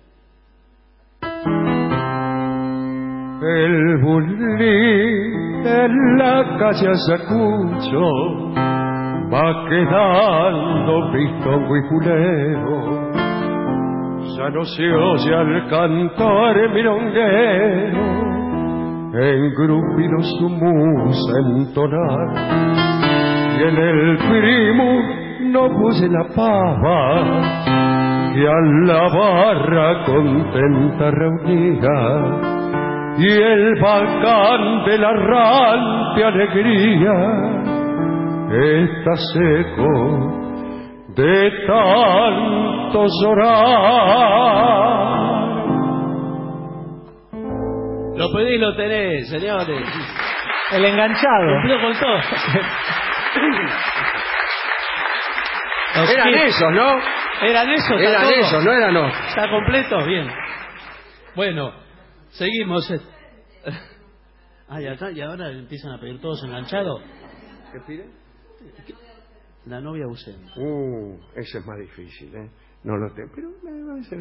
El bulín de la calle Ayacucho va quedando vistongo y culero. Ya no se oye al cantor milonguero engrupido su musa entonar, y en el primo no puse la pava y a la barra contenta reunida, y el bacán de la errante alegría está seco de tanto llorar. Lo pedís, lo tenés, señores. El enganchado. Cumplió con todo. Eran esos, ¿no? Eran esos, Eran esos, no eran no. ¿Está completo? Bien. Bueno, seguimos. Ay, acá, y ahora empiezan a pedir todos enganchados. ¿Qué piden? La novia ausente. Ese es más difícil, ¿eh? No lo tengo, pero me va a ser.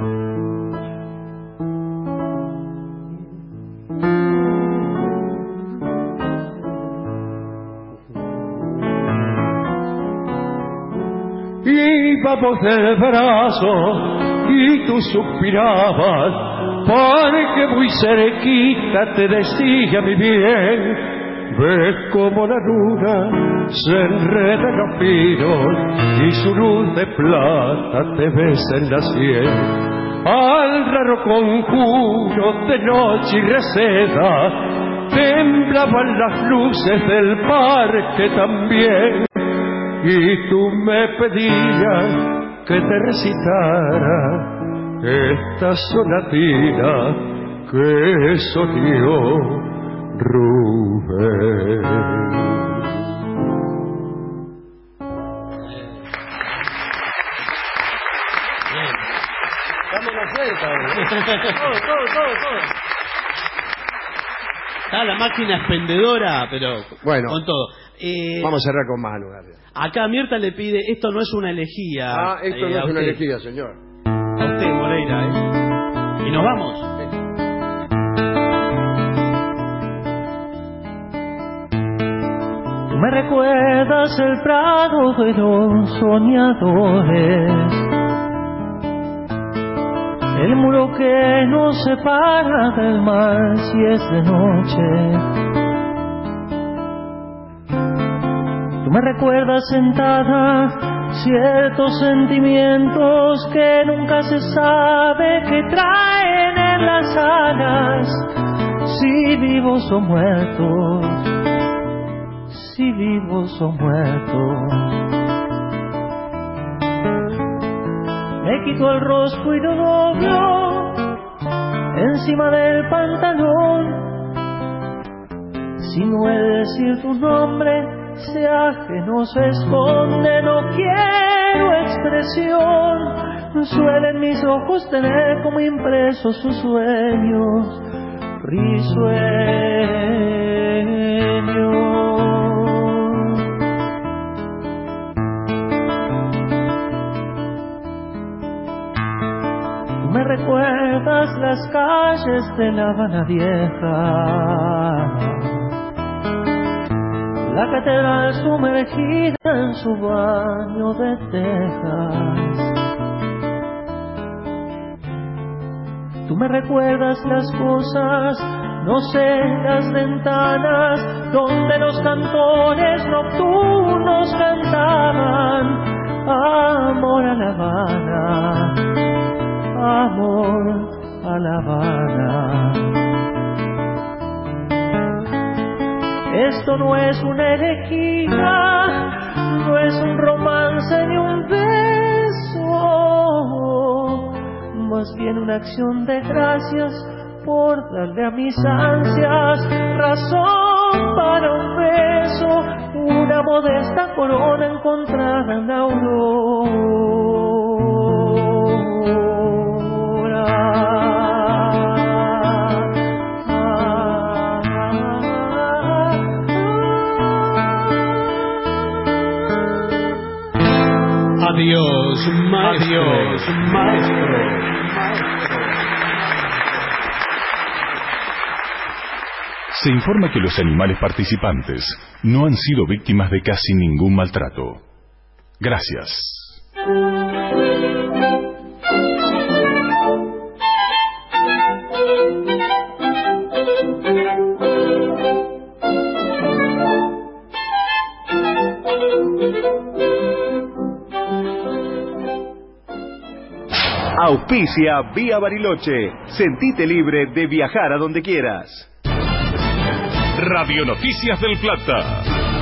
Íbamos del brazo y tú suspirabas, porque muy cerquita te decía mi bien. Ves como la luna se enreda en los pinos y su luz de plata te besa en la sien. Al raro conjuro de noche y receda temblaban las luces del parque también. Y tú me pedías que te recitara esta sonatina que soñó Rubén. Dame la vuelta. Todo. Está la máquina expendedora, pero bueno, con todo. Vamos a cerrar con Manu. Dale. Acá Mirta le pide, esto no es una elegía. Esto no es una elegía, señor. A usted, Moreira, ¿eh? Y nos vamos. Tú me recuerdas el prado de los soñadores, el muro que nos separa del mar si es de noche. Tú me recuerdas sentada ciertos sentimientos que nunca se sabe que traen en las alas, si vivos o muertos, si vivos o muertos. Me quito el rostro y lo doblo encima del pantalón, si no he de decir tu nombre se ajeno se esconde, no quiero expresión. Suelen mis ojos tener como impresos sus sueños risueños. Tú me recuerdas las calles de La Habana Vieja, la catedral sumergida en su baño de tejas. Tú me recuerdas las cosas, no sé, las ventanas donde los cantores nocturnos cantaban amor a La Habana, amor a La Habana. Esto no es una elegía, no es un romance ni un beso, más bien una acción de gracias por darle a mis ansias razón para un beso, una modesta corona encontrada en la aurora. Adiós, maestro. Adiós, maestro. Se informa que los animales participantes no han sido víctimas de casi ningún maltrato. Gracias. Auspicia Vía Bariloche. Sentite libre de viajar a donde quieras. Radio Noticias del Plata.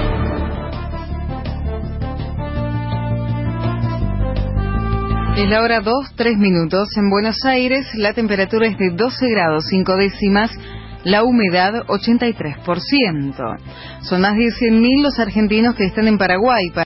Es la hora 2:03. En Buenos Aires la temperatura es de 12 grados 5 décimas, la humedad 83%. Son más de 100.000 los argentinos que están en Paraguay.